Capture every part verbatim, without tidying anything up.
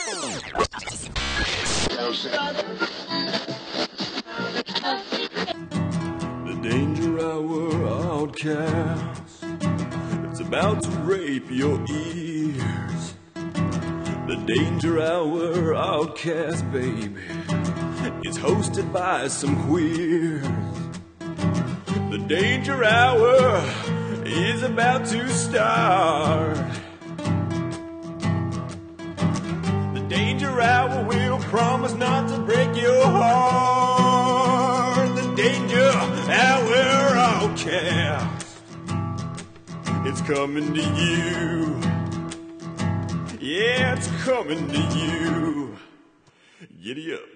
The Danger Hour Outcast. It's about to rape your ears. The Danger Hour Outcast, baby. It's hosted by some queers. The Danger Hour is about to start. The Danger Hour will promise not to break your heart. The Danger Hour Outcast. It's coming to you. Yeah, it's coming to you. Giddy up.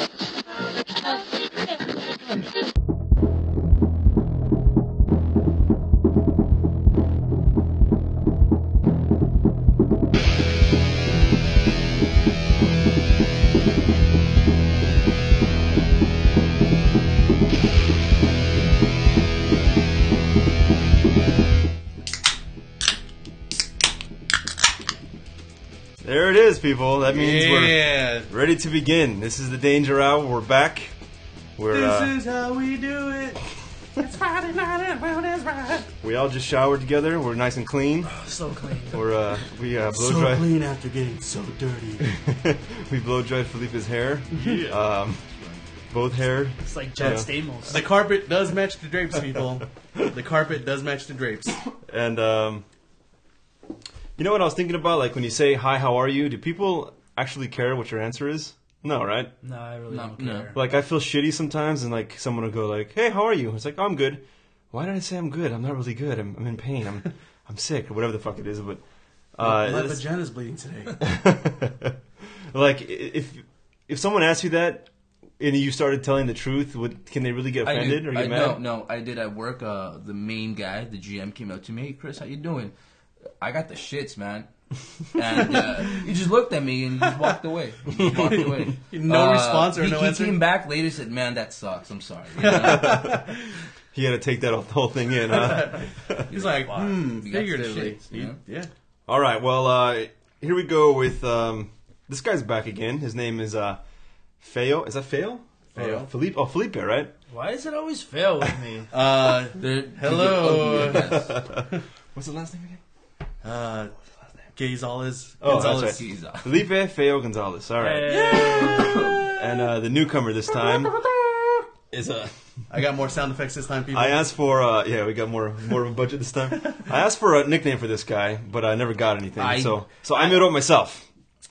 There it is, people. That means yeah. we're ready to begin. This is the Danger Hour. We're back. We're, this uh, is how we do it. It's Friday night and world is right. We all just showered together. We're nice and clean. Oh, so clean. We're uh, we uh, blow So dry. clean after getting so dirty. We blow dried Felipe's hair. Yeah. Um, both hair. It's like Jet Yeah. Stamos. The carpet does match the drapes, people. The carpet does match the drapes. And um, you know what I was thinking about? Like when you say hi, how are you? Do people actually care what your answer is? No, right? No, I really No, don't no. care. Like I feel shitty sometimes, and like someone will go like, "Hey, how are you?" It's like, oh, "I'm good." Why did I say I'm good? I'm not really good. I'm, I'm in pain. I'm I'm sick or whatever the fuck it is. But uh, My it's- vagina's bleeding today. like if if someone asked you that and you started telling the truth, would can they really get I offended did. or get I, mad? No, no, I did at work. Uh, the main guy, the G M, came up to me. Hey, Chris, how you doing? I got the shits, man. And uh, he just looked at me and just walked away. He just walked away. No Uh, response or he, no he answer? came back later and said, "Man, that sucks. I'm sorry." You know? He had to take that whole thing in, huh? He's like, hmm, You got the figuratively. shits, you You- know? yeah. All right, well, uh, here we go with um, this guy's back again. His name is uh, Feo. Is that Feo? Feo. Or Felipe. Oh, Felipe, right? Why does it always fail with me? Uh, They're- Hello. they're ugly, I guess. What's the last name again? uh, Gonzalez. Oh, that's Gonzalez. right. Jesus. Felipe Feo Gonzalez. All right. Hey. And uh, the newcomer this time is uh, I got more sound effects this time, people. I asked for uh, yeah, we got more more of a budget this time. I asked for a nickname for this guy, but I never got anything. I- so so I made it up myself.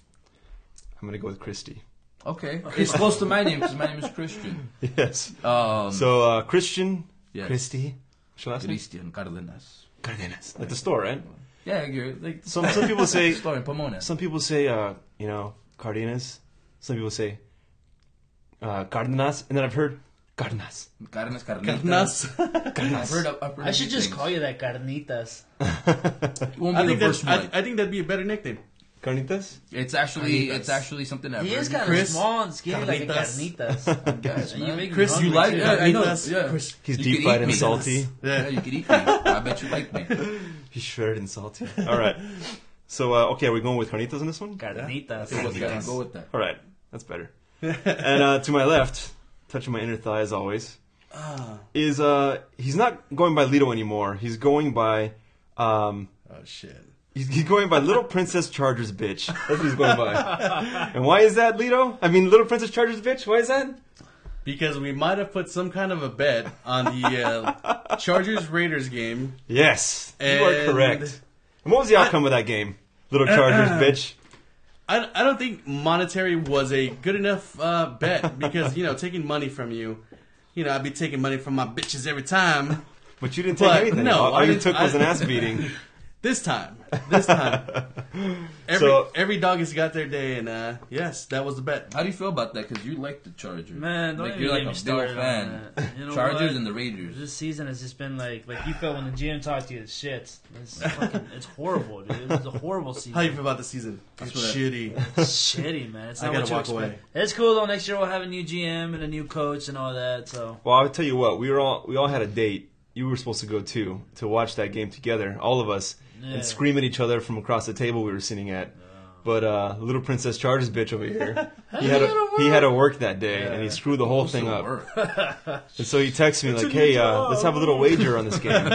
I'm gonna go with Christy. Okay. It's close to my name because my name is Christian. Yes. Um, So uh, Christian, yes. Christy. What's your last name? Christian Cardenas. Cardenas. Like the store, right? Yeah, you're like Some some people say store in Pomona. some people say uh, you know Cardenas. Some people say uh, Cardenas, and then I've heard Cardenas. Cardenas, Cardenas. Cardenas. I've heard. I've heard I should just things. call you that, carnitas. It won't I be think the that's. first I, one. I think that'd be a better nickname. Carnitas. It's actually Carnitas. it's actually something I've He heard. is kind of Chris, small and skinny like a carnitas. carnitas. Guys, You man. make me Chris, hungry, you like too. it? I know. Carnitas. Yeah. Chris. He's You deep could fried eat and me. salty. Yeah, you could eat me. I bet you like me. He's shredded and salty. All right. So uh, okay, are we going with carnitas on this one? Carnitas. Go with that. Yes. Go with that. All right, that's better. And uh, to my left, touching my inner thigh as always, Ah. is uh he's not going by Lito anymore. He's going by um Oh shit. he's, he's going by Little Princess Chargers bitch. That's what he's going by. And why is that, Lito? I mean, Little Princess Chargers bitch. Why is that? Because we might have put some kind of a bet on the uh, Chargers Raiders game. Yes, you are And- correct. And what was the outcome of that game? Little Chargers bitch. I, I don't think monetary was a good enough uh, bet because, you know, taking money from you, you know, I'd be taking money from my bitches every time. But you didn't take But, anything. no, all I you didn't- took was I- an ass beating. This time. This time. Every So- every dog has got their day, and uh, yes, that was the bet. How do you feel about that? Because you like the Chargers. Man, don't like, even you're get like me a big old started fan. on that. You know Chargers what? and the Raiders. This season has just been like, like you felt when the G M talked to you, it's shit. It's fucking, it's horrible, dude. It's a horrible season. How you feel about the season? That's It's what I- shitty. It's shitty, man. It's I not gotta what you walk expect. away. It's cool though. Next year we'll have a new G M and a new coach and all that. So Well, I'll tell you what. We were all we all had a date. You were supposed to go too to watch that game together, all of us, Yeah. and scream at each other from across the table we were sitting at. But uh, Little Princess Chargers bitch over here, he had a, he had to work that day, and he screwed the whole thing up. Work. And so he texts me like, "Hey, uh, let's have a little wager on this game."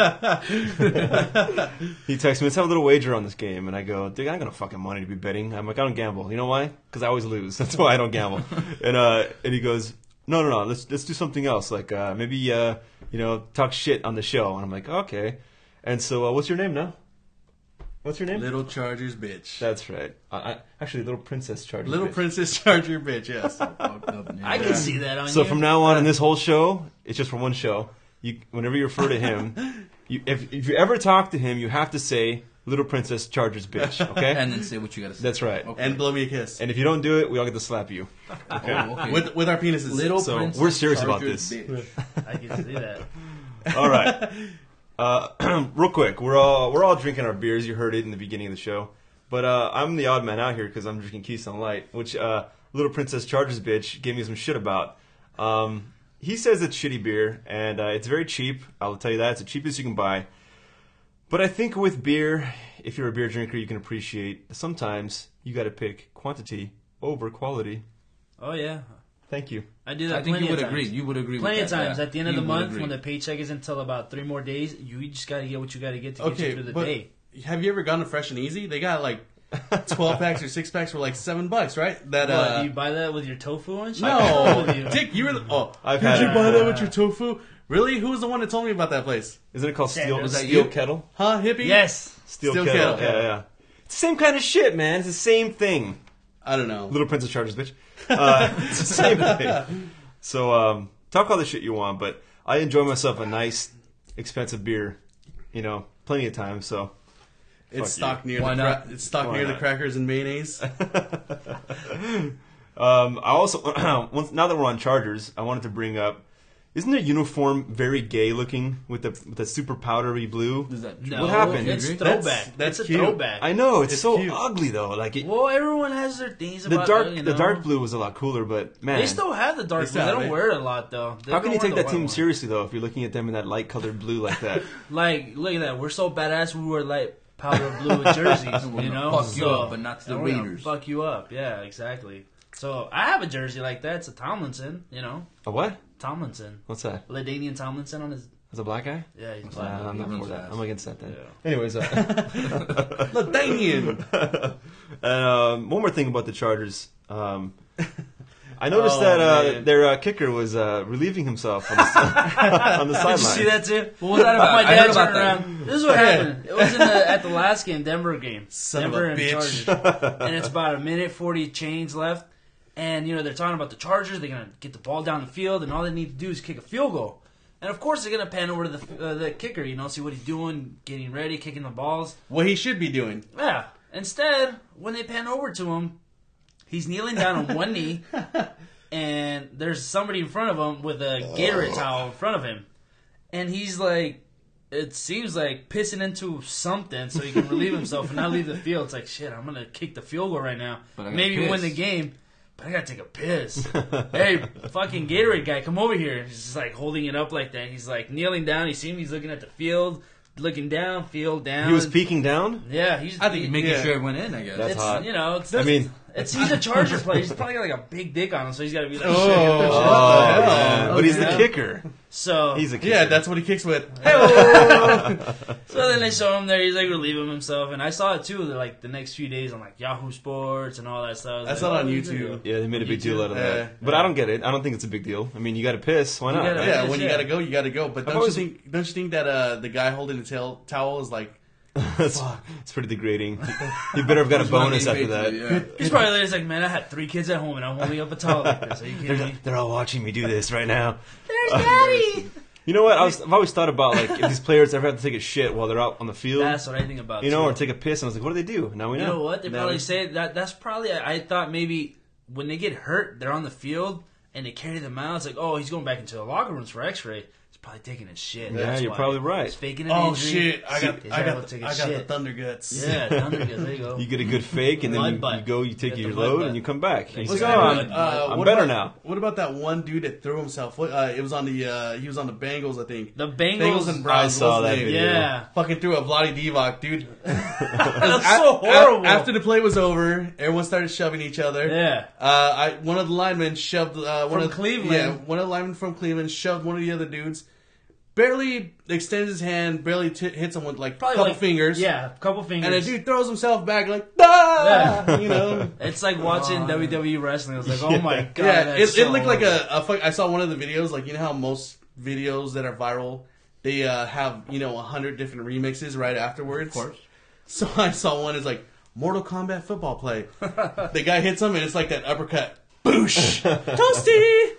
He texts me, "Let's have a little wager on this game," and I go, "Dude, I ain't got no fucking money to be betting. I'm like, I don't gamble. You know why? Because I always lose. That's why I don't gamble." And uh, and he goes, "No, no, no. Let's let's do something else. Like uh, maybe uh, you know, talk shit on the show." And I'm like, "Okay." And so, uh, what's your name now? What's your name? Little Chargers bitch. That's right. I, I, actually, Little Princess Charger. Little bitch. Princess Charger bitch. Yes. Fucked up name. I can see that on So you. from now on, in this whole show, it's just for one show. You, whenever you refer to him, you, if if you ever talk to him, you have to say Little Princess Chargers bitch. Okay. And then say what you gotta say. That's right. Okay. And blow me a kiss. And if you don't do it, we all get to slap you. Okay. Oh, okay. With with our penises. Little So, Princess we're serious about Charger this. bitch. I can see that. All right. Uh, real quick, we're all we're all drinking our beers. You heard it in the beginning of the show, but uh, I'm the odd man out here because I'm drinking Keystone Light, which uh, Little Princess Chargers bitch gave me some shit about. Um, he says it's shitty beer and uh, it's very cheap. I'll tell you that it's the cheapest you can buy. But I think with beer, if you're a beer drinker, you can appreciate sometimes you got to pick quantity over quality. Oh yeah, Thank you. I do that. I think plenty you would of agree. times. You would agree Plenty with of that. times yeah. at the end of You the would month agree. when the paycheck is until about three more days, you just got to get what you got to get to get Okay, you through the but day. have you ever gone to Fresh and Easy? They got like twelve packs or six packs for like seven bucks, right? That What, uh, do you buy that with your tofu and shit? no, With you- Dick, you were the, oh, I've did had you it. buy that with your tofu? Really? Who was the one that told me about that place? Isn't it called Steel, Sanders. Was that Steel you? Kettle? Huh, hippie? Yes. Steel, Steel Kettle. Kettle. Yeah, yeah. It's the same kind of shit, man. It's the same thing. I don't know. Little Princess Chargers, bitch. Uh, it's the same thing. So, um, talk all the shit you want, but I enjoy myself a nice, expensive beer, you know, plenty of times, so. It's Fuck stocked near Why the not? cra- it's stocked Why near the not? crackers and mayonnaise. Um, I also, once, now that we're on Chargers, I wanted to bring up, isn't their uniform very gay looking with the with the super powdery blue? Is that No, What happened? It's You agree? throwback. That's- that's it's a cute. throwback. I know, it's, It's so cute. ugly though. Like it, Well, everyone has their things the about dark, that, you the know? dark blue was a lot cooler, but man, They still have the dark They blue. still They have don't it. wear it a lot though. They how can don't you wear take the that white team one. seriously though if you're looking at them in that light colored blue like that? Like, look at that. We're so badass. We wear light powder blue jerseys. We're You gonna know, fuck you so, up, but not to the and we're gonna Raiders. Fuck you up. Yeah, exactly. So I have a jersey like that. It's a Tomlinson. You know, A what? Tomlinson, What's that? Ladainian Tomlinson on his. Is a black guy? Yeah, he's Uh, black. I'm not He for runs that. fast. I'm against that then. Yeah. Anyways, uh, Ladanian. and um, one more thing about the Chargers. Um, I noticed Oh, that uh, man. their uh, kicker was uh, relieving himself on the, si- on the Did sideline. you see that too? What was that about? My I dad heard about turned that. around. This is what happened. It was in the, at the last game, Denver game. Son of Denver a and bitch. Chargers. And it's about a minute forty change left. And you know they're talking about the Chargers. They're gonna get the ball down the field, and all they need to do is kick a field goal. And of course they're gonna pan over to the uh, the kicker. You know, see what he's doing, getting ready, kicking the balls. What he should be doing. Yeah. Instead, when they pan over to him, he's kneeling down on one knee, and there's somebody in front of him with a Gatorade towel in front of him, and he's like, it seems like pissing into something so he can relieve himself and not leave the field. It's like, shit, I'm gonna kick the field goal right now, But I gotta maybe piss. win the game. But I gotta take a piss. Hey, fucking Gatorade guy, come over here. He's just like holding it up like that. He's like kneeling down. You see him, he's looking at the field, looking down, field down. He was peeking down? Yeah, he's. I think he- Making Yeah. sure it went in, I guess. That's it's, hot. You know, it's, I mean, it's he's a Charger player. He's probably got like a big dick on him, so he's got to be like. Oh. shaking the shit. oh, hell? man. But he's the Yeah. kicker. So He's a kicker. Yeah, that's what he kicks with. so then they show him there. He's like relieving himself, and I saw it too. Like the next few days on like Yahoo Sports and all that stuff. That's like, not on oh, YouTube. Yeah, they made a big deal out of Yeah. that. But I don't get it. I don't think it's a big deal. I mean, you got to piss. Why You not? gotta- right? Yeah, Yes, when you yeah. gotta go, you gotta go. But don't always- you think? Don't you think that uh, the guy holding the tail towel is like? it's, it's pretty degrading. You better have got a He's not bonus after getting paid that. to do it, He's probably like, man, I had three kids at home, and I'm holding up a towel like this. Are you kidding They're, me? they're all watching me do this right now. There's Daddy. You know what? I was, I've always thought about like if these players ever have to take a shit while they're out on the field, That's what I think about. you know, too. or take a piss. And I was like, what do they do? Now we You know. know what? They Now probably we- say that. That's probably. I, I thought maybe when they get hurt, they're on the field and they carry them out. It's like, oh, he's going back into the locker rooms for X-ray. He's probably taking a shit. Yeah, That's you're why. probably right. He's faking an Oh injury. shit! I got, He's I gotta got, go take the, a I got the shit. thunder guts. Yeah, thunder guts. There you go. You get a good fake, and then Mud you, butt. you go, you take Get your the mud load, butt. and you come back. And you What's say, going "Oh, on? I'm, Uh, I'm what better about, now." What about that one dude that threw himself? What? Uh, it was on the. Uh, he was on the Bengals, I think. The Bengals. Bengals and I Browns. saw what's that his name? video. Yeah. Fucking threw a Vlade Divac, dude. That's A- so a- horrible. after the play was over, everyone started shoving each other. Yeah. Uh, I one of the linemen shoved uh, one From of Cleveland. Yeah, one of the linemen from Cleveland shoved one of the other dudes. Barely extends his hand, barely t- hits him with like a Probably couple like, fingers. Yeah, a couple fingers. And the dude throws himself back like, ah! Yeah. You know. It's like watching W W E wrestling. I was like, oh my god. Yeah, that's it, so it looked like horrible. a, a. fuck- I saw one of the videos, like you know how most videos that are viral, they uh, have you know a hundred different remixes right afterwards. Of course. So I saw one is like Mortal Kombat football play. The guy hits him and it's like that uppercut. Boosh, toasty.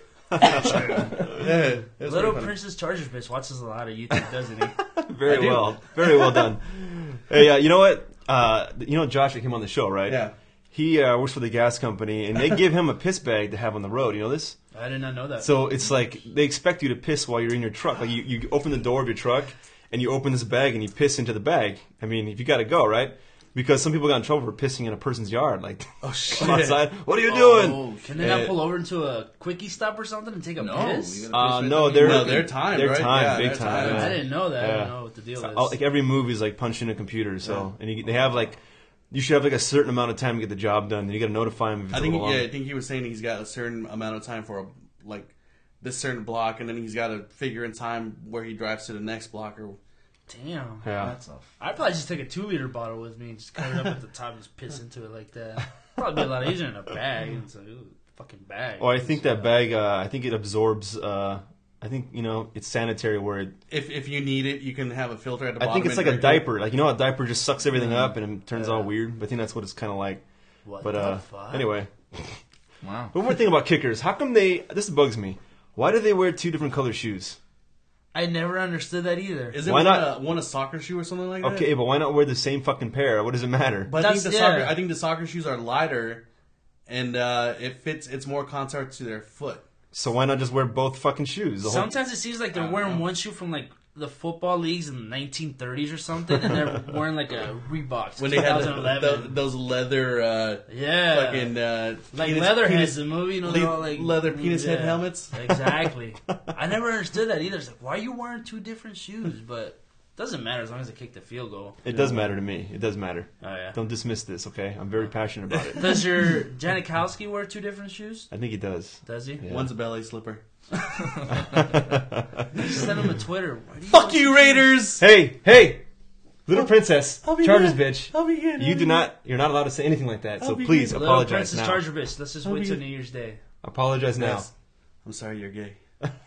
Yeah, it's Little pretty funny. Princess Chargers bitch watches a lot of YouTube, doesn't he? Very I do. well, very well done. Hey, uh, you know what? Uh, you know Josh that came on the show, right? Yeah. He uh, works for the gas company, and they give him a piss bag to have on the road. You know this? I did not know that. So it's like they expect you to piss while you're in your truck. Like you, you open the door of your truck, and you open this bag, and you piss into the bag. I mean, if you got to go, right? Because some people got in trouble for pissing in a person's yard. Like, Oh shit! come outside. What are you doing? Oh, can they not Uh, pull over into a quickie stop or something and take a No, piss? you gotta Uh, piss no, right they're No, they're timed, They're right? timed, Yeah, big they're time. timed. yeah. I didn't know that. I Yeah. don't know what the deal So, is. all- like every movie's like punching a computer. So, and you, they have like, you should have like a certain amount of time to get the job done. Then you got to notify them. If it's I a think little yeah, long. I think he was saying he's got a certain amount of time for a, like this certain block, and then he's got to figure in time where he drives to the next block. Or Damn. Yeah. That's off. I'd probably just take a two liter bottle with me and just cut it up at the top and just piss into it like that. Probably be a lot easier in a bag. It's like, ooh, fucking bag. Oh, I think that bag. Uh, I think it absorbs. Uh, I think you know it's sanitary. Where it, if if you need it, you can have a filter at the bottom. I think it's and like a drink it. diaper. Like you know, a diaper just sucks everything up and it turns Yeah. all weird. But I think that's what it's kind of like. What But the uh, fuck? anyway, Wow. one more thing about kickers. How come they? This bugs me. Why do they wear two different color shoes? I never understood that either. Is it Why one, not- A, one a soccer shoe or something like that? Okay, but why not wear the same fucking pair? What does it matter? But I think That's- the soccer, yeah. I think the soccer shoes are lighter, and uh, it fits. It's more contact to their foot. So why not just wear both fucking shoes? The whole- Sometimes it seems like they're wearing one shoe from like the football leagues in the nineteen thirties or something, and they're wearing like a Reebok When they had the, twenty eleven. the, those leather, uh, yeah, fucking uh, like penis- Leatherheads, penis- the movie. You know, le- they're all like leather penis head yeah. helmets. Exactly. I never understood that either. It's like, why are you wearing two different shoes? But it doesn't matter as long as they kick the field goal. It does matter to me. It does matter. Oh yeah. Don't dismiss this, okay? I'm very passionate about it. Does your Janikowski wear two different shoes? I think he does. Does he? Yeah. One's a belly slipper. Just send him a Twitter. Why do you Fuck you, Raiders! Hey, hey, little princess, I'll be Chargers good. bitch. I'll be good. You do not. You're not allowed to say anything like that. I'll So be please good. Little apologize Princess now. Charger bitch. Let's just I'll wait be till good. New Year's Day. Apologize now. Yes. I'm sorry, you're gay.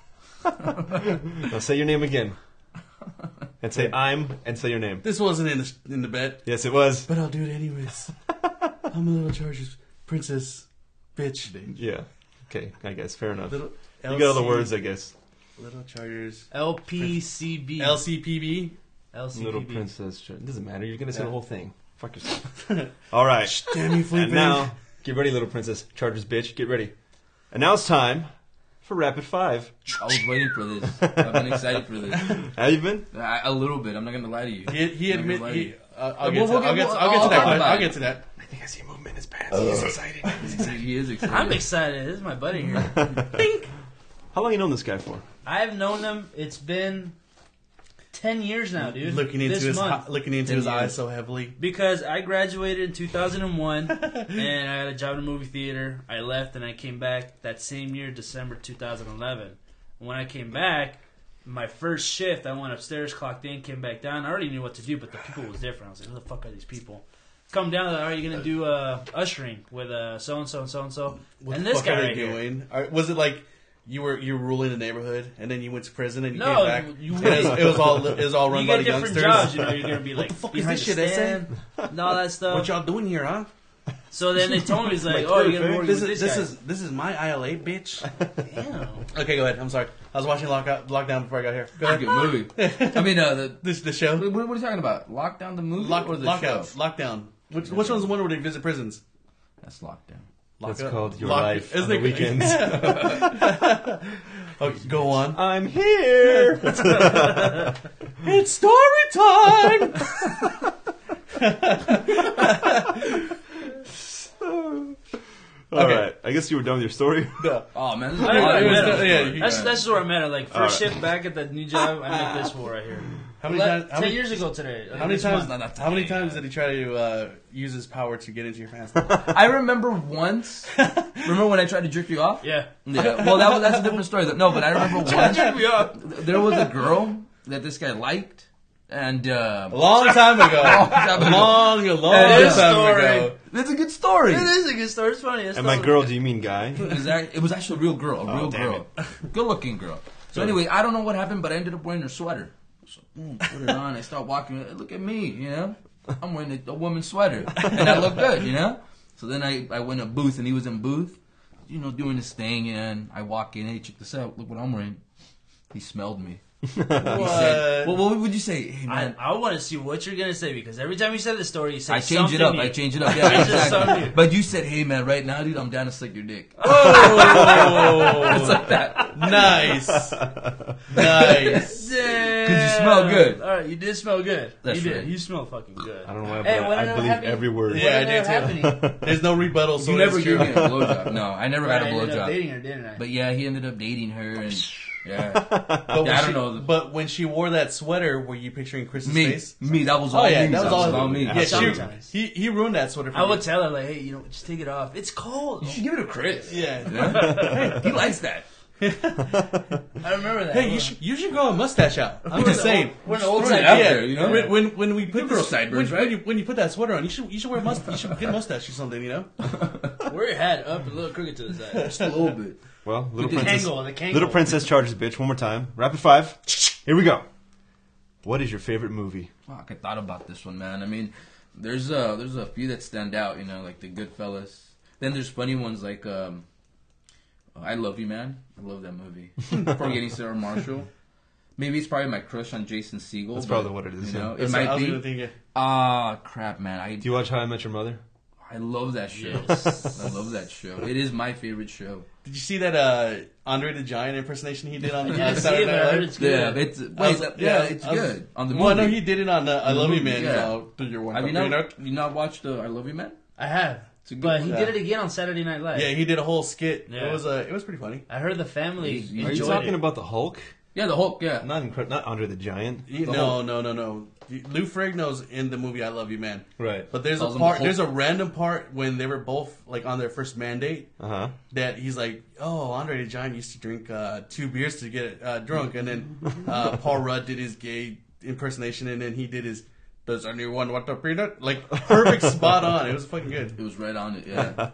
Now say your name again. And say I'm and say your name. This wasn't in the in the bet, Yes, it was. but I'll do it anyways. I'm a little Chargers princess, bitch. Yeah. Okay, I guess fair enough. Little You got all the words, I guess. Little Chargers. L P C B. L C P B. L C P B. Little princess. Char- It doesn't matter. You're gonna say the whole thing. Fuck yourself. All right. Damn you, Felipe. And now, get ready, little princess. Chargers bitch. Get ready. And now it's time for rapid five. I was waiting for this. I've been excited for this. How you been? I, a little bit. I'm not gonna lie to you. He, he I'm not admit gonna lie he. to you. Uh, I'll, We'll- get to, we'll I'll get- get to, we'll- I'll get to I'll that. talk Clint. about I'll it. get to that. I think I see movement in his pants. He's excited. He's excited. He is excited. I'm excited. This is my buddy here. How long you known this guy for? I've known him. It's been ten years now, dude. Looking into this his month. hi- looking into Ten his years. eyes so heavily. Because I graduated in two thousand one and I got a job in a movie theater. I left and I came back that same year, December two thousand eleven. When I came back, my first shift, I went upstairs, clocked in, came back down. I already knew what to do, but the people was different. I was like, who the fuck are these people? Come down, like, are you going to do uh, ushering with uh, so-and-so and so-and-so? What And the this fuck guy are they right here. doing? Are, was it like you were you were ruling the neighborhood and then you went to prison and you No, came back? you And it, was, it was all it was all run You by get the different youngsters. jobs, you know. You're going to be like, the fuck is behind this the shit, S A? stand, and all that stuff. What y'all doing here, huh? So then they told me, it's like, Like oh, you're Twitter, going to work This with is this this guy. is this is my I L A, bitch. Damn. Okay, go ahead. I'm sorry. I was watching Lockout, Lockdown before I got here. Go That's a ahead. good movie. I mean, uh, the, This the show. what, what are you talking about? Lockdown the movie Lock, or the lockout, show? lockdown. Which which one's the one where they visit prisons? That's Lockdown. That's Lockout. called Your Lock- Life Isn't on the it- weekends. Okay, Oh, go on. I'm here. It's story time. All Okay. right. I guess you were done with your story. No. Oh man, this is I know, a lot. I it was met him. the- yeah, you- That's that's where I met her. Like first Alright. shift back at the new job, I met this fool right here. How many Like, times? How Ten many, years ago today. how many This times? month. How many times did he try to uh, use his power to get into your pants? I remember once. Remember when I tried to jerk you off? Yeah. Yeah. Well, that was that's a different story. No, but I remember once Check me up. there was a girl that this guy liked, and uh, A long time ago. time A ago. long, a long It is time story. ago. it's a good story. It is a good story. It's funny. It's And by not- girl, do you mean guy? It was, act- it was actually a real girl, a real damn girl, good looking girl. So anyway, I don't know what happened, but I ended up wearing her sweater. So boom, put it on. I start walking. Look at me, you know. I'm wearing a, a woman's sweater, and I look good, you know. So then I I went to booth, and he was in booth, you know, doing his thing, and I walk in. Hey, check this out. Look what I'm wearing. He smelled me. He said, What? well, what would you say? Hey, I, man, I want to see what you're gonna say because every time you say the story, you say I change it something up. new. I change it up. Yeah, It's just exactly. something new. But you said, "Hey, man, right now, dude, I'm down to suck your dick." Oh, It's like that. nice, nice. Because you smell good. All right, you did smell good. That's you did. right. You smell fucking good. I don't know why, but Hey, what I, ended I up believe happening? every word. Yeah, I What did ended up happening? There's no rebuttal. So You it's never true. gave me a blowjob. No, I never I had a ended up blowjob. dating her, didn't I? But yeah, he ended up dating her, and yeah, But when Yeah, I don't she, know. But when she wore that sweater, were you picturing Chris's me, face? me. That was all Oh yeah, me. that was all. all me. Yeah, she, Sometimes. he he ruined that sweater for I me. would tell her like, hey, you know, just take it off. It's cold. You should give it to Chris. Yeah. Yeah? he likes that. I remember that. Hey, you should you should grow a mustache out. I'm just saying. We're an old Throw it time out kid. there, you know? When when, when we put grow this, sideburns, when, right? when you when you put that sweater on, you should you should wear a mustache. You should get a mustache or something. You know. Wear your hat up and a little crooked to the side. Just a little bit. Well, little The princess, Kangle, the Kangle. little princess charges bitch. One more time. Rapid five. Here we go. What is your favorite movie? Fuck, I thought about this one, man. I mean, there's a there's a few that stand out. You know, like the Goodfellas. Then there's funny ones like um, I Love You, Man. I love that movie. Forgetting Sarah Marshall. Maybe it's probably my crush on Jason Segel. That's but, probably what it is, You know, yeah. it So I might was be. gonna think, yeah. Ah, crap, man. I Do you watch How I Met Your Mother? I love that show. Yes. I love that show. It is my favorite show. Did you see that uh, Andre the Giant impersonation he did on I uh, didn't see Saturday it, but I Night heard Live? it's Yeah, good. it's wait, I was- that- yeah, yeah, it's I was- good on the movie. Well, no, he did it on uh, I the Love You movie, Man. yeah. You know, do your one. Have you you know? not you not watched the I Love You, Man? I have. It's a good But one. he Yeah. did it again on Saturday Night Live. Yeah, he did a whole skit. Yeah. It was uh, it was pretty funny. I heard the family He's- he's- Are you enjoyed talking it. about the Hulk? Yeah, the Hulk. Yeah, Not incre- not Andre the Giant. You- The no, Hulk. no, no, no. Lou Ferrigno's in the movie I Love You Man. Right. But there's Calls a him the part, Hulk. there's a random part when they were both like on their first mandate Uh huh. that he's like, "Oh, Andre the Giant used to drink uh, two beers to get uh, drunk," and then uh, Paul Rudd did his gay impersonation, and then he did his "Does anyone want a peanut?" Like perfect, spot on. It was fucking good. it was right on it. Yeah.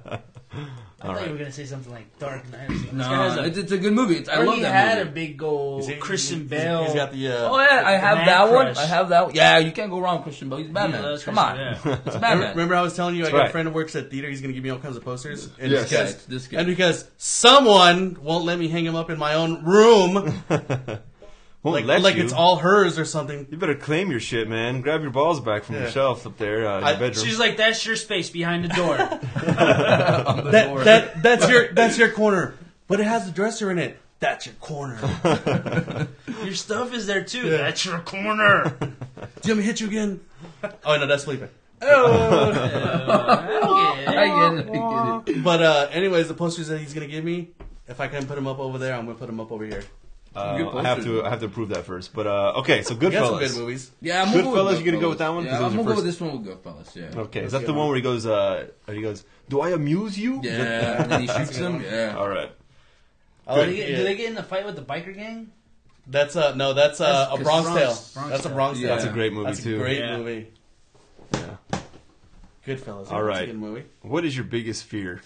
I thought you were gonna say something like Dark Knight. Or something. This guy no, has a- it's, it's a good movie. It's, I or love he that had movie. a big goal. He's- he's- Christian he's- Bale. He's got the. Uh, Oh yeah, I have Man that one. crush. I have that one. Yeah, you can't go wrong with Christian Bale. He's He Batman. loves Come on, Christian, yeah. it's Remember, Batman. remember I was telling you I That's got right. a friend who works at theater. He's going to give me all kinds of posters, and Yes. because This guy, this guy. and because someone won't let me hang them up in my own room, Won't like let like you. it's all hers or something. You better claim your shit, man. Grab your balls back from Yeah. your shelf up there uh, in I- your bedroom. She's like, that's your space behind the door. On the That door. that that's your that's your corner, but it has a dresser in it. That's your corner. Your stuff is there too. Yeah. That's your corner. Do you want me to hit you again? Oh no, that's sleeping. Oh, Okay. I get it. I get it. But uh, anyways, the posters that he's gonna give me, if I can put them up over there, I'm gonna put them up over here. Uh, Good I have posters, to. though. I have to approve that first. But uh, okay, so You got some good Goodfellas. movies. Yeah, I'm gonna go with Goodfellas, you gonna go with that one? Yeah, 'Cause that I'm was gonna your go with first- this one with Goodfellas. Yeah. Okay, is Let's that the get one one. where he goes? Uh, he goes, "Do I amuse you?" Is that- Yeah, and then he shoots him. Yeah. All right. I Do like they, get, it. do they get in the fight with the biker gang? That's uh no, that's uh, That's a Bronx Bronx- Tale. Bronx That's a Tale. Bronx Yeah. Tale. That's a great movie That's too. a great Yeah. movie. Yeah. Goodfellas. All That's right. a good movie. What is your biggest fear?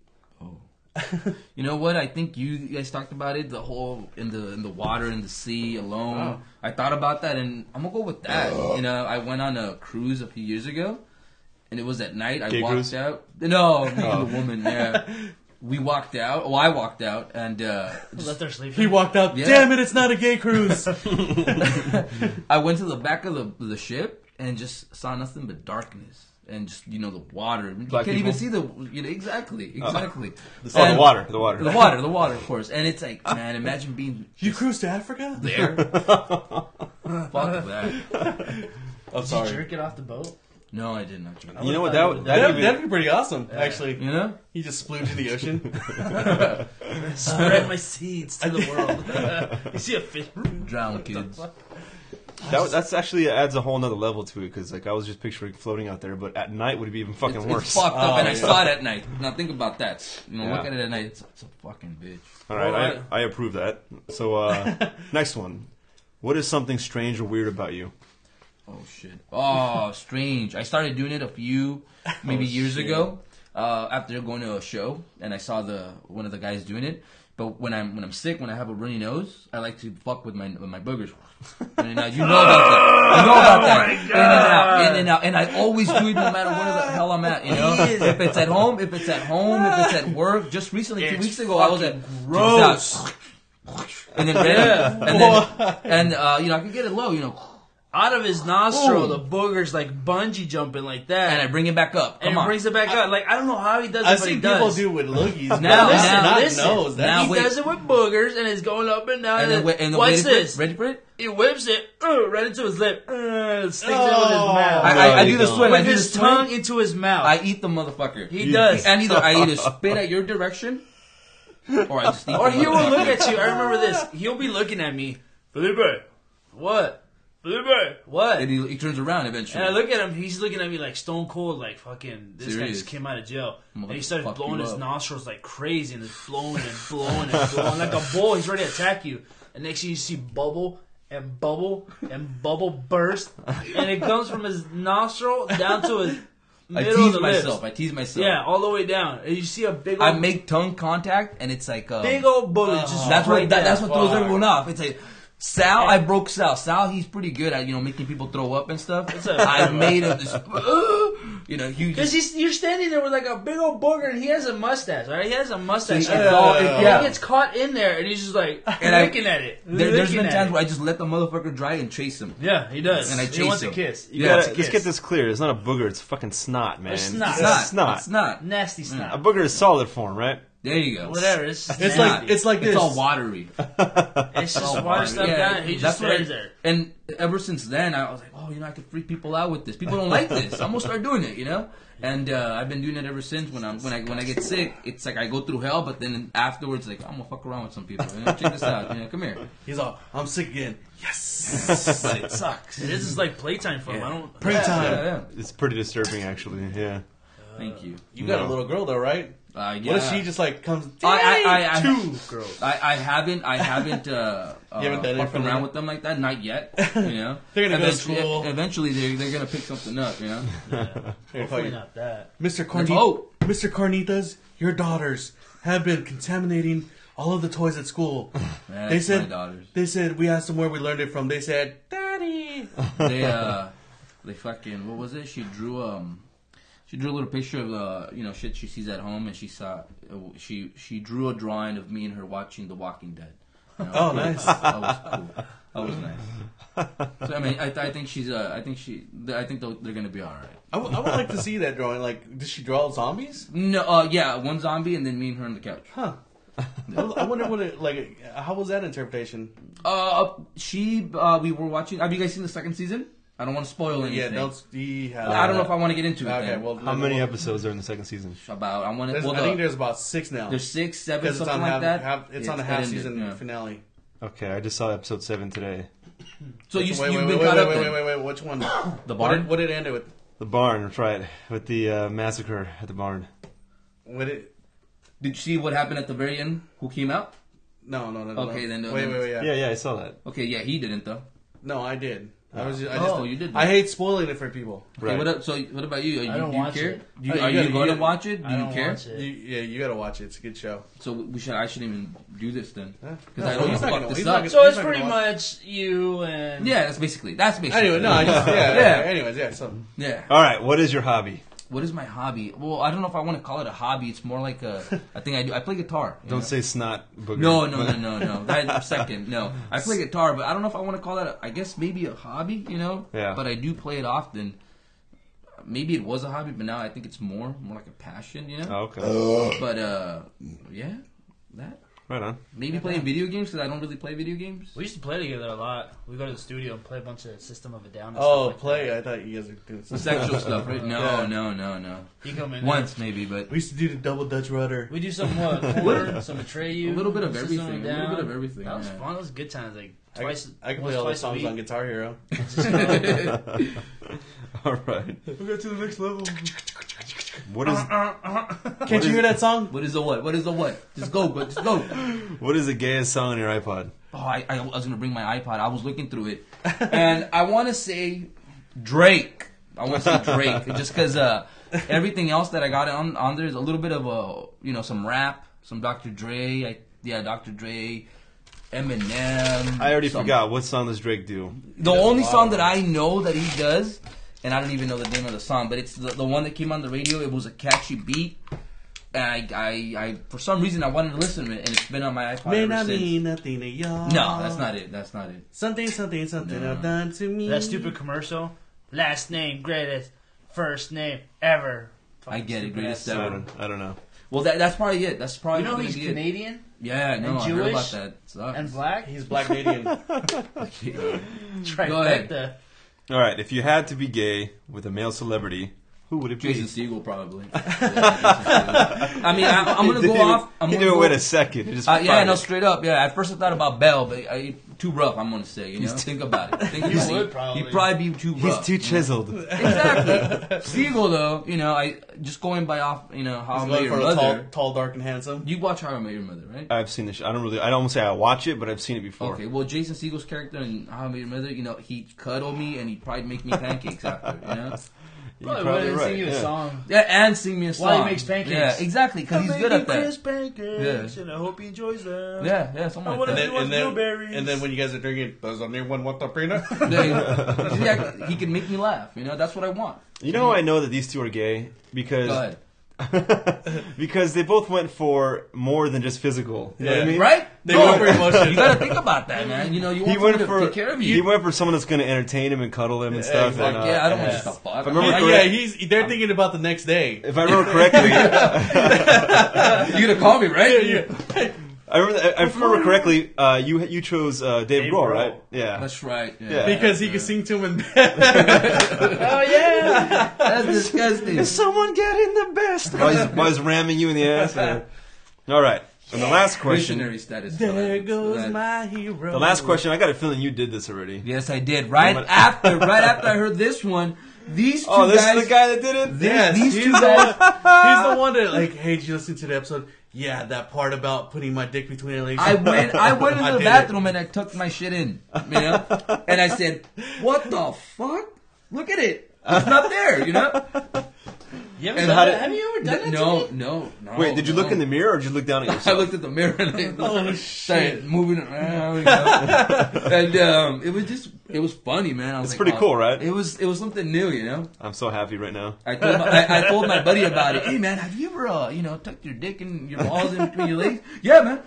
You know what? I think you guys talked about it. The whole in the in the water, in the sea, alone. Oh. I thought about that, and I'm gonna go with that. You know, I went on a cruise a few years ago, and it was at night. I Gay walked cruise? out. No, me Oh. and the woman. Yeah, we walked out. Well, I walked out, and uh, Let her sleep. He walked out. Yeah. Damn it! It's not a gay cruise. I went to the back of the the ship and just saw nothing but darkness. and just you know the water. You Black can't people? even see the you know exactly exactly. Oh, And- the water, the water. the water, the water, of course. And it's like, man, imagine being You cruise to Africa? there. Fuck that. I'm Did sorry. you jerk it off the boat? No, I didn't actually. You know what? I That, would've that, That'd, even, that'd be pretty awesome, actually. You know, You just splooge in the ocean. Spread my seeds to the world. You see a fish? drown kids. that that's actually adds a whole nother level to it because like I was just picturing floating out there, but at night would be even fucking It's, worse. it's fucked up, Oh, and I yeah. saw it at night. Now think about that. You know, Yeah. look at it at night. It's, it's a fucking bitch. All right, Well, I, I approve that. So uh, next one, what is something strange or weird about you? Oh shit. Oh, strange. I started doing it a few, maybe Oh, years shit. ago. Uh, after going to a show, and I saw the one of the guys doing it. But when I'm when I'm sick, when I have a runny nose, I like to fuck with my with my boogers. And now you know about that. You know about that. In and out, in and out, and I always do it no matter where the hell I'm at. You know, if it's at home, if it's at home, if it's at work. Just recently, two It's weeks ago, I was at gross. and then yeah, and then and uh, you know I can get it low. You know. Out of his nostril, Ooh. the booger's like bungee jumping like that. And I bring it back up. Come and he on. brings it back up. Like, I don't know how he does it, I've but he seen people does. do with loogies. but Now, listen, now, not listen. nose. That's Now, he wait. does it with boogers, and it's going up and down. and then, wait, and then what's ready this? For it? Ready for it? He whips it uh, right into his lip. Uh, sticks it Oh. with his mouth. I, No, I, I you do the don't. swim. I with do the his swim. tongue into his mouth. I eat the motherfucker. he does. And either I either spit at your direction, or I just eat Or the he will motherfucker. look at you. I remember this. He'll be looking at me. Felipe, what? Felipe, what? And he, he turns around eventually. And I look at him, he's looking at me like stone cold, like fucking, this guy Serious. just came out of jail. And he starts Fuck blowing you his up. nostrils like crazy, and it's blowing and blowing and blowing. Like a bull, he's ready to attack you. And next thing you see bubble and bubble and bubble burst. And it comes from his nostril down to his I middle of tease the myself. lips. I tease myself. Yeah, all the way down. And you see a big I old, make tongue contact, and it's like um, big old bullet just That's right what that, there. that's what throws Fuck. everyone off. It's like Sal. I broke Sal. Sal, he's pretty good at you know making people throw up and stuff. It's a- I made him this. You know, you Because just he's you're standing there with like a big old booger, and he has a mustache, right? He has a mustache. See, and it's all- it- and yeah. He gets caught in there, and he's just like And I- looking at it. there, there's looking been at times it. where I just let the motherfucker dry and chase him. Yeah, he does. And I he chase wants him. a kiss. He Yeah, wants a Let's kiss. get this clear. It's not a booger. It's fucking snot, man. It's snot. It's not. snot. It's not. Nasty snot. A booger is solid form, right? There you go. Whatever. It's, just It's nasty. like it's like It's this. all watery. it's just water stuff Yeah, down. He just that's what I- stands there. And ever since then, I was like, oh, you know, I could freak people out with this. People don't like this. I'm gonna start doing it, you know. And uh, I've been doing it ever since. When I'm when I when I get sick, it's like I go through hell, but then afterwards, like I'm gonna fuck around with some people. You know, check this out. You know, come here. He's all, I'm sick again. Yes. But it sucks. This is like playtime for him. I don't. Pray time. Yeah, yeah. It's pretty disturbing, actually. Yeah. Thank you. You got No. a little girl though, right? Uh, yeah. What if she just like comes? I, I, I, I, Two girls. I, I haven't, I haven't, uh, uh You haven't done it fucked for around them? with them like that, not yet. You know, They're gonna go to eventually, school. eventually they're they're gonna pick something up. You know, Here, call Hopefully you. not that. Mister Let's Carnita, hope. Mister Carnitas, your daughters have been contaminating all of the toys at school. That's They said- my daughters. They said we asked them where we learned it from. They said, "Daddy." They uh, they fucking what was it? She drew um, she drew a little picture of uh, you know, shit she sees at home, and she saw uh, she she drew a drawing of me and her watching The Walking Dead. You know, Oh, nice. That was cool. That was nice. So I mean, I, I think she's uh, I think she I think they'll- they're gonna be all right. I, w- I would like to see that drawing. Like, did she draw zombies? No, uh, yeah, one zombie and then me and her on the couch. Huh. I I wonder what it like. How was that interpretation? Uh, she uh, we were watching. Have you guys seen the second season? I don't want to spoil anything. Yeah, don't. He had, I don't know if I want to get into it. Okay, then. well, How many episodes are in the second season? about I want to. There's, Well, I the- think there's about six now. there's six, seven, Because it's something on like half, that. half- it's Yeah, on a it half ended, season yeah. finale. Okay, I just saw episode seven today. So you, wait, you've wait, been wait, caught wait, up wait, then. wait, wait, wait, which one? The What barn. did, what did it end with? The barn, that's right. With the uh, massacre at the barn. What it? Did you see what happened at the very end? Who came out? No, no, no. no. Okay, then- Wait, then- wait, wait. Yeah. Yeah, yeah, I saw that. Okay, yeah, he didn't though. No, I did. I was. Just, I Oh, just, you did I that. hate spoiling it for people. Okay, Right. what up, so what about you? Are you I don't do you watch care? it. Do you, Oh, you are you, gotta- you going to gotta- watch it? Do I you don't care? watch it. You, yeah, you gotta watch it. It's a good show. So we should. I shouldn't even do this then, Huh? because I No, don't he's want not to gonna- fuck he's this not up. gonna- So it's not pretty gonna much you and Yeah, that's basically that's basically. Anyway, no, I just yeah, Yeah. yeah. Anyways, yeah. So yeah. All right, what is your hobby? What is my hobby? Well, I don't know if I want to call it a hobby. It's more like a. I think I do. I play guitar. you Don't know? say snot booger. No, no, no, no, no. That's second. No, I play guitar, but I don't know if I want to call that. A, I guess maybe a hobby. You know. Yeah. But I do play it often. maybe it was a hobby, but now I think it's more more like a passion, you know. Oh, okay. But uh, yeah, that Right on. maybe playing video games because I don't really play video games. We used to play together a lot. We go to the studio and play a bunch of System of a Down. And Oh, stuff like play! That. I thought you guys were doing Some something. sexual stuff, right? No, Yeah. no, no, no. You come in. Once maybe, but We used to do the double Dutch rudder. We do some what? Corn, some Atreyu. a little bit of System everything. a A little Down. bit of everything. That was yeah. fun. That was good times. Like I, twice. I can once, play all the twice a songs week. on Guitar Hero. All right. We got to the next level. What is Can't you hear that song? What is the what? What is the what? Just go, but just go. what is the gayest song on your iPod? Oh, I, I was gonna bring my iPod. I was looking through it, and I want to say Drake. I want to say Drake, just because uh, everything else that I got on on there is a little bit of a you know some rap, some Doctor Dre. I, yeah, Doctor Dre, Eminem. I already some- forgot. What song does Drake do? The only song that I know that he does, and I don't even know the name of the song, but it's the, the one that came on the radio. It was a catchy beat. And I, I, I, for some reason, I wanted to listen to it, and it's been on my iPod May ever not since. mean nothing to y'all. No, that's not it. That's not it. Something, something, something No. I've done to me. That stupid commercial. Last name greatest, first name ever. I get it, Stupid greatest ass I ever. song. don't, I don't know. Well, that, that's probably it. That's probably You know gonna he's be it. Canadian Yeah, no, and I heard about Jewish that. Sucks. and black. He's Black Canadian. Trifecta. Go ahead. All right. If you had to be gay with a male celebrity, who would it be? Jason Segel, probably. Yeah, Jason Segel. I mean, I, I'm gonna He go didn't off. even- I'm he gonna didn't go, wait a second. He just Uh, yeah, fired no, it. straight up. Yeah, at first I thought about Bell, but I, too rough. I'm gonna say, you know, think about it. Think You about it. would probably. He'd probably be too He's rough. too chiseled. Exactly. Siegel, though, you know, I just going by off, you know, how I He's met going your for a mother. tall, tall, dark, and handsome. You watch How I Met Your Mother, right? I've seen this. Sh- I don't really. I don't say I watch it, but I've seen it before. Okay, well, Jason Segel's character in How I Met Your Mother, you know, he'd cuddle me and he'd probably make me pancakes after, you know? You're Probably probably would right. sing you a yeah. song. Yeah, and sing me a song. While he makes pancakes. Yeah, exactly, because he's good at that. pancakes, Yeah. and I hope he enjoys them. Yeah, yeah, something I like wanna that. And then, wants and, then, blueberries. and then when you guys are drinking, does anyone want the peanut? Yeah, yeah, he can make me laugh, you know? That's what I want. You know how I know that these two are gay? Because Go ahead. because they both went for more than just physical. You know what I Yeah. mean? Right? They No, went for emotion. You gotta think about that, man. You know, you He want went someone for to take care of you. he went for someone that's going to entertain him and cuddle him and stuff. exactly. And, uh, yeah, I don't want yeah. just a fuck. If I remember yeah, correct- yeah, he's. They're thinking about the next day. if I remember correctly, You're gonna call me, right? Yeah, yeah. I remember. If I remember correctly, uh, you you chose uh, Dave, Dave Grohl, Grohl. right? Yeah. That's right. Yeah. Yeah. Because he could sing to him in bed. Oh yeah. That's disgusting. Is someone getting the best? While he's, while he's ramming you in the ass. Yeah. All right. And the last question. Missionary status. for There that. goes That- my hero. The last question. I got a feeling you did this already. Yes, I did. Right But- after, right after I heard this one, these two Oh, this guys. is the guy that did it. Yes, these he's two the guys- one. He's the one that like, hey, did you listen to the episode? Yeah, that part about putting my dick between your legs. I went, I went into I the did bathroom and I tucked my shit in, you know, and I said, "What the fuck? Look at it. It's not there, you know." You haven't And done how that? did- Have you ever done that? No, to me? no, no. Wait, did you look no. in the mirror or did you look down at I yourself? looked at the mirror and I Oh, started moving around, you know? and um, it was just, it was funny, man. I was It's like, pretty oh, cool, right? It was, it was something new, you know. I'm so happy right now. I told, my, I, I told my buddy about it. Hey, man, have you ever, uh, you know, tucked your dick and your balls in between your legs? Yeah, man.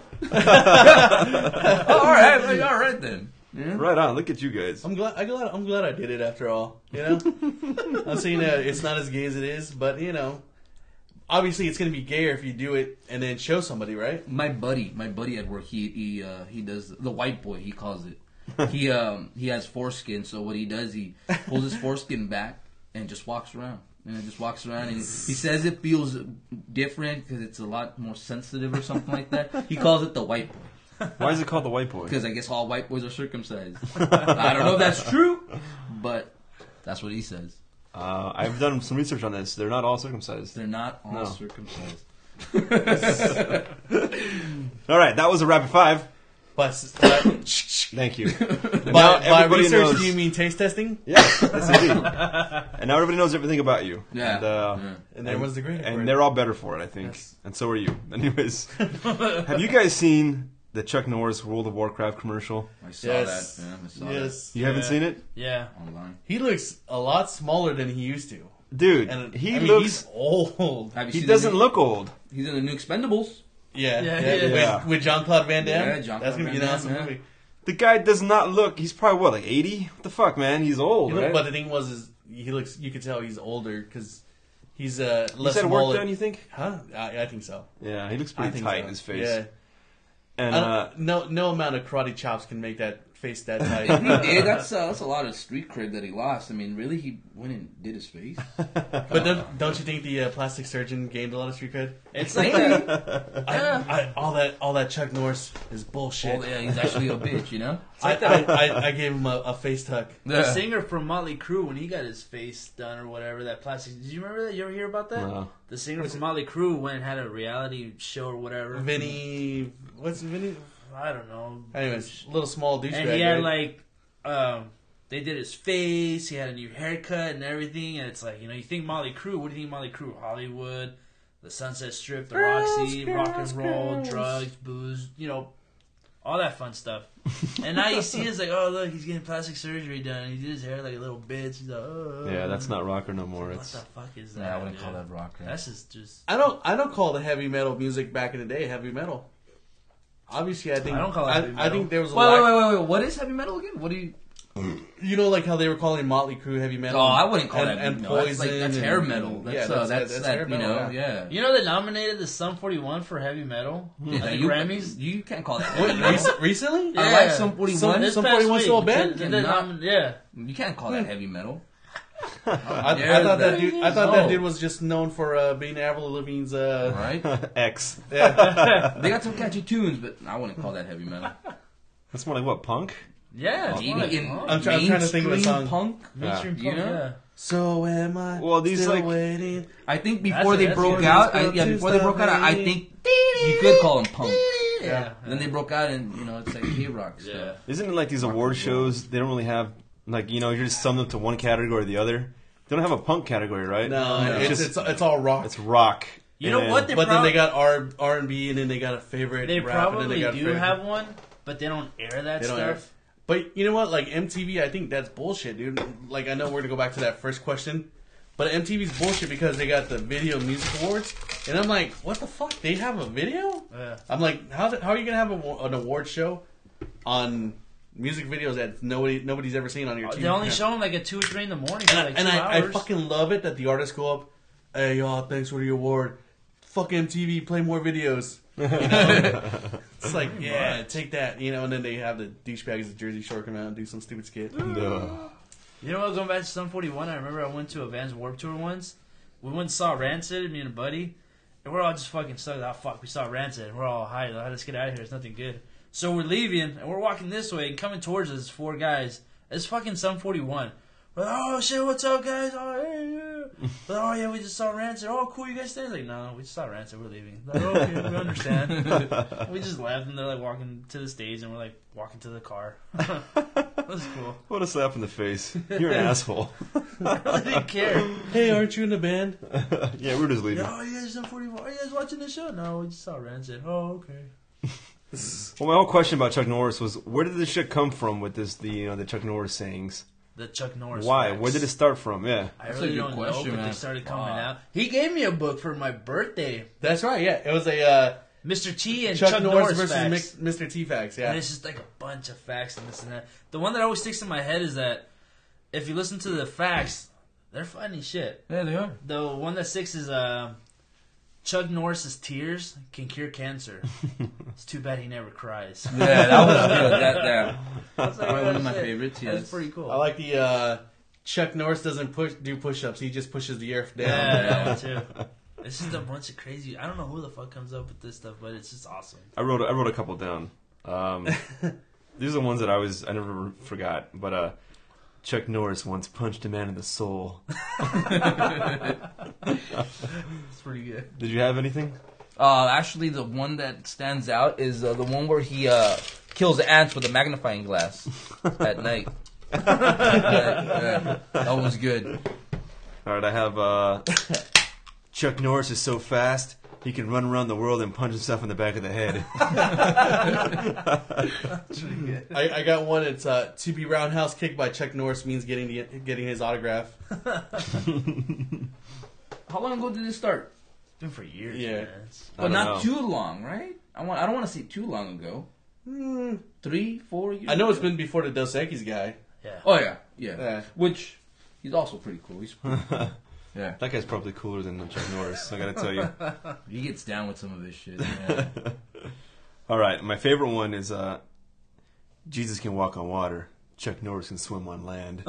Yeah. Oh, all right, well, all right then. Yeah. Right on. Look at you guys. I'm glad. I'm glad. I'm glad I did it after all. You know, I'm saying that it's not as gay as it is, but you know, obviously it's gonna be gayer if you do it and then show somebody, right? My buddy, my buddy at work, he he uh, he does the white boy. He calls it. He um he has foreskin, so what he does, he pulls his foreskin back and just walks around. And it just walks around, and he, he says it feels different because it's a lot more sensitive or something like that. He calls it the white boy Why is it called the white boy? because I guess all white boys are circumcised. I don't know if that's true, but that's what he says. Uh, I've done some research on this. They're not all circumcised. They're not all No. circumcised. All right, that was a rapid five. But, but Thank you. And by, now by everybody research, knows. do you mean taste testing? Yes, yes, indeed. And now everybody knows everything about you. Yeah. And, uh, Yeah. And everyone's the great. and they're all better for it, I think. Yes. And so are you. Anyways, have you guys seen the Chuck Norris World of Warcraft commercial? I saw Yes. that. Yeah, I saw Yes. You haven't Yeah. seen it, Yeah. that online. He looks a lot smaller than he used to, dude? and he I mean, looks. he's old. Have you He seen the doesn't new- look old. He's in the new Expendables. Yeah, Yeah, yeah, yeah. With, Yeah. with John Claude Van Damme. Yeah, Jean-Claude That's gonna be Van an awesome Damme, yeah. movie. The guy does not look. He's probably what, like eighty? What the fuck, man? He's old, You know, right? but the thing was, is he looks. You could tell he's older because he's uh less. Is that work mullet. done? You think? Huh? I, I think so. Yeah, he looks I pretty think tight so. in his face. Yeah. And I uh, don't- no, no amount of karate chops can make that face that tight. Yeah, that's uh, that's a lot of street cred that he lost. I mean, really, he went and did his face. But don't, don't you think the uh, plastic surgeon gained a lot of street cred? It's like that. I, I, all that, all that Chuck Norris is bullshit. Well, yeah, he's actually a bitch, you know. I, I, I, I gave him a, a face tuck. The Yeah. singer from Motley Crue, when he got his face done or whatever, that plastic. Did you remember that? You ever hear about that? No. The singer from Motley Crue went and had a reality show or whatever. Vinny, what's Vinny? I don't know. Anyways, little small douchebag. And he had guy. like, um, they did his face. He had a new haircut and everything. And it's like, you know, you think Motley Crue. What do you think Motley Crue? Hollywood, the Sunset Strip, the Girls, Roxy, rock girls, and roll, girls. drugs, booze. You know, all that fun stuff. And now you see it's like, oh look, he's getting plastic surgery done. He did his hair like a little bitch. He's like, oh. yeah, that's not rocker no more. What It's the fuck is that? Yeah, I wouldn't dude? call that rock. Right? That's just just. I don't, I don't call the heavy metal music back in the day heavy metal. Obviously, I think I don't call it I, heavy I metal. think there was a Wait, lack. wait, wait, wait, wait. What is heavy metal again? What do you? You know, like how they were calling Motley Crue heavy metal. Oh, I wouldn't call and, that heavy and metal. That's like Poison that's and- hair metal. That's yeah, uh, that's, that's, that's that. hair You metal, know, yeah. yeah. You know they nominated the Sum forty-one for heavy metal Yeah, at the you, Grammys. You can't call that What, heavy metal. rec- recently? Yeah. I like some forty-one. Some- This some past forty-one week, still a band? they- they Cannot. nomin- yeah. You can't call that heavy metal. I, I Yeah, thought that that- dude. I thought that no. dude was just known for uh, being Avril Lavigne's. Uh, Right? X. yeah. They got some catchy tunes, but I wouldn't call that heavy metal. That's more like what, punk? Yeah, it's Even like, in oh, I'm try- I'm trying to think of a mainstream song. punk. mainstream you punk, know? yeah. So am I. Well, these, still like- waiting. I think That's before a- they that's broke a- out, I, Let's yeah, go before they to broke out, I, I the- think you could call them punk. Yeah. Then they broke out, and you know, it's like K-rock stuff. Yeah. Isn't it like these award shows? They don't really have like you know you're just summed up to one category or the other. They don't have a punk category, right? No, it's, it's, just it's it's all rock. it's rock. You know And- what? They but then prob- they got R R and B, and then they got a favorite. They rap, and then probably they got a do favorite. have one, but they don't air that They don't stuff. air- But you know what? Like M T V, I think that's bullshit, dude. Like I know we're gonna go back to that first question, but M T V's bullshit because they got the Video Music Awards, and I'm like, what the fuck? They have a video? Yeah. I'm like, how how are you gonna have a, an award show on music videos that nobody nobody's ever seen on your T V? They only show them like at two or three in the morning. And, I, like and two I, I hours. fucking love it that the artists go up, hey y'all, thanks for the award. Fuck M T V, play more videos. You know? It's like, yeah, take that, you know, and then they have the douchebags of Jersey Shore come out and do some stupid skit. No. You know what? Going back to Sum forty-one, I remember I went to a Vans Warped Tour once. We went and saw Rancid, me and a buddy, and we're all just fucking stuck. Oh fuck, we saw Rancid, and we're all high. Like, let's get out of here. It's nothing good. So we're leaving, and we're walking this way, and coming towards us, four guys. It's fucking Sum forty-one. We're like, oh shit, what's up, guys? Oh hey, yeah. We're like, oh yeah, we just saw Rancid. Oh cool, you guys stay? Like, no, we just saw Rancid. We're leaving. Like, okay, we understand. We just left, and they're like walking to the stage, and we're like walking to the car. That was cool. What a slap in the face. You're an asshole. I really didn't care. Hey, aren't you in the band? Yeah, we're just leaving. Oh, you guys Sum forty-one. Are you guys watching the show? No, we just saw Rancid. Oh, okay. Well, my whole question about Chuck Norris was, where did this shit come from with this, the you know, the Chuck Norris sayings? The Chuck Norris. Why? facts. Where did it start from? Yeah. I That's a really good don't question, know, but man. they started coming Wow. out. He gave me a book for my birthday. That's right, yeah. It was a uh, Mister T and Chuck, Chuck, Norris, Norris, versus facts. Mix, Mister T Facts, yeah. And it's just like a bunch of facts and this and that. The one that always sticks in my head is that if you listen to the facts, they're funny shit. Yeah, they are. The one that sticks is uh, Chuck Norris's tears can cure cancer. It's too bad he never cries. Yeah, that was good. That, that. That's like, Probably one of oh, my shit. favorites, That's yes. pretty cool. I like the uh, Chuck Norris doesn't push do push-ups. He just pushes the earth down. Yeah, that one too. It's just a bunch of crazy. I don't know who the fuck comes up with this stuff, but it's just awesome. I wrote I wrote a couple down. Um, these are the ones that I was I never forgot. But uh, Chuck Norris once punched a man in the soul. It's pretty good. Did you have anything? Uh, actually, the one that stands out is uh, the one where he uh, kills ants with a magnifying glass at night. yeah, yeah. That was good. All right, I have uh, Chuck Norris is so fast he can run around the world and punch himself in the back of the head. I, I got one. It's uh, to be roundhouse kicked by Chuck Norris means getting the, getting his autograph. How long ago did this start? It's been for years. Yeah. Man. It's- I But don't not know. too long, right? I want. I don't want to say too long ago. Three, four years. I know it's ago? been before the Dos Equis guy. yeah. Oh yeah, yeah. Yeah. Which He's also pretty cool. He's pretty cool. Yeah. That guy's probably cooler than Chuck Norris, I gotta tell you. He gets down with some of this shit. Yeah. All right, my favorite one is uh, Jesus can walk on water. Chuck Norris can swim on land.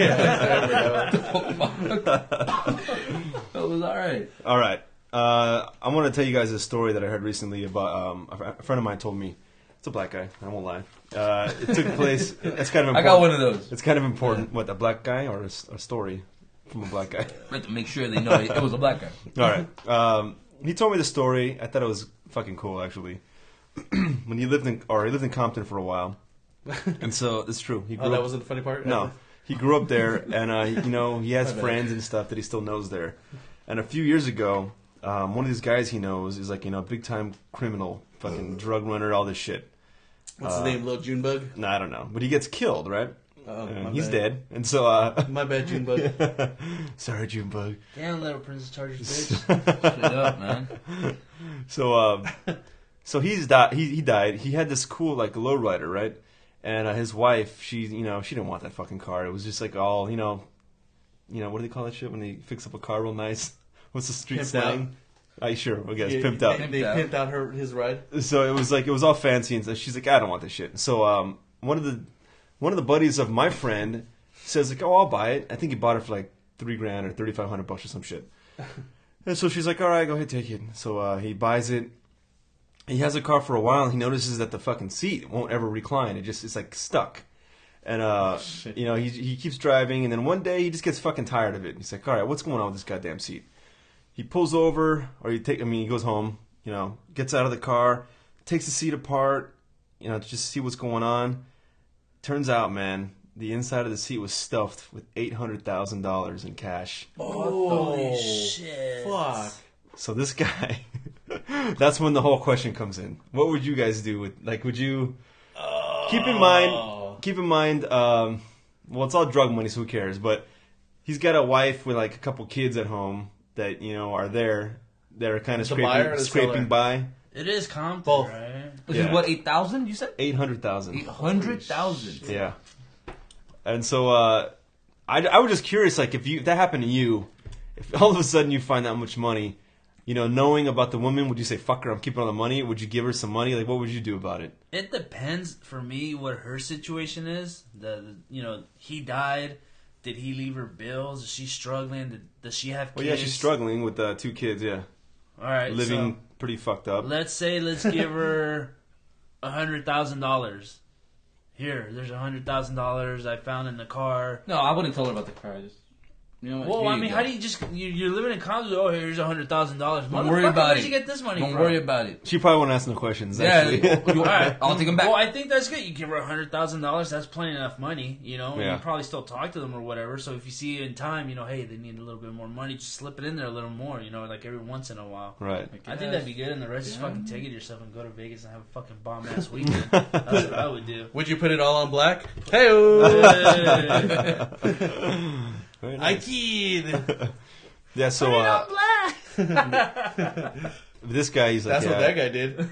That was all right. All right. Uh, I want to tell you guys a story that I heard recently about um, a, fr- a friend of mine told me. It's a black guy. I won't lie. Uh, it took place. It's kind of important. I got one of those. It's kind of important. What, a black guy or a, s- a story from a black guy? I have to make sure they know it was a black guy. All right. Um, he told me the story. I thought it was fucking cool, actually. When he lived in, or he lived in Compton for a while, and so it's true. He grew Oh, that up, wasn't the funny part? No, he grew up there, and uh, you know he has friends and stuff that he still knows there. And a few years ago, um, one of these guys he knows is like you know big time criminal, fucking drug runner, all this shit. What's Uh, his name? Lil Junebug? No, I don't know, but he gets killed, right? Oh, And my he's bad. dead, and so uh, My bad, Junebug. sorry, Junebug. Damn, little Princess Chargers, bitch. Straight up, man. So, um, so he's died. He he died. He had this cool like lowrider, right? And uh, his wife, she you know she didn't want that fucking car. It was just like all you know, you know what do they call that shit when they fix up a car real nice? What's the street Pimped slang? I sure, I guess Yeah, pimped they, out. They Pimped out. pimped out her his ride. So it was like it was all fancy and so she's like I don't want this shit. So um, one of the one of the buddies of my friend says like oh I'll buy it. I think he bought it for like three grand or thirty five hundred bucks or some shit. And so she's like all right go ahead take it. So uh, he buys it. He has a car for a while and he notices that the fucking seat won't ever recline. It just it's like stuck. And uh, Shit. you know he he keeps driving and then one day he just gets fucking tired of it. He's like all right what's going on with this goddamn seat? He pulls over, or he take. I mean, he goes home. You know, gets out of the car, takes the seat apart. You know, to just see what's going on. Turns out, man, the inside of the seat was stuffed with eight hundred thousand dollars in cash. Holy shit. Fuck. So this guy, that's when the whole question comes in. What would you guys do with? Like, would you keep in mind? Keep in mind. Um, well, it's all drug money, so who cares? But he's got a wife with like a couple kids at home. That you know are there, they're kind of The buyer or scraping, the scraping seller? by It is Compton, Both. right? This Yeah. is what, eight thousand you said? eight hundred thousand. eight hundred thousand. Yeah, and so uh, I, I was just curious, like if you if that happened to you, if all of a sudden you find that much money, you know, knowing about the woman, would you say fuck her? I'm keeping all the money. Would you give her some money? Like, what would you do about it? It depends for me what her situation is. The, the you know he died. Did he leave her bills? Is she struggling? Did, does she have kids? Well, yeah, she's struggling with uh, two kids. Yeah, All right, living pretty fucked so up. let's say let's give her a hundred thousand dollars. Here, there's a hundred thousand dollars I found in the car. No, I wouldn't tell her about the car. Just, you know what? Well, Here I you mean, go. how do you just you, you're living in Compton? Oh, here's a hundred thousand dollars. Don't worry about Where'd it. you get this money Don't from? worry about it. She probably won't ask no questions. Yeah, Actually. you- All right. I'll take them back. Well, I think that's good. You give her a hundred thousand dollars. That's plenty enough money, you know. And Yeah. you probably still talk to them or whatever. So if you see in time, you know, hey, they need a little bit more money. Just slip it in there a little more, you know, like every once in a while. Right. I think that'd be good. And the rest is Yeah. fucking take it yourself and go to Vegas and have a fucking bomb ass weekend. That's what I would do. Would you put it all on black? Hey, Very I nice. kid. Yeah. So uh, this guy, he's like, That's what yeah. that guy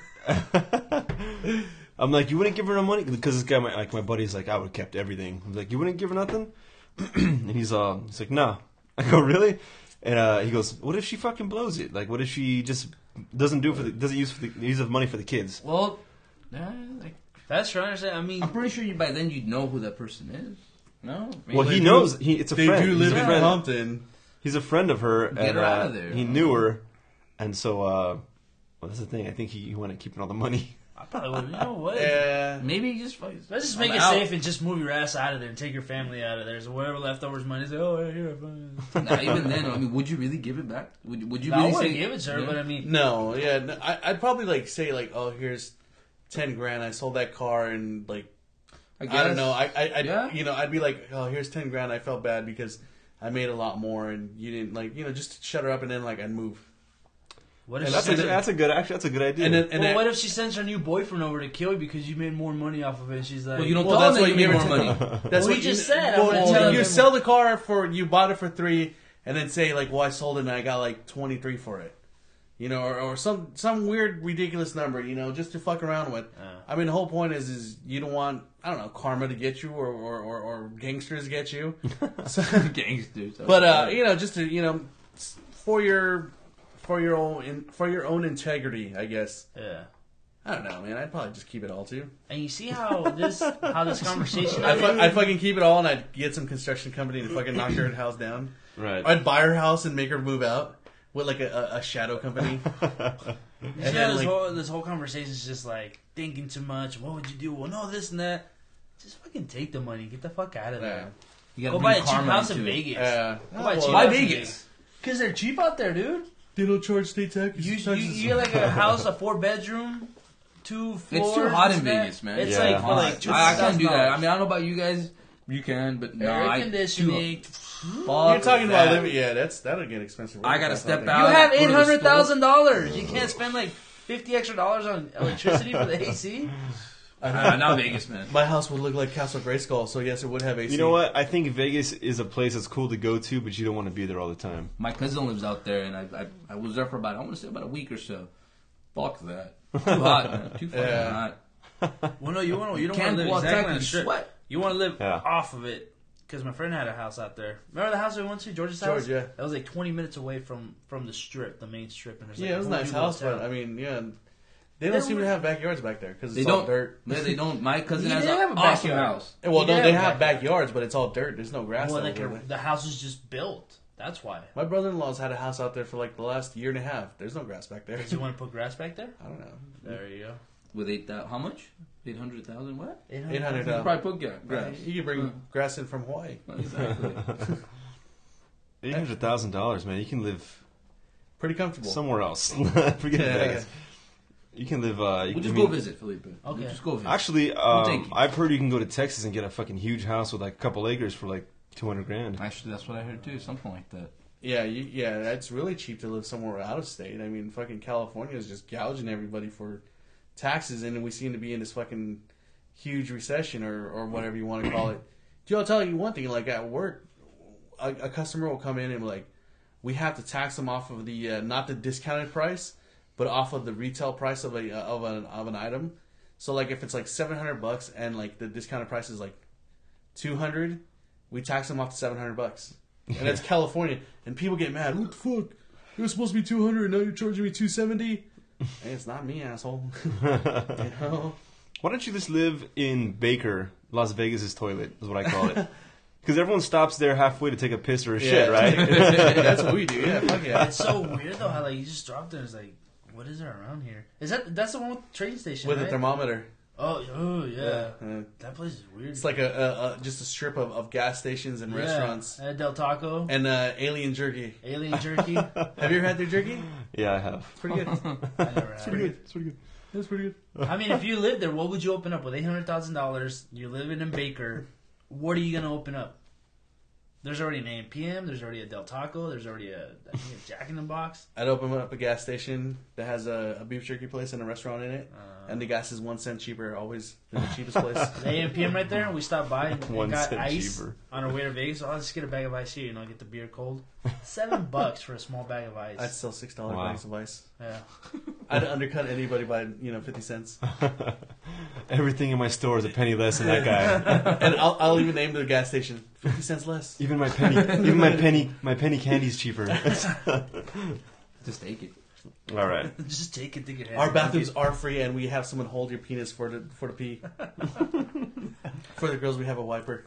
did. I'm like, you wouldn't give her no money because this guy, my, like my buddy's like, I would have kept everything. I'm like, you wouldn't give her nothing, and he's uh, he's like, no. I go, really? And uh, he goes, what if she fucking blows it? Like, what if she just doesn't do it for the doesn't use for the use the money for the kids? Well, yeah, like, That's right. I say. I mean, I'm pretty sure you by then you'd know who that person is. No? Maybe Well, they he do. knows. He it's a They friend. do He's live a in friend. Compton. He's a friend of her, Get and her uh, out of there. he knew her, and so uh, well, that's the thing. I think he, he wanted keeping all the money. I probably would. You know what? Yeah. Maybe just fuck- Let's just I'm make it out. safe and just move your ass out of there and take your family out of there. So whatever leftovers money, say, oh, right here. fine." Nah, even then, I mean, would you really give it back? Would, would you I really wouldn't say give it to her, Yeah. but I mean, No, yeah, no, I, I'd probably like say like, oh, here's ten grand. I sold that car and like, I, I, guess. don't know. I, I, I'd, Yeah. you know, I'd be like, oh, here's ten grand. I felt bad because I made a lot more and you didn't like, you know, just shut her up and then like I'd move. what if And she That's a, sends good- her, that's a good. Actually, that's a good idea. And then, and well, then, what if she sends her new boyfriend over to kill you because you made more money off of it? And she's like, Well, you don't Well, tell that's them what that you you made more never money. that's Well, what he just you, said, I'm Well, gonna tell you them- sell the car for you bought it for three, and then say like, well, I sold it and I got like twenty three for it. You know, or, or some some weird, ridiculous number, you know, just to fuck around with. Uh. I mean, the whole point is, is you don't want, I don't know, karma to get you or, or, or, or gangsters get you. So, Gangsters. but, uh, you know, just to, you know, for your, for your own, for your own integrity, I guess. Yeah. I don't know, man. I'd probably just keep it all, too. And you see how this how this conversation I'd, fu- ended? I'd fucking keep it all, and I'd get some construction company to fucking knock her house down. Right. I'd buy her house and make her move out with, like, a, a, a shadow company. You And see then, how this like- whole this whole conversation is just like thinking too much. What would you do? Well, no, this and that. Just fucking take the money. Get the fuck out of Yeah. there. You gotta Go buy a bring cheap karma house in into it. Vegas. Uh, Go buy a well, cheap Why house in Vegas? Because they're cheap out there, dude. They don't charge state taxes. You, you, you get like a house, a four bedroom, two floors. It's too hot this in and that. Vegas, man. It's Yeah. like for like I, two I can't do that. I dollars. mean, I don't know about you guys. You can, but no. Air I, conditioning. You're Fuck talking that. about living. Yeah, that's that'll get expensive. I gotta step You out. have go to eight the hundred thousand dollars. You can't spend like fifty extra dollars on electricity for the A C. Uh, not Vegas, man. My house would look like Castle Grayskull, so yes, it would have A C. You know what? I think Vegas is a place that's cool to go to, but you don't want to be there all the time. My cousin lives out there, and I, I I was there for about I want to say about a week or so. Fuck that. Too hot, man. Too fucking Yeah. hot. Well, no, you want to. You don't Can't want to live go exactly outside on the and strip. sweat. You want to live Yeah. off of it. Because my friend had a house out there. Remember the house we went to, George's house? George, yeah. That was like twenty minutes away from, from the strip, the main strip. And there's Yeah, like it was a whole nice new house, hotel. but I mean, yeah, they don't They seem were- to have backyards back there because They it's all don't. dirt. No, they don't. My cousin He has did an have a awesome backyard. house. Well, He no, did they have have backyard. backyards, but it's all dirt. There's no grass. Well, all like over a, there. the house was just built. That's why. My brother-in-law's had a house out there for like the last year and a half. There's no grass back there. Does he want to put grass back there? I don't know. There you go. With eight thousand, how much? Eight hundred thousand. What? Eight hundred You could thousand. probably put gra- grass. You could bring grass in from Hawaii. Exactly. Eight hundred thousand dollars, man. You can live Pretty comfortable. somewhere else. Forget Yeah, Vegas. You can live. Uh, you We'll can, just I go mean, visit, Felipe. We'll Okay. just go visit. Actually, take um, you. I've heard you can go to Texas and get a fucking huge house with like a couple acres for like two hundred grand. Actually, that's what I heard too. Something like that. Yeah, you, yeah, it's really cheap to live somewhere out of state. I mean, fucking California is just gouging everybody for taxes, and we seem to be in this fucking huge recession or, or whatever you want to call it. Dude, I'll tell you one thing. Like at work, a, a customer will come in and be like, we have to tax them off of the uh, not the discounted price, but off of the retail price of a of an of an item. So like if it's like seven hundred bucks and like the discounted price is like two hundred, we tax them off to seven hundred bucks. And that's California, and people get mad. What the fuck? It was supposed to be two hundred, and now you're charging me two seventy. Hey, it's not me, asshole. You know? Why don't you just live in Baker, Las Vegas' toilet, is what I call it. Because everyone stops there halfway to take a piss or a shit, right? That's what we do. Yeah, fuck yeah. It's so weird though how like you just drop there and it's like, what is there around here? Is that that's the one with the train station? With right? a thermometer. Oh, oh yeah. Uh, That place is weird. it's like a, a, a just a strip of, of gas stations and Yeah. restaurants Uh, Del Taco, and uh, alien jerky. alien jerky. I Have you ever had their jerky? Yeah, I have. It's pretty good. never had it. It's pretty good. It's pretty good. I mean, if you lived there, what would you open up with eight hundred thousand dollars? You're living in Baker. What are you gonna open up? There's already an A M P M. There's already a Del Taco. There's already a, I think a Jack in the Box. I'd open up a gas station that has a, a beef jerky place and a restaurant in it, Uh, and the gas is one cent cheaper, always than the cheapest place. The A M P M right there. We stopped by and, and One got cent ice cheaper. on our way to Vegas. So I'll just get a bag of ice here. You know, get the beer cold. Seven bucks for a small bag of ice. I'd sell six dollar Wow. bags of ice. Yeah. I'd undercut anybody by you know fifty cents, Everything in my store is a penny less than that guy. and I'll, I'll even name the gas station fifty cents less. Even my penny, even my penny, my penny candy's cheaper. Just take it. All right. Just take it to get Our bathrooms are free, and we have someone hold your penis for the for the pee. For the girls, we have a wiper.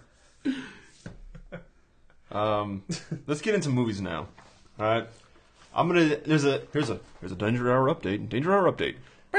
Um, let's get into movies now. All right. I'm gonna. There's a here's a here's a Danger Hour update. Danger Hour update.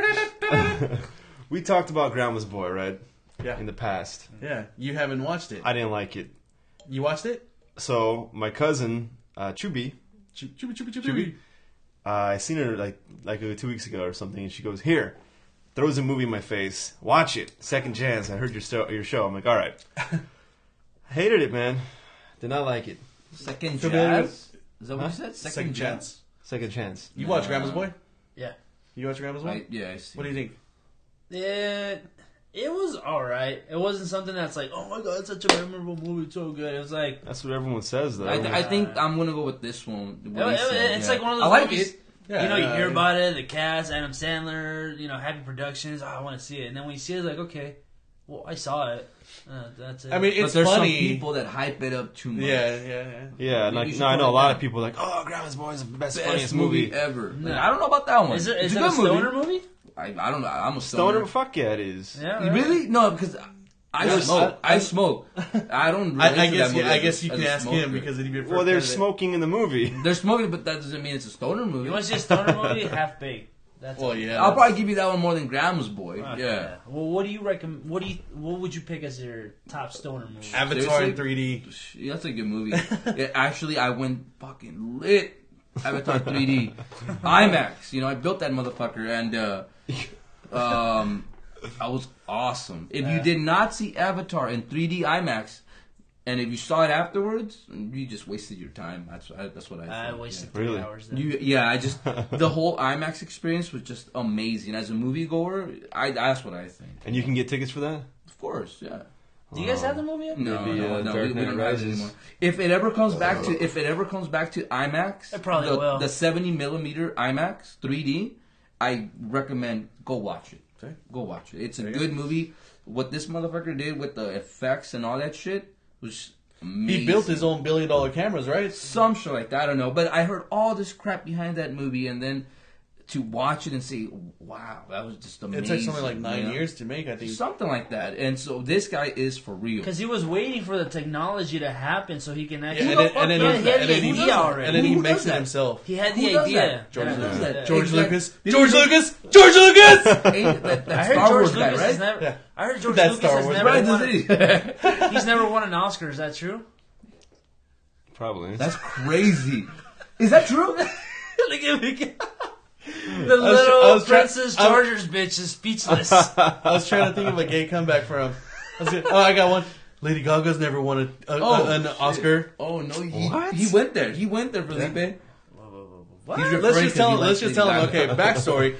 We talked about Grandma's Boy, right? Yeah, In the past, yeah. You haven't watched it. I didn't like it. You watched it? So my cousin, uh, Chubi, Choo- choo- choo- choo- Chubi, choo. uh, I seen her like like uh, two weeks ago or something, and she goes, "Here," throws a movie in my face. Watch it. Second chance. I heard your sto- your show. I'm like, all right. Hated it, man. Did not like it. Second Familiar jazz. Is that what Huh? you said? Second chance. Second chance. You watch Grandma's Boy? Yeah. You watch Grandma's Boy? I, yeah, I see. What do you think? It it was alright. It wasn't something that's like, oh my god, it's such a memorable movie, it's so good. It was like That's what everyone says, though. I, th- I think I'm gonna go with this one. it- what he it- said, it's yeah. like one of those I like movies. it. Yeah, you know, you yeah, hear yeah. about it, the cast, Adam Sandler, you know, Happy Productions. Oh, I want to see it, and then when you see it, it's like, okay, well, I saw it. Uh, that's it. I mean, But it's there's funny. some people that hype it up too much. Yeah, yeah, yeah. Yeah, and You like should no, I put know a it lot down. of people are like, oh, Grandma's Boy is the best, Best funniest movie, movie. ever. No. Like, I don't know about that one. is it, it's is a it a good movie. stoner movie? I, I don't know. I'm a Stoner, stoner. fuck yeah, it is. Yeah, You right. really? No, because I Yeah, smoke. I- I, smoke. I don't. I, relate I to guess that movie yeah, I as a- guess you as can a ask smoker. him because he'd be your first Well, there's candidate. smoking in the movie. They're smoking, but that doesn't mean it's a stoner movie. You want to see a stoner movie? Half Baked. That's Well, it. yeah. I'll that's- probably give you that one more than Grandma's Boy. Okay. Yeah. Well, what do you recommend? What do you? What would you pick as your top stoner movie? Avatar Seriously? in three D. Yeah, that's a good movie. Yeah, actually, I went fucking lit. Avatar three D, IMAX. You know, I built that motherfucker, and uh, um, I was awesome. If you did not see Avatar in three D IMAX, and if you saw it afterwards, you just wasted your time. That's I, that's what I. I think, wasted yeah. three Really? hours. Then. You, yeah, I just the whole IMAX experience was just amazing. As a moviegoer, I that's what I think. And you can get tickets for that? Of course, yeah. do you guys have the movie yet? No, Maybe, no, uh, no, Dark we, we Knight don't have it Rises. anymore. If it ever comes back to, if it ever comes back to IMAX, It probably the, will. the seventy millimeter IMAX three D, I recommend go watch it. Okay. Go watch it. It's a There you good movie. What this motherfucker did with the effects and all that shit was amazing. He built his own billion dollar cameras, right? Some shit like that. I don't know, but I heard all this crap behind that movie, and then to watch it and say, "Wow, that was just amazing." It took something like nine you know? years to make, I think. something like that. And so this guy is for real. Because he was waiting for the technology to happen so he can Yeah, actually. and then, and then, He he, had the and then he, idea already. and then he Who makes does it that? himself. He had Who the does idea. that? George Yeah. Lucas. Yeah. George Exact- Lucas. Did George he- Lucas. George Lucas. Ain't that, that I heard Star George Wars guy, Lucas right? has never. Yeah. I heard George That's Lucas Star has Wars, never Right, won. doesn't he? He's never won an Oscar. Is that true? Probably. That's crazy. Is that true? Look at me. The I was- little I was try- Princess I- Chargers bitch is speechless. I was trying to think of a gay comeback for him. I was like, oh, I got one. Lady Gaga's never won a, a, Oh, a- an shit. Oscar. Oh no, he, What? he went there. He went there, Felipe. What? He's Let's referring just to tell he him. Let's likes just tell him. Lady Okay, Gaga. backstory.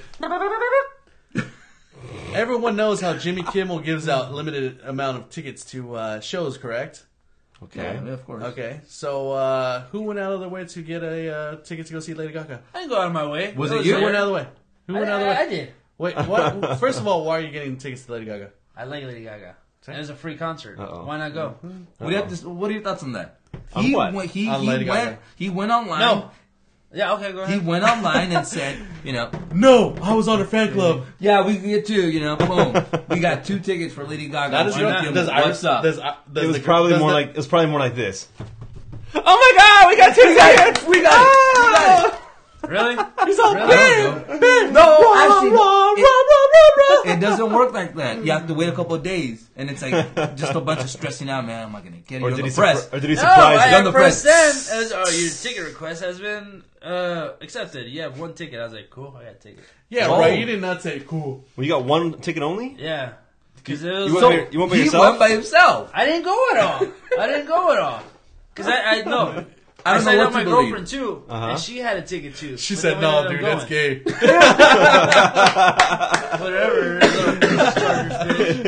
Everyone knows how Jimmy Kimmel gives out limited amount of tickets to uh, shows, correct? Okay. Yeah, of course. Okay, so uh, who went out of their way to get a uh, ticket to go see Lady Gaga? I didn't go out of my way. Was That it you? Who went out of the way? Who I, went out of the I, I way? did. Wait, what? First of all, why are you getting tickets to Lady Gaga? I like Lady Gaga. And it was a free concert. Uh-oh. Why not go? What, do you have to, what are your thoughts on that? On He what? went. He, On he Lady went. Gaga. He went online. No. Yeah, okay, go He ahead. went online and said, you know, No, I was on a fan club. yeah, we can get two. You know, boom, we got two tickets for Lady Gaga. That is Why your, not? does What's Iris, up? Does, uh, does It was the- probably does more the- like it was probably more like this. Oh my god, we got two tickets! we got it. We got it. Really? He's all Really? big, big. No, actually, rah, it- rah, rah, rah, It doesn't work like that. You have to wait a couple of days, and it's like just a bunch of stressing out. Man, am I gonna get it? Or You're did the he press. surpri- or did he No, surprise I you? on the press. pressed send. As, oh, your ticket request has been uh, accepted. You have one ticket. I was like, cool, I got a ticket. Yeah, Oh. right. You did not say cool. Well, you got one ticket only? Yeah. Because it was. You so, went by, you went by he yourself? went by himself. I didn't go at all. I didn't go at all. Because I, I no. I don't know signed what up my to believe. girlfriend too, Uh-huh. and she had a ticket too. She But said, then we "No, ended dude, up that's going. gay." Whatever. little Princess Chargers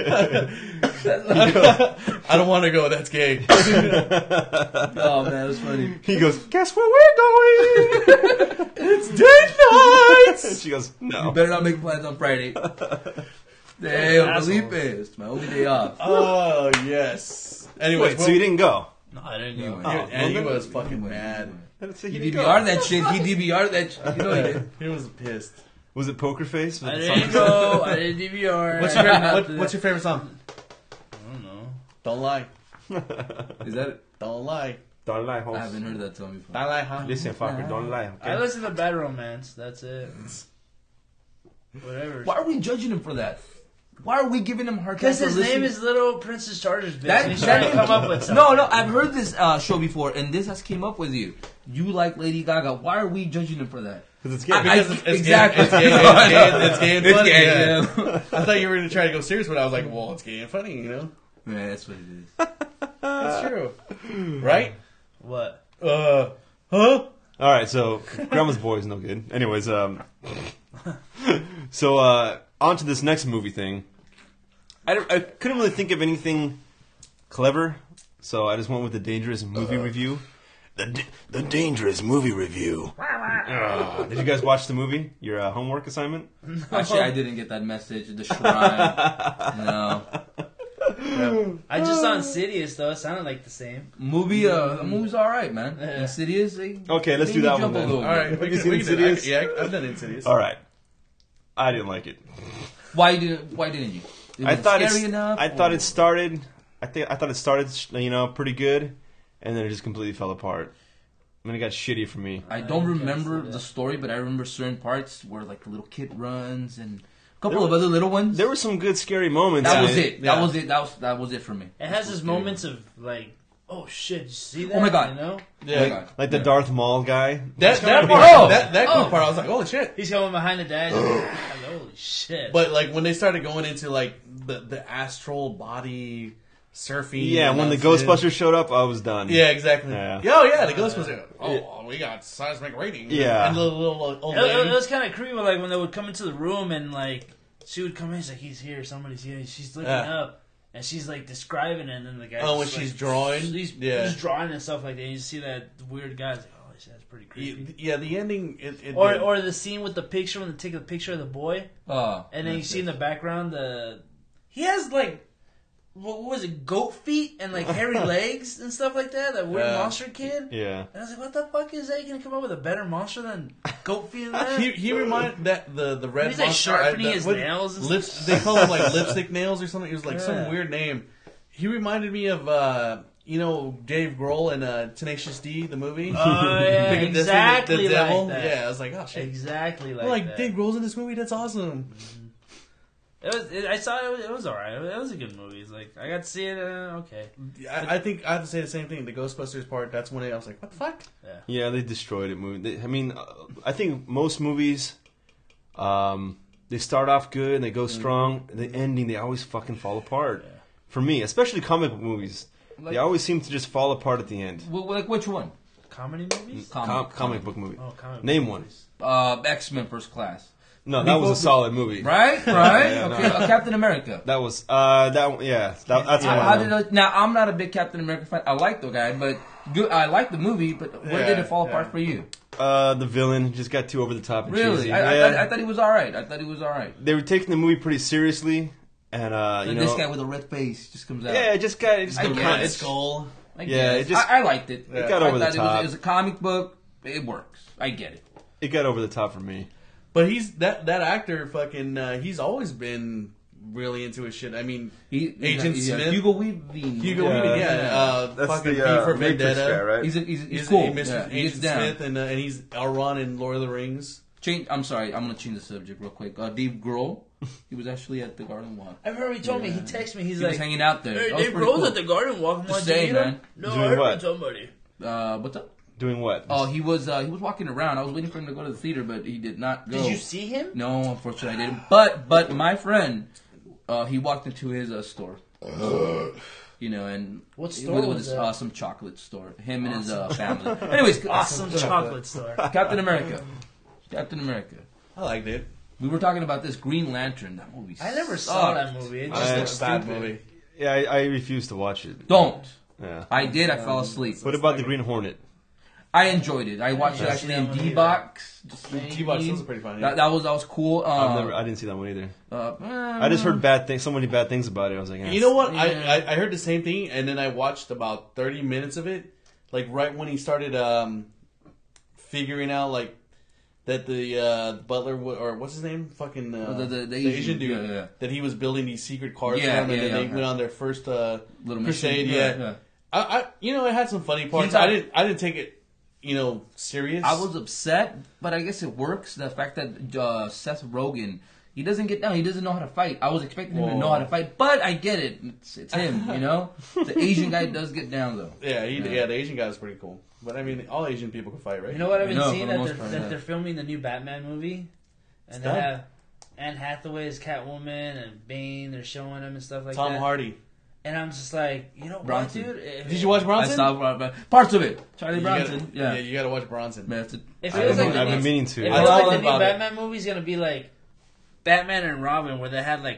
bitch. I don't want to go. That's gay. Oh man, that's funny. He goes, guess where we're going? It's date night. She goes, You no. better not make plans on Friday. Damn, Asshole. Felipe, it's my only day off. Oh yes. Anyway, Wait, so you didn't go? No, I didn't He go. went. Oh. and he well, was fucking mad. So He didn't D go. V R'd that shit. He D V R'd that shit. You know he did. He was pissed. Was it Poker Face? with I the didn't song? go. I didn't D V R. What's I your did favorite, what, nothing. what's your favorite song? I don't know. Don't lie. Is that it? Don't lie. Don't lie, I host. haven't heard that song before. Don't lie, huh? Listen, fucker, don't lie, I okay? listen to Bad Romance. That's it. Whatever. Why are we judging him for that? Why are we giving him a hard time Because for his listening? name is Little Princess Chargers bitch. That- and he's that- trying to come up with something. No, no, I've heard this uh, show before, and this has came up with you. You like Lady Gaga. Why are we judging him for that? Because it's gay. I- Because it's, it's exactly. Gay, it's gay. It's gay. It's gay and It's funny. gay, yeah. yeah. I thought you were going to try to go serious, but I was like, well, it's gay and funny, you know? Yeah, that's what it is. That's true. Right? What? Uh, huh? All right, so Grandma's Boy is no good. Anyways, um, so uh, on to this next movie thing. I, don't- I couldn't really think of anything clever, so I just went with the dangerous movie review. the the dangerous movie review. uh, did you guys watch the movie? Your uh, homework assignment? Actually, I didn't get that message. The Shrine. No. I just saw Insidious though. It sounded like the same. Movie, uh, the movie's all right, man. Yeah. Insidious. They, Okay, let's made do me that jump one a then. little All bit. right, Have we you can, seen we can do that. Insidious? Yeah, I've done Insidious. All right. I didn't like it. Why didn't Why didn't you? It I wasn't thought scary it's, enough. I thought or- it started. I think I thought it started, you know, pretty good, and then it just completely fell apart. I mean, it got shitty for me. I don't I can't remember see that. the story, but I remember certain parts where like a little kid runs and a couple There of were- other little ones. There were some good scary moments. that in was it. That Yeah. was it. That was that was it for me. It has its moments of like, oh shit, did you see that? Oh my God. You know, Yeah. Oh my God. Like the Yeah. Darth Maul guy. That that Oh! part, that that cool Oh! part, I was like, holy shit. he's coming behind the dad. Holy shit! But like when they started going into like the the astral body surfing. Yeah, and when the that's it. Ghostbusters showed up, I was done. Yeah, exactly. Yeah. Oh yeah, the Ghostbusters. Oh, we got seismic rating. Yeah. and the little, little old it, it- lady. it was kind of creepy. Like when they would come into the room and like she would come in, she's like, he's here, somebody's here. She's looking Yeah. up and she's like describing it, and then the guy. Oh, when just, she's like, drawing? he's, Yeah. he's drawing and stuff like that. And you see that weird guy. It's like, oh, shit, that's pretty creepy. yeah, the ending. It, it Or, did- or the scene with the picture when they take the picture of the boy, Uh, and then you see in the background the he has like what was it, goat feet and like hairy legs and stuff like that. That weird Yeah. monster kid. Yeah. And I was like, what the fuck is that? You gonna come up with a better monster than goat feet and that? he he reminded that the the red He's, like, monster, sharpening I- the- his what- nails and lips. They call them like lipstick nails or something. It was like some Yeah. weird name. He reminded me of uh, you know Dave Grohl in uh, Tenacious D, the movie. Oh yeah, Pick up this exactly thing, the, the devil. like that. Yeah, I was like, oh shit. Exactly like I'm like that. Dave Grohl's in this movie. That's awesome. It was. It, I saw it. Was, it was alright. It was a good movie. It's like I got to see it. Uh, okay. I, I think I have to say the same thing. The Ghostbusters part. That's when it, I was like, what the fuck? Yeah, they destroyed it. Movie. They, I mean, uh, I think most movies, um, they start off good and they go strong. The ending, they always fucking fall apart. Yeah. For me, especially comic book movies, Like- they always seem to just fall apart at the end. wh- like which one? Comedy movies. Comic, Com- comic book movie. Oh, comic Name book one. movies. Uh, X Men First Class. No, that was a solid movie. Right, right. Yeah, okay, no. uh, Captain America. That was uh that one- yeah that, that's How, one. how of did them. I, now I'm not a big Captain America fan. I like the guy, but good. I like the movie, but where Yeah, did it fall yeah. apart for you? Uh, the villain just got too over the top and Really, cheesy. I, I, yeah. thought, I thought he was all right. I thought he was all right. They were taking the movie pretty seriously, and uh, you And know, this guy with a red face just comes out. yeah, it just got it just I got get kind it. of Skull. I yeah, guess. it just- I, I liked it. it got I over the thought It was, top. it was a comic book. It works. I get it. it got over the top for me. But he's that that actor. Fucking. Uh, he's always been really into his shit. I mean, He, Agent he's, Smith? Hugo Weaving. Hugo Yeah. Weaving. Yeah. Yeah. Uh, That's fucking the V uh, for Matrix Vendetta. guy, right? He's a, he's, he's, He's, cool. Mister Yeah, he Agent gets down. Smith, and uh, and he's Elrond in Lord of the Rings. Change. I'm sorry. I'm gonna change the subject real quick. Uh, Dave Grohl. He was actually at the Garden Walk. I remember he told me. He Yeah. texted me. He's He like, was hanging out there. "Hey, That was Dave pretty Grohl's cool. at the Garden Walk. Want Just to saying, meet him?" man. No, Doing I heard what? from somebody. Uh, what's up? Doing what? Oh, he was uh, he was walking around. I was waiting for him to go to the theater, but he did not go. Did you see him? No, unfortunately, I didn't. But but my friend, uh, he walked into his uh, store. You know, and What it store was, it was was that? awesome chocolate store. Him and his uh, family. Anyways, Awesome chocolate store. Captain America. Captain America. I liked it. We were talking about this Green Lantern. That movie. I never saw sucked. that movie. It It just just I- looks a bad stupid. movie. Yeah, I, I refuse to watch it. Don't. Yeah. I did. I fell asleep. What about the Green Hornet? I enjoyed it. I watched it Yeah. actually That in one either. D box. T-Box was pretty funny. That, that was that was cool. I've Um, never, I didn't see that one either. uh, I just heard bad things, so many bad things about it. I was like, eh. You know what? Yeah. I, I I heard the same thing, and then I watched about thirty minutes of it. Like right when he started um, figuring out like that the uh, butler w- or what's his name, fucking uh, the- the- the the Asian- Asian dude, yeah, yeah. that he was building these secret cars Yeah, for him, and yeah, then yeah, they yeah. went on their first uh, little crusade. mission. Yeah, yeah. I, I you know it had some funny parts. He's I out- didn't I didn't take it you know serious. I was upset, but I guess it works. The fact that uh, Seth Rogen, he doesn't get down. He doesn't know how to fight. I was expecting him to know Whoa. how to fight, but I get it. It's, it's him, you know. The Asian guy does get down though. yeah he, Yeah. yeah the Asian guy was pretty cool. But I mean all Asian people can fight, right? You know what I've been No, seeing for the that most they're part, that yeah. they're filming the new Batman movie, and It's they done. have Anne Hathaway as Catwoman and Bane. They're showing them and stuff like Tom that. Hardy. And I'm just like, you know Bronson. what, dude? If, Did you watch Bronson? I saw uh, parts of it. Charlie You Bronson. gotta- yeah. yeah, you gotta watch Bronson. Man, it's a- If I it was haven't- like the I've been next- meaning to. If it I was saw like the that new about it. Batman movie is gonna be like Batman and Robin, where they had like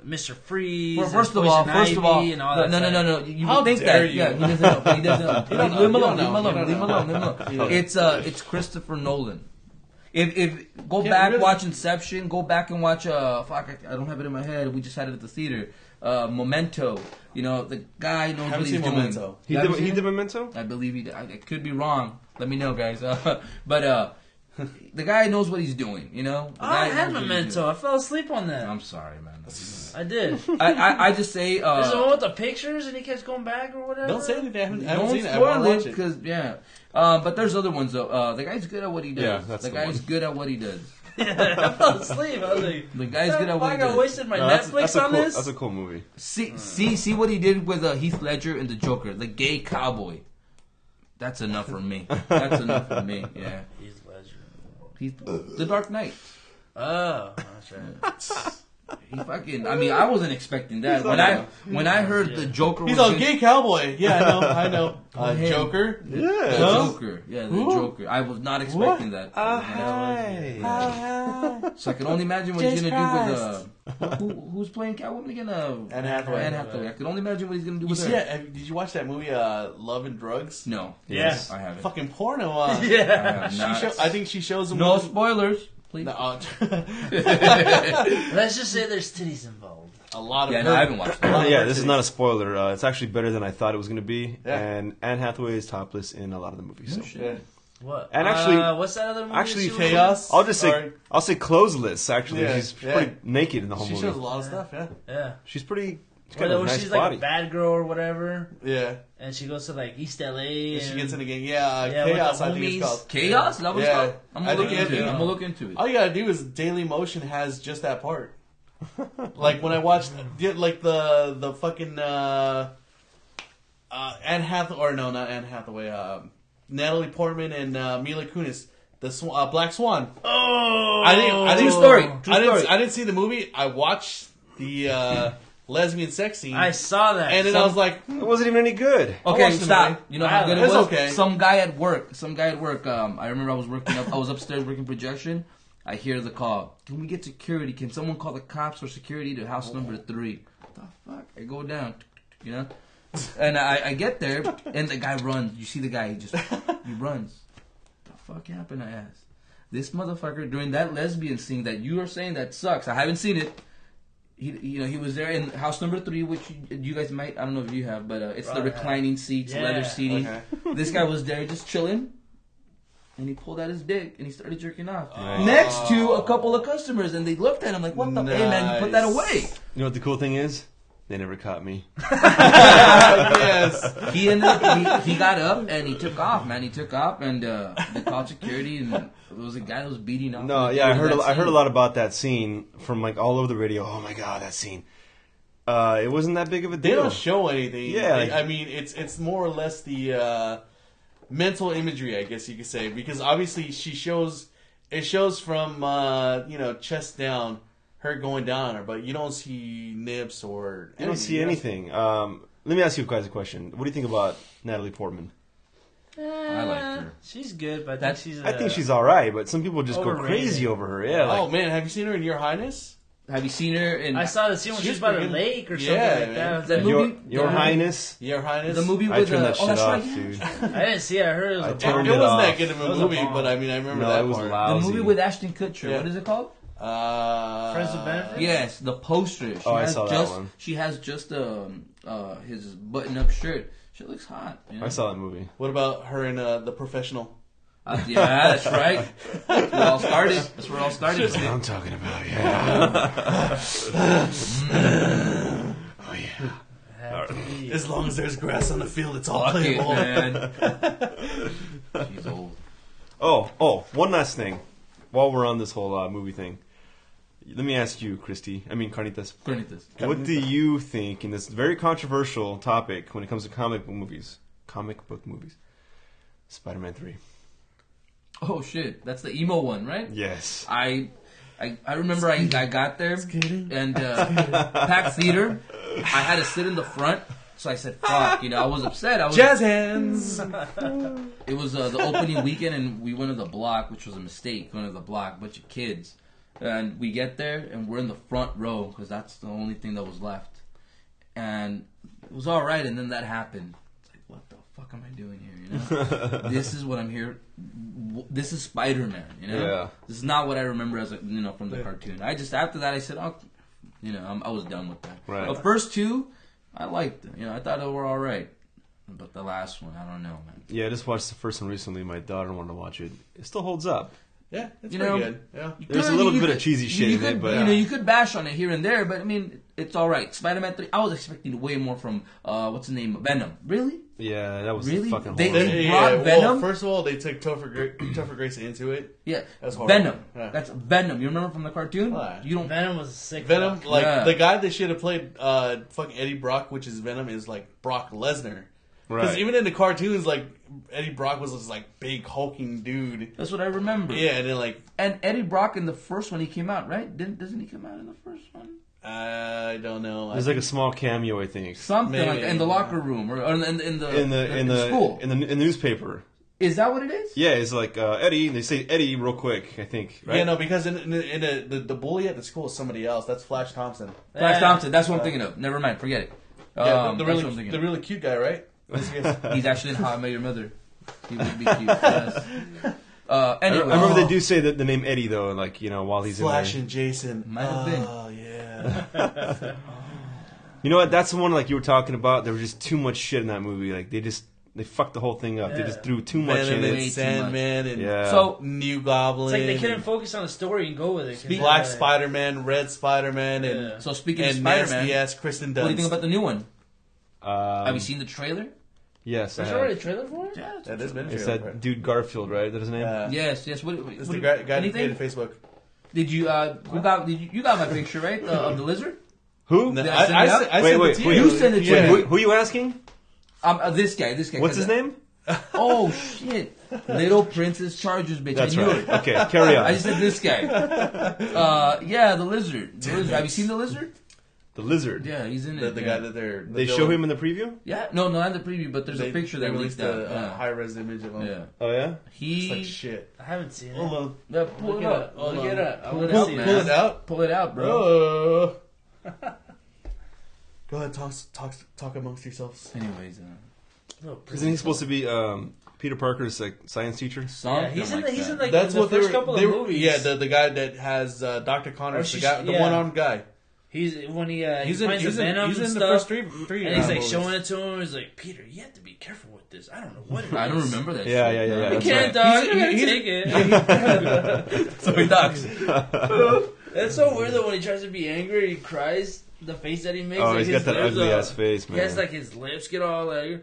Mister Freeze. Well, and first of all, Poison first of all, Ivy and all no, that no, no, stuff. no, no. You How would think dare that. you. Yeah, he doesn't know. He doesn't know. You don't know. Leave him You alone. don't Leave him know. alone. You Leave him don't alone. Leave him know. alone. You don't know. It's uh, it's Christopher Nolan. If if go Yeah, back, really. watch Inception. Go back and watch uh, fuck, I, I don't have it in my head. We just had it at the theater. Uh, Memento. You know, the guy knows Haven't what he's seen doing. Memento. He You did. haven't He seen did it? Memento. I believe he did. I, I could be wrong. Let me know, guys. Uh, but uh, the guy knows what he's doing. You know. The Oh, I guy had knows what he's Memento. doing. I fell asleep on that. I'm sorry, man. I did. I, I I just say. Uh, Is the one with the pictures and he keeps going back or whatever? Don't say anything. I haven't, I haven't Don't seen it. I want spoil to it watch it. because yeah. Uh, but there's other ones though. Uh, the guy's good at what he does. Yeah, that's the the guy's one. good at what he does. I fell asleep. I was like, The guy's good at what he I got does. wasted my No, that's, Netflix that's a on cool, this. That's a cool movie. See see see what he did with uh, Heath Ledger and the Joker, the gay cowboy. That's enough for me. That's enough for me. Yeah. Heath Ledger. Heath, the Dark Knight. Oh, that's right. He fucking. I mean, I wasn't expecting that. When I when I heard the Joker, He's was all gonna- gay cowboy. Yeah, I know. I know. Uh, Hey. Joker. The Yeah. Huh? Joker, yeah, the Who? Joker. I was not expecting that. Uh, Yeah. hi. So I can only imagine what he's Jesus gonna do with uh, who, who's playing Catwoman again? Uh, Anne Hathaway. Anne Hathaway. I can only imagine what he's gonna do You with see her. it? Have- Did you watch that movie, uh, Love and Drugs? No, Yes. I haven't. Fucking porno. Uh, I Yeah. have she not. show, I think she shows him. No with- spoilers, please. No, uh, Let's just say there's titties involved. a lot of. Yeah, her- no, I haven't watched a lot that. of Yeah, her this is titties. not a spoiler. Uh, it's actually better than I thought it was going to be. Yeah. And Anne Hathaway is topless in a lot of the movies. So. Yeah. What? And actually- uh, what's that other movie? actually, she was Chaos. I'll just say Sorry. I'll say clothesless. Actually, Yeah, she's yeah. pretty naked in the whole She movie. shows a lot of stuff. Yeah. in? Yeah. She's pretty. She's Where got a when nice she's body. like a bad girl or whatever, Yeah. and she goes to like East L A. And And she gets in again. Yeah. Uh, Yeah, with Chaos. the I think homies. it's called. Chaos? Is that what it's Yeah. called? I'm I gonna look think into it- it. I'm gonna look into it. All you gotta do is Daily Motion has just that part. Like when I watched, like the the fucking uh, uh, Anne Hathaway, or no, not Anne Hathaway, uh, Natalie Portman and uh, Mila Kunis, the Sw- uh, Black Swan. Oh, I didn't. I didn't True story. True I didn't. story. I didn't see the movie. I watched the uh, lesbian sex scene, I saw that. and then Some- I was like, It wasn't even any good. Okay, watched the stop. movie. You know how good it It's was? okay. Some guy at work, some guy at work, um, I remember I was working up, I was upstairs working projection. I hear the call. Can we get security? Can someone call the cops or security to house number three? What the fuck? I go down, you know? And I, I get there, and the guy runs. You see the guy, he just, he runs. What the fuck happened, I asked. This motherfucker, during that lesbian scene that you are saying that sucks, I haven't seen it. He, you know, he was there in house number three, which you, you guys might, I don't know if you have, but uh, it's the Right. reclining seats, Yeah. leather seating. Okay. This guy was there just chilling, and he pulled out his dick and he started jerking off Nice. next to a couple of customers, and they looked at him like, "What the? Hey man, you put that Nice. away." You know what the cool thing is? They never caught me. yes. He ended up, he, he got up and he took off, man. He took off, and uh, they called security, and there was a guy that was beating up. No, yeah, I heard. A, I heard a lot about that scene from like all over the radio. Oh my god, that scene. Uh, it wasn't that big of a They deal. don't show anything. Yeah, They- like- I mean, it's it's more or less the uh, mental imagery, I guess you could say, because obviously she shows it shows from uh, you know chest down, her going down on her, but you don't see nips or You don't see anything. Um, let me ask you guys a question. What do you think about Natalie Portman? I like her. She's good, but I think That's- she's. I think uh, she's all right, but some people just go Overrated. crazy over her. Yeah, like, Oh man, have you seen her in Your Highness? Have you seen her in I saw the scene when She's she's by the freaking- lake or Yeah, something like man. that. That Your, movie- Your the movie- Highness. Your Highness. the movie I with turned uh, that oh, shit that's off, right, dude. I didn't see it. I heard it was. I a It, turned it it wasn't off. that good of It a was a movie, bomb. but I mean, I remember No, that it was part. loud. the movie with Ashton Kutcher. Yeah. What is it called? Uh, Friends with Benefits? Yes, the poster. She Oh, I has saw that just, one. She has just um uh his button-up shirt. She looks hot. You know? I saw that movie. What about her in uh, The Professional? Uh, yeah, that's right. That's where it all started. That's where it all started. That's what I'm talking about. Yeah. oh yeah. Had to be. As long as there's grass on the field, it's all Fuck it, playable. man. She's old. Oh, oh, one last thing. While we're on this whole uh, movie thing, let me ask you, Christy. I mean, Carnitas. Carnitas. What do you think in this very controversial topic when it comes to comic book movies? Comic book movies. Spider-Man three. Oh shit, that's the emo one, right? Yes. I, I, I remember I, I got there and uh, packed theater. I had to sit in the front, so I said, "Fuck," you know. I was upset. I was. Jazz hands. It was uh, the opening weekend, and we went to the block, which was a mistake. Going to the block, bunch of kids, And we get there, and we're in the front row because that's the only thing that was left. And it was all right, and then that happened. It's like, what the fuck am I doing here? You know, this is what I'm here. This is Spider-Man. You know, Yeah. this is not what I remember as a, you know from the cartoon. I just after that I said, oh, you know, I'm, I was done with that. Right. The first two, I liked them. You know, I thought they were all right. But the last one, I don't know, man. Yeah, I just watched the first one recently. My daughter wanted to watch it. It still holds up. Yeah, it's You pretty know, good. Yeah. You There's could- a little you bit could- of cheesy you shit in could, it, but you know, you could bash on it here and there, but I mean, it's all right. Spider-Man three, I was expecting way more from uh, what's the name, Venom. Really? yeah, that was Really? fucking They- horrible. they- Yeah, brought well, Venom? first of all, they took Topher, Gra- Topher Grace into it. Yeah, That's horrible. Venom. Yeah. That's Venom. You remember from the cartoon? Why? You don't. Venom was a sick. Venom, fuck. like Yeah. the guy that should have played uh, fucking Eddie Brock, which is Venom, is like Brock Lesnar. Because Right. even in the cartoons, like Eddie Brock was this like big hulking dude. That's what I remember. Yeah, and then like And Eddie Brock in the first one, he came out right. Didn't doesn't he come out in the first one? I don't know. There's I like a small cameo, I think, Something Maybe. like in the locker room or, or in, in, in the in the in the school. in the, in the newspaper. Is that what it is? Yeah, it's like uh, Eddie. They say Eddie real quick, I think. Right? Yeah, no, because in, in, the, in the, the the bully at the school is somebody else. That's Flash Thompson. Flash Yeah. Thompson. That's what I'm thinking of. Never mind. Forget it. Yeah, Um, the, the that's what I'm really thinking the of. really cute guy, right? He's actually in How I Met Your Mother. He would be cute. Yes. Uh, I, anyway, I remember they do say that the name Eddie though, like you know, while he's Flash in there. and Jason. Might have been. Oh yeah. You know what? That's the one like you were talking about. There was just too much shit in that movie. Like they just they fucked the whole thing up. They Yeah. just threw too much Venom in and it. Way too Sandman and Yeah. So New Goblin. It's like they couldn't and focus on the story and go with it. 'cause, Black uh, Spider-Man, Red Spider-Man, and Yeah. so speaking of and Spider-Man, nasty ass Kristen Dunst. what do you think about the new one? Um, Have you seen the trailer? Yes, I There's have. already a trailer for it? Yeah. Yeah, there's been a It's trailer, that right? dude Garfield, right? Is that his name? Yeah. Yes, yes. What, It's what- the guy, guy that anything? created Facebook. Did you? Uh, you got? Did you, you got my picture right uh, of the lizard? Who? No, Did I, I send I, it out? sent- I Wait, sent wait, it to wait. you. You sent it to Yeah. me. Who, who are you asking? Um, uh, this guy. This guy. What's his name? Oh shit! Little Princess Chargers, bitch. That's I knew right. it. Okay, carry on. I just said this guy. Uh, yeah, the lizard. The lizard. Have you seen the lizard? The lizard. Yeah, he's in The, it. the yeah. guy that they're the They show villain. him in the preview. Yeah, no, no, not the preview, but there's They- a picture they that leaked released out. a, a Yeah. high res image of him. yeah. Oh yeah. He. It's like shit. I haven't seen it. Hold on. Yeah, pull Look it it up. up. Hold Look on. it up. I Pull want it to up, see man. Pull this. it out. Pull it out, bro. Oh. Go ahead, talk, talk, talk amongst yourselves. Anyways, uh, Little Isn't he supposed to be um, Peter Parker's like science teacher? Yeah, something he's in like the he's that. in like That's the what first they were. couple they of were- movies. Yeah, the the guy that has uh, Doctor Connors, Or the she's- guy, the yeah. one-armed guy. he's when he uh, he He's in. finds He's the in. venom He's in and the stuff, first three. three and he's uh, like movies. showing it to him. He's like, Peter, you have to be careful with this. I don't know what it is. I don't remember that. Yeah, shit. yeah, yeah, yeah. You That's can't, right. dog. He's- You gotta he's- take it. So he talks. That's so weird though. When he tries to be angry, he cries. The face that he makes. Oh, like, he's his got that lips, ugly uh, ass face, man. He has like his lips get all like.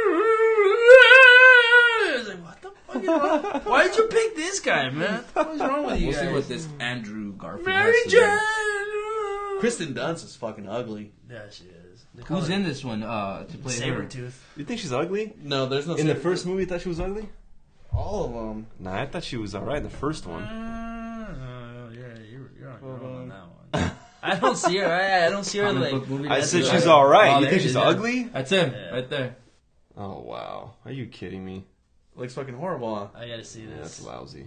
It's like, what the fuck is wrong? Why did you pick this guy, man? What is wrong with you We'll see guys? what this Andrew Garfield Mary has to do. Jane. Kristen Dunst is fucking ugly. Yeah, she is. They call Who's her in this one uh, to play her? Sabretooth. You think she's ugly? No, there's no. In the secret- first movie, you thought she was ugly? all of them. Nah, I thought she was alright in the first one. Uh, you're, you're, you're on your own on that one. I don't see her. I, I don't see her Comic like. book movie, I that's said it. she's alright. Oh, You there think it she's is, yeah. ugly? That's him, Yeah. right there. Oh wow, are you kidding me? Looks fucking horrible. Huh? I gotta see Yeah, that's this. lousy.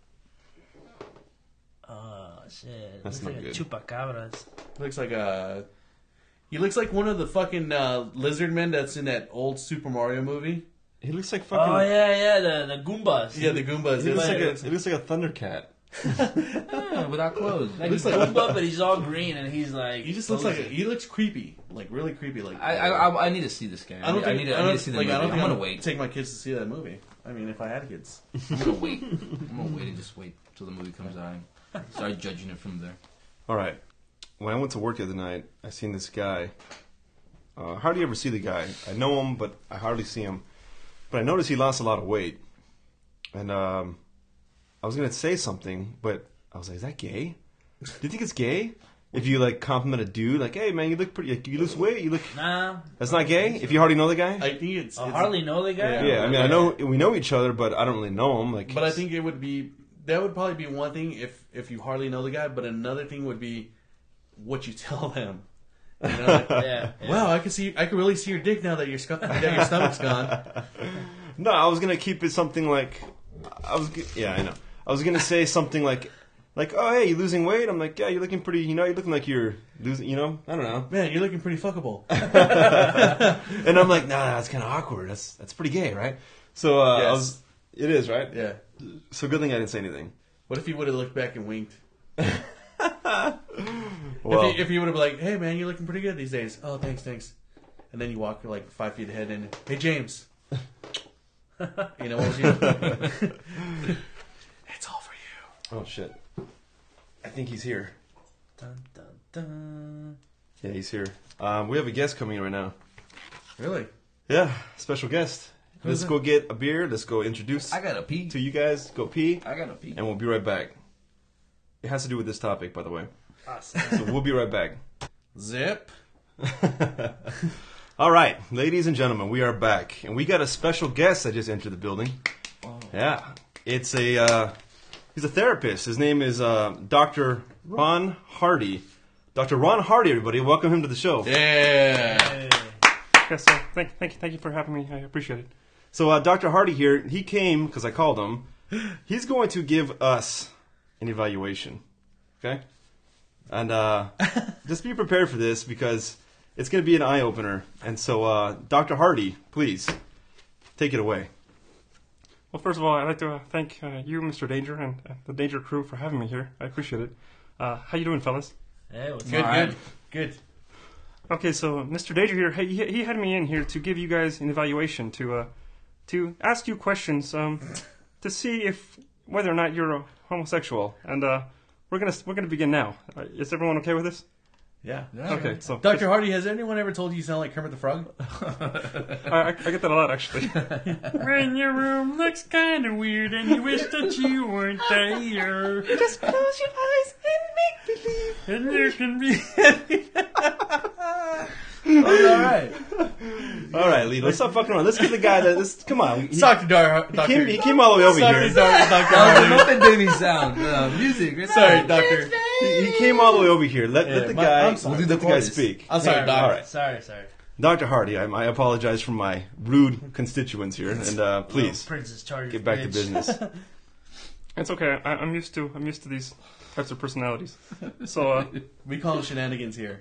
Oh shit! That's Looks not like good. a chupacabras. Looks like a. He looks like one of the fucking uh, lizard men that's in that old Super Mario movie. He looks like fucking. Oh yeah, yeah, the the Goombas. Yeah, the Goombas. He looks It's like a. like- He looks like a Thundercat. Yeah, without clothes. like looks a like- Goomba, but he's all green and he's like. He just looks like a, posing. he looks creepy, like really creepy. Like I, I, I, I need to see this guy. I don't I think need, to, I I don't, need to see the like, movie. I don't I'm think gonna I'm wait. take my kids to see that movie. I mean, if I had kids, I'm gonna wait. I'm gonna wait and just wait till the movie comes out and start judging it from there. All right. When I went to work the other night, I seen this guy. Uh, hardly ever see the guy. I know him, but I hardly see him. But I noticed he lost a lot of weight, and um, I was gonna say something, but I was like, "Is that gay? Do you think it's gay if you like compliment a dude like, hey man, you look pretty, like, you lose weight, you look." Nah. That's not gay if you hardly know the guy. I think it's, I it's hardly know the guy. Yeah. Yeah, I mean, I know we know each other, but I don't really know him. Like, But I think it would be that would probably be one thing if if you hardly know the guy. But another thing would be what you tell them. You know, like, Yeah. yeah. wow, I can see, I can really see your dick now that your, scu- that your stomach's gone. no, I was gonna keep it something like, I was, g- yeah, I know. I was gonna say something like, like, oh, hey, you losing weight? I'm like, yeah, you're looking pretty, you know, you're looking like you're losing, you know, I don't know. Man, you're looking pretty fuckable. And I'm like, nah, nah, that's kind of awkward. That's that's pretty gay, right? So uh, I Yes. was, it is, right? Yeah. So good thing I didn't say anything. What if he would have looked back and winked? Well, if he, if he would have been like, hey man, you're looking pretty good these days. Oh, thanks, thanks. And then you walk like five feet ahead and, hey James. You know what was you? It's all for you. oh shit, I think he's here. Dun, dun, dun. Yeah, he's here. Um, we have a guest coming in right now. Really? Yeah, special guest. Let's that? go get a beer. Let's go introduce I gotta pee. to you guys. Go pee, I gotta pee. and we'll be right back. It has to do with this topic, by the way. Awesome. So we'll be right back. Zip. All right, ladies and gentlemen, we are back, and we got a special guest that just entered the building. Oh. Yeah, it's a uh, he's a therapist. His name is uh, Doctor Ron Hardy. Doctor Ron Hardy, everybody, welcome him to the show. Yeah. Hey. Yes, sir. Thank, thank you, thank you for having me. I appreciate it. So uh, Doctor Hardy here, he came because I called him. He's going to give us an evaluation, okay? And uh, just be prepared for this because it's going to be an eye opener. And so, uh, Doctor Hardy, please take it away. Well, first of all, I'd like to uh, thank uh, you, Mister Danger, and uh, the Danger crew for having me here. I appreciate it. Uh, how you doing, fellas? Hey, what's Good, up? good, good. Okay, so Mister Danger here, he, he had me in here to give you guys an evaluation, to uh, to ask you questions, um, to see if whether or not you're a homosexual. And uh, we're gonna we're gonna begin now. Uh, is everyone okay with this? Yeah. Yeah. Okay, so Doctor Hardy, has anyone ever told you you sound like Kermit the Frog? I, I, I get that a lot, actually. When your room looks kind of weird and you wish that you weren't there. Just close your eyes and make believe. And there can be... Oh, all right. All right, Lee, let's stop fucking around. Let's get the guy that. Let's, come on. He, Doctor Dar- he, Doctor came, he came all the way over Sorry, here. Doctor Doctor That was Hardy. a Muppet Baby sound. Uh, music. It's Sorry, Doctor. He, he came all the way over here. Let, Yeah, let the my- guy. I'm sorry. Let The the guy chorus. speak. I'm sorry, Sorry, Doc. All right. Sorry, sorry. Doctor Hardy, I, I apologize for my rude constituents here, and uh, please Oh, Princess Chargers. get back to bitch. business. It's okay. I, I'm used to I'm used to these types of personalities. So uh, We call them shenanigans here.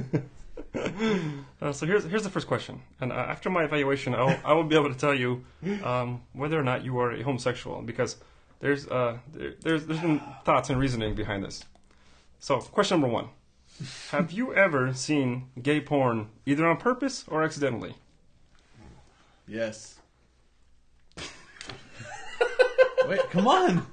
uh, so here's here's the first question. And uh, after my evaluation, I'll, I will be able to tell you um, whether or not you are a homosexual because there's uh there, there's there's been thoughts and reasoning behind this. So question number one: have you ever seen gay porn either on purpose or accidentally? Yes. Wait, come on.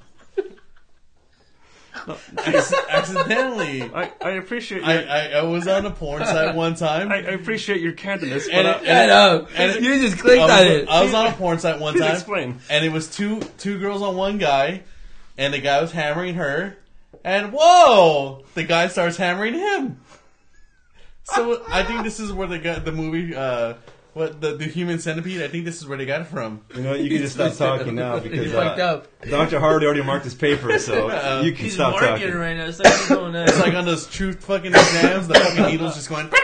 Acc- accidentally. I, I appreciate your, I, I, I was on a porn site one time. I, I appreciate your candidness, but And uh, it- Shut up. And- you just clicked I on was, it. I was on a porn site one please time, explain. and it was two two girls on one guy, and the guy was hammering her, and whoa, the guy starts hammering him. So I think this is where they got the movie. Uh, what the the Human Centipede? I think this is where they got it from. You know, you can just stop talking now because You fucked uh, up. Doctor Hardy already marked his paper, so Uh, you can He's stop marking talking. right now. It's like he's going It's like on those truth fucking exams, the fucking needle's just going.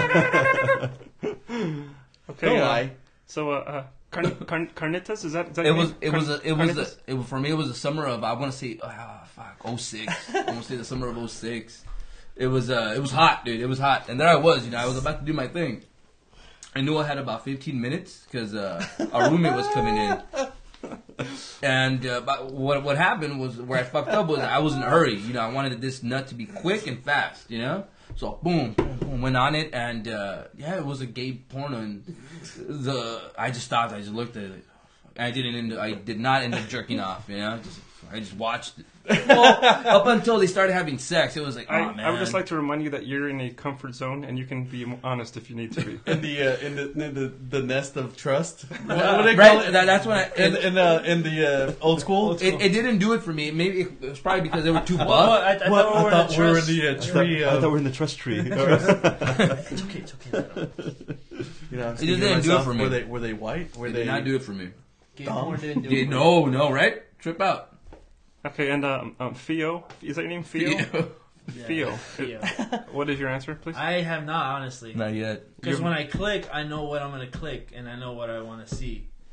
Okay, Don't uh, lie. so uh, uh carn, carn, carnitas is that, is that It your was name? it was a, it Carn- was a, carnitas? it was for me it was a summer of I want to say ah fuck oh six I want to say the summer of oh six. It was uh it was hot, dude. It was hot, and there I was, you know, I was about to do my thing. I knew I had about fifteen minutes because uh, our roommate was coming in, and uh, but what what happened was where I fucked up was I was in a hurry. You know, I wanted this nut to be quick and fast. You know, so boom, boom, boom, went on it, and uh, yeah, it was a gay porno, and the I just stopped. I just looked at it. I didn't end. I did not end up jerking off. You know, just, I just watched it. Well, up until they started having sex, it was like, oh I, man. I would just like to remind you that you're in a comfort zone and you can be honest if you need to be. In the uh, in the in the the nest of trust. What, what do they right, call it? that, that's when I. In in, uh, in the uh, old school. It, it didn't do it for me. Maybe it was probably because they were too buff. Well, I, I What? thought we I were thought in we the were in trust. the uh, I thought, tree. I Of, thought we're in the trust tree. It's okay, it's okay. you know, I was It just thinking to didn't do it myself, for me. Were they were they white? Were They they? did not do it for me. Gay Dumb. porn didn't do Yeah, it. no, no, right? Trip out. Okay, and um, um, Theo, is that your name? Theo? Yeah, Theo. yeah. What is your answer, please? I have not, honestly. Not yet. Because when I click, I know what I'm going to click, and I know what I want to see.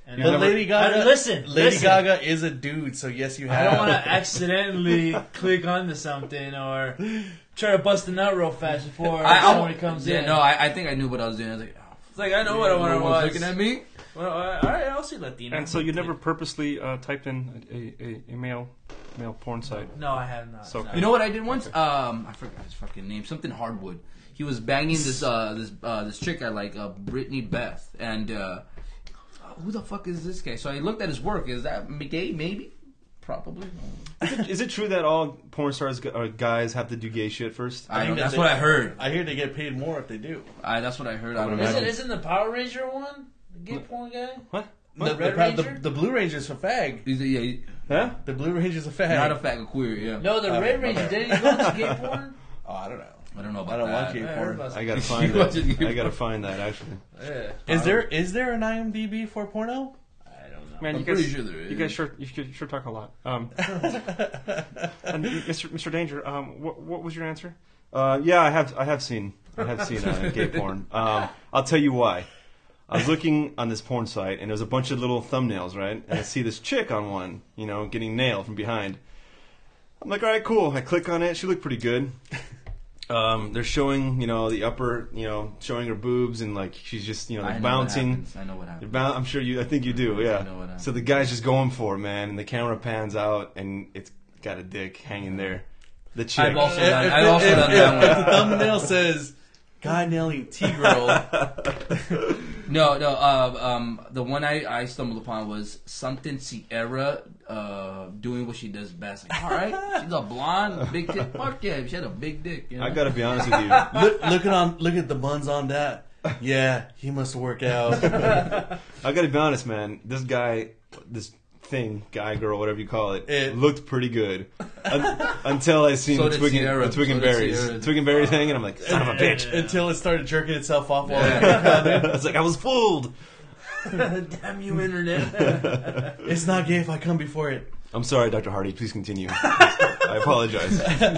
And You But never- Lady Gaga, I- listen, Lady listen. Gaga is a dude, so yes, you I have. don't want to accidentally click onto something or try to bust a nut real fast before I, I, somebody comes yeah, in. no, I, I think I knew what I was doing. I was like, oh, It's like, I know what I want to no watch. one's looking at me. Well, uh, all right, I'll see Latino. And so you never purposely uh, typed in a, a, a male male porn site. No, I have not. So- no. You know what I did once? Um, I forgot his fucking name. Something Hardwood. He was banging this uh this uh this chick I like, uh, Brittany Beth, and uh, who the fuck is this guy? So I looked at his work. Is that gay? Maybe, probably. Is it, is it true that all porn stars gu- or guys have to do gay shit first? I don't, think that's that what they- I heard. I hear they get paid more if they do. I that's what I heard. I don't Is know. it, isn't the Power Ranger one the gay porn guy? What? The, the, Red the, Ranger? the Blue Ranger's a fag. He's a, yeah, he- Huh? The Blue Ranger's a fag. not a fag, a queer. Yeah. No, the Uh, Red my Ranger. bad. Did he go into gay porn? Oh, I don't know. I don't know about I don't that. want gay I heard porn. about I gotta find You watch it, that. you- I gotta find that actually. Yeah, Is there is there an IMDb for porno? I don't know. Man, I'm you guys, pretty sure there is. you guys sure you sure, sure talk a lot. Um, and Mister Mister Danger, um, what what was your answer? Uh, yeah, I have. I have seen. I have seen uh, gay porn. Um, I'll tell you why. I was looking on this porn site, and there was a bunch of little thumbnails, right? And I see this chick on one, you know, getting nailed from behind. I'm like, all right, cool. I click on it. She looked pretty good. Um, they're showing, you know, the upper, you know, showing her boobs, and like she's just, you know, I they're know what bouncing. happens. I know what They're happens. bou- I'm sure you. I think you do. Yeah. I know what happens. So the guy's just going for it, man, and the camera pans out, and it's got a dick hanging there. The chick. I've also If, done. if, I've also if, done if, that if one. the thumbnail says "guy nailing T girl," No, no. Uh, um, the one I, I stumbled upon was something Sierra uh, doing what she does best. Like, all right, she's a blonde, big dick. Fuck yeah, she had a big dick. You know? I gotta be honest with you. look, look at on look at the buns on that. Yeah, he must work out. I gotta be honest, man. This guy, this thing, guy, girl, whatever you call it, It- looked pretty good Un- until I seen So the did twig and, Sierra. the twig and So did berries, Sierra. twig and berries hanging. I'm like, son of a bitch. Until it started jerking itself off while I was like, I was fooled. Damn you, internet. it's not gay if I come before it. I'm sorry, Doctor Hardy. Please continue. I apologize.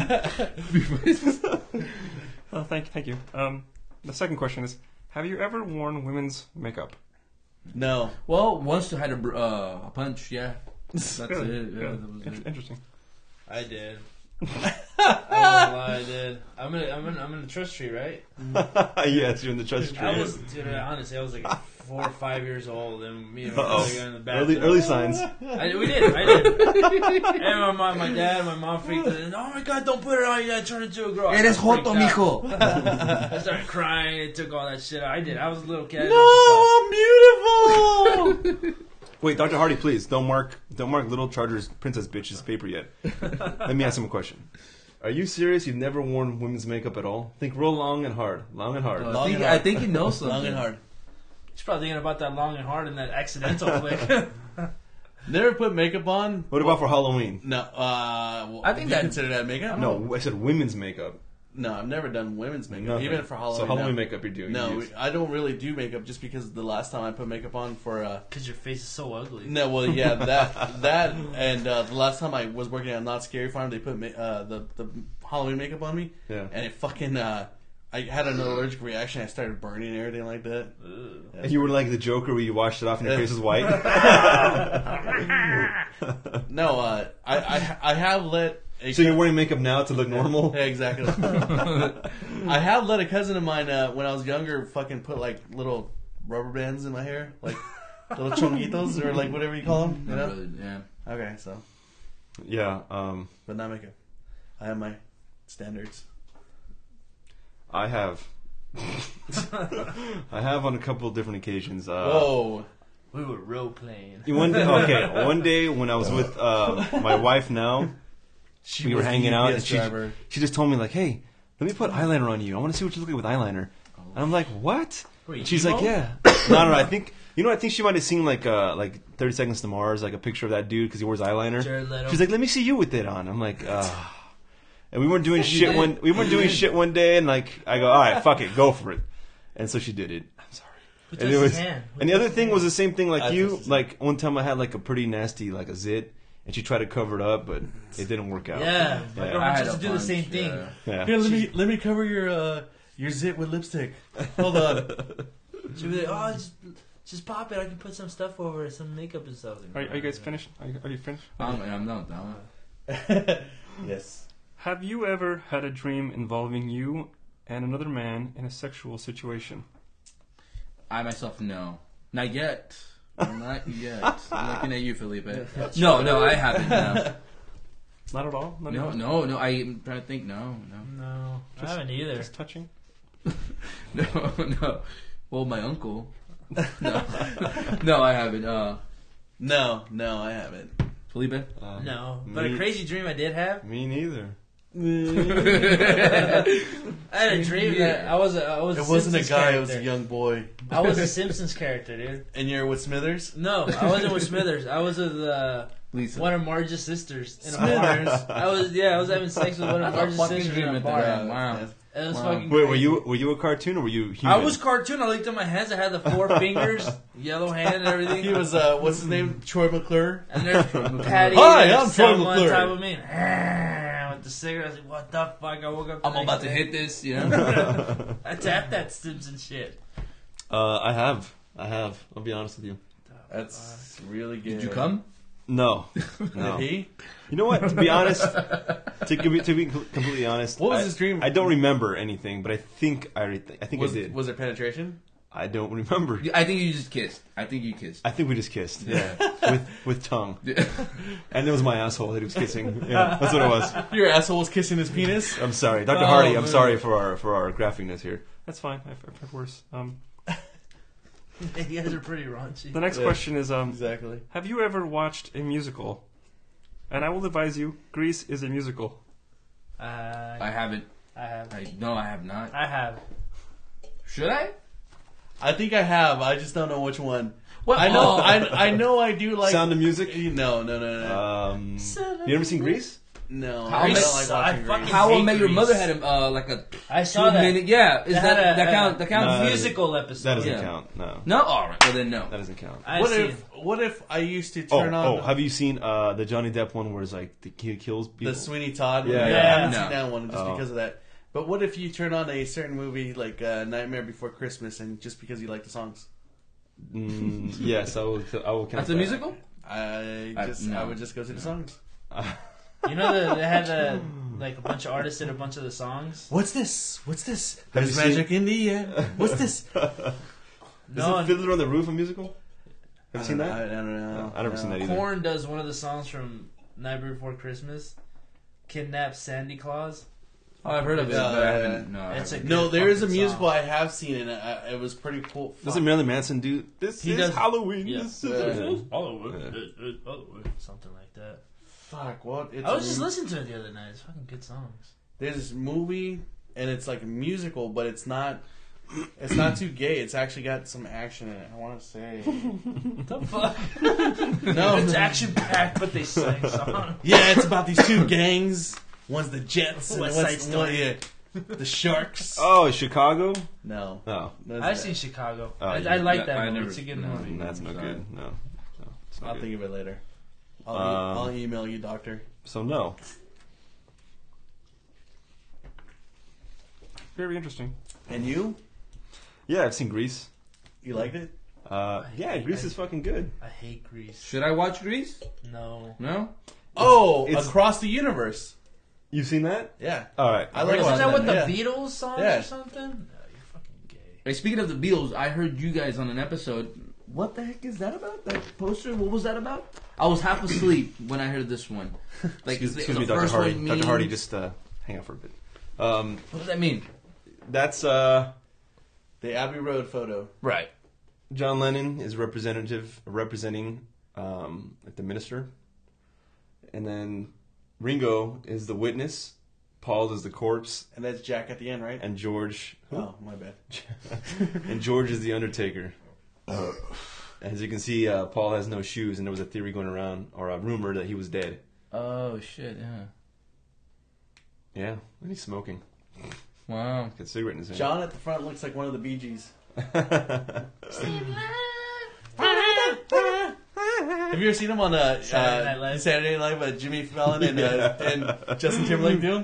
Oh, thank thank you. Um, the second question is: have you ever worn women's makeup? No. Well, once I had a, br- uh, a punch, yeah. That's Really? it. Yeah, Yeah. that was In- it. Interesting. I did. I won't lie, I did. I'm in, I'm in, I'm in the trust tree, right? Yes, you're in the trust tree. I was, dude, honestly, I was like four or five years old, and me and my Uh-oh. brother got in the bathroom. Early, early signs. I, we did, I did. And my mom, my dad, my mom freaked out. Oh my god, don't put it on! You gotta turn into a girl. I Eres freaked joto, out. mijo. I started crying. It took all that shit out. I did. I was a little kid. No, I'm beautiful. Wait, Doctor Hardy, please don't mark don't mark Little Charger's Princess Bitch's paper yet. Let me ask him a question. Are you serious? You've never worn women's makeup at all? Think real long and hard. Long and hard. I Long think, and I hard. think he knows something. Long and hard. She's probably thinking about that long and hard and that accidental flick. Never put makeup on. What about for Halloween? No. Uh, well, I think do you that- consider that makeup. No, I said women's makeup. No, I've never done women's makeup, Nothing. even for Halloween. So Halloween no. makeup you're doing. No, you use. I don't really do makeup just because the last time I put makeup on for uh Because your face is so ugly. no, well, yeah, that that and uh, the last time I was working at Not Scary Farm, they put ma- uh, the the Halloween makeup on me, Yeah. and it fucking uh, I had an allergic reaction. I started burning and everything like that. Ugh. And you were like the Joker where you washed it off and your face was white. No, uh, I, I I have let a So you're wearing makeup now to look normal? Yeah, exactly. I have let a cousin of mine uh, when I was younger fucking put like little rubber bands in my hair, like little chonguitos or like whatever you call them. You know? Yeah. Okay, so Yeah. Um, but not makeup. I have my standards. I have. I have on a couple of different occasions. Uh, Whoa. We were role playing. One day, okay, one day when I was with uh, my wife now, She we were was the hanging out, U P S and she driver. she just told me like, "Hey, let me put eyeliner on you. I want to see what you look like with eyeliner." And I'm like, "What?" Wait, And she's emo? like, "Yeah." No, no, no. I think you know. I think she might have seen like uh, like thirty Seconds to Mars, like a picture of that dude because he wears eyeliner. Jared Leto. She's like, "Let me see you with it on." I'm like, "Uh." And we weren't doing shit one. We weren't doing shit one day, and like I go, "All right, fuck it, go for it." And so she did it. I'm sorry. Who And, touched it was, his hand? Who and the other touched thing his was the same thing like I you. touched his Like one time I had like a pretty nasty like a zit, and she tried to cover it up, but it didn't work out. Yeah, my Yeah. girl I wants had us a to do the bunch, same thing. yeah. Yeah. Here, let me let me cover your uh, your zit with lipstick. Hold on. She'll be like, "Oh, just just pop it. I can put some stuff over it, some makeup and stuff. Are, are you guys finished? Are you, are you finished? Um, and I'm not down. Yes. Have you ever had a dream involving you and another man in a sexual situation? I myself, no. Not yet. Not yet. I'm looking at you, Felipe. No, no, I haven't. No, Not at all? Not no, even? no, no. I'm trying to think. No, no. No, I Just- haven't either. Just touching? No, no. Well, my uncle. No, no, I haven't. Uh, No, no, I haven't. Felipe. Uh, No, but me, a crazy dream I did have. Me neither. I had a dream that I was a, I was. It a wasn't a Simpsons guy, it was a character. young boy. I was a Simpsons character, dude. And you're with Smithers? No, I wasn't with Smithers. I was with uh, Lisa. one of Marge's sisters in a Smithers. bar. I was yeah, I was having sex with one of That's a Marge's fucking sisters in dream a at the bar. time. Wow. It was Wow. fucking. Wait, were crazy. you were you a cartoon or were you human? I was cartoon. I looked at my hands. I had the four fingers, yellow hand, and everything. He was, uh, what's his name? Troy McClure? And there's Patty. Hi, and I'm Troy Selma on McClure. top of me. And with the cigarette, I was like, "What the fuck?" I woke up. the I'm next about to day. hit this, you know? I tapped that Simpson shit. Uh, I have. I have. I'll be honest with you. That's really good. Did you come? No. No. Did he? You know what? To be honest, to, be- to be completely honest, What was I, his dream? I don't remember anything, but I think I re- I think Was, I did. was there penetration? I don't remember. I think you just kissed. I think you kissed. I think we just kissed. Yeah, with with tongue, and it was my asshole that he was kissing. Yeah, that's what it was. Your asshole was kissing his penis? I'm sorry, Doctor Oh, Hardy. I'm man. sorry for our for our graphicness here. That's fine. I've, I've heard worse. Um, You guys are pretty raunchy. the next Yeah. question is, um, Exactly. have you ever watched a musical? And I will advise you, Grease is a musical. Uh, I haven't. I have. I no, I have not. I have. Should I? I think I have. I just don't know which one. What? I know. Oh. I I know. I do like Sound of Music. No, no, no, no, Um, you ever seen Grease? no. How I don't Grease? like I watching fucking- Grease. How I hate Met Your Grease. Mother had a, uh, like a I two saw that. minute. Yeah, is They that had a- that count? a- That counts? No, that musical episode. That doesn't Yeah. count. No, No. All right. Well then, no. that doesn't count. I What see if What if I used to Oh, turn on oh, have you seen uh, the Johnny Depp one where it's like the kid kills people? the Sweeney Todd? Yeah, one? yeah. I haven't No. seen that one just Oh. because of that. But what if you turn on a certain movie like uh, Nightmare Before Christmas and just because you like the songs? Mm, yes, I will. I will count. That's a that. musical. I I- just no. I would just go to the songs. You know the, they had a, like a bunch of artists did a bunch of the songs. What's this? What's this? Have There's you seen- magic in the air. What's this? No, Is it Fiddler on the Roof a musical? Have you seen I, that? I don't know. I never seen that either. Korn does one of the songs from Nightmare Before Christmas. Kidnap Sandy Claus. Oh, I've heard of it, Yeah, but I yeah, haven't. No. I It's haven't. a- No, there is a Fucking musical song. I have seen and uh, it was pretty cool. Doesn't Marilyn Manson do this? He is does- Halloween. yeah. This is Yeah. Hollywood, Hollywood, something like that. Fuck, what? It's I was a just mu- listening to it the other night. It's fucking good songs. There's this movie and it's like a musical, but it's not. It's not too gay. It's actually got some action in it. I want to say. The fuck? No, It's action packed, but they sing songs. yeah, it's about these two gangs. One's the Jets, and West one's Side Story. one, yeah, the Sharks. Oh, Chicago. No, No, that's I've bad. seen Chicago. Oh, I, you- I like yeah, that I movie. never- It's a good no. movie. Mm, that's no Sorry. good. No, no, it's not I'll good. think of it later. I'll, Um, I'll email you, doctor. So no. Very interesting. And you? Yeah, I've seen Grease. You liked it? Uh, yeah, Grease is fucking good. I hate Grease. Should I watch Grease? No. No. Oh, it's- Across the Universe. You've seen that? Yeah. All right. I like Isn't watching that what the yeah. Beatles songs Yeah. or something? No, you're fucking gay. Hey, speaking of the Beatles, I heard you guys on an episode. What the heck is that about? That poster? What was that about? I was half asleep when I heard this one. Like, Excuse, the- excuse the me, Doctor first Hardy. one Doctor Hardy, means- just uh, hang out for a bit. Um, What does that mean? that's uh, The Abbey Road photo. Right. John Lennon is representative representing um, like the minister, and then Ringo is the witness. Paul is the corpse, And that's Jack at the end, right? and George Oh, my bad. and George is the Undertaker. As you can see, uh, Paul has no shoes, and there was a theory going around, or a rumor that he was dead. Oh shit! Yeah. Yeah, and he's smoking. Wow. Got a cigarette in his hand. John at the front looks like one of the Bee Gees. Have you ever seen him on uh, Saturday uh, Night Live? Saturday Night Live? Uh, Jimmy Fallon and, uh, and Justin Timberlake do him?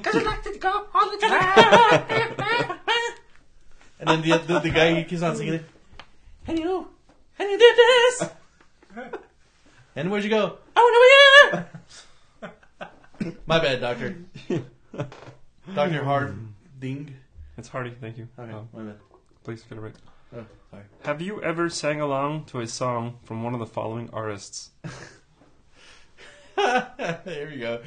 And then the, the the guy he keeps on singing it. Hello, And you did this. And where'd you go? I went over here. My bad, Doctor. Doctor Harding. It's Hardy, thank you. Okay, Um, my bad. please get it right. Oh, sorry. Have you ever sang along to a song from one of the following artists? There we go.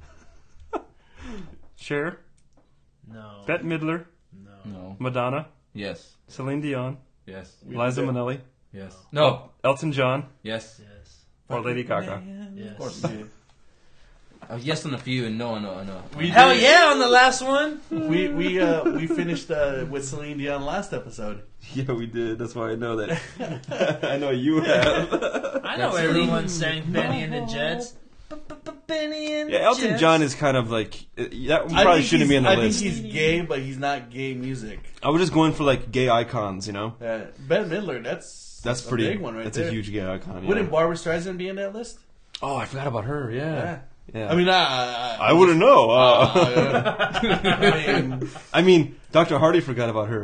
Cher, No. Bette Midler, No. No. Madonna, Yes. Celine Dion, Yes. Liza Minnelli, Yes. No. Elton John, Yes. Yes. or Lady Gaga. Yes. Of course. Yeah. Uh, yes on a few and no on no, no. We Hell did- yeah on the last one. We we uh we finished uh, with Celine Dion last episode. Yeah, we did. That's why I know that. I know you have. I know That's everyone sang Benny and the Jets. Benny and the Yeah, Elton Jets. John is kind of like uh, that. I Probably think shouldn't he's- be on the I list. think he's gay, but he's not gay music. I was just going for like gay icons, you know. Uh, Ben Midler, that's That's a pretty. big one right that's there. a huge gay icon. Yeah. Wouldn't Barbara Streisand be in that list? Oh, I forgot about her. Yeah. Yeah. I mean, I I, I wouldn't know. Uh, uh, I mean, I mean, Doctor Hardy forgot about her.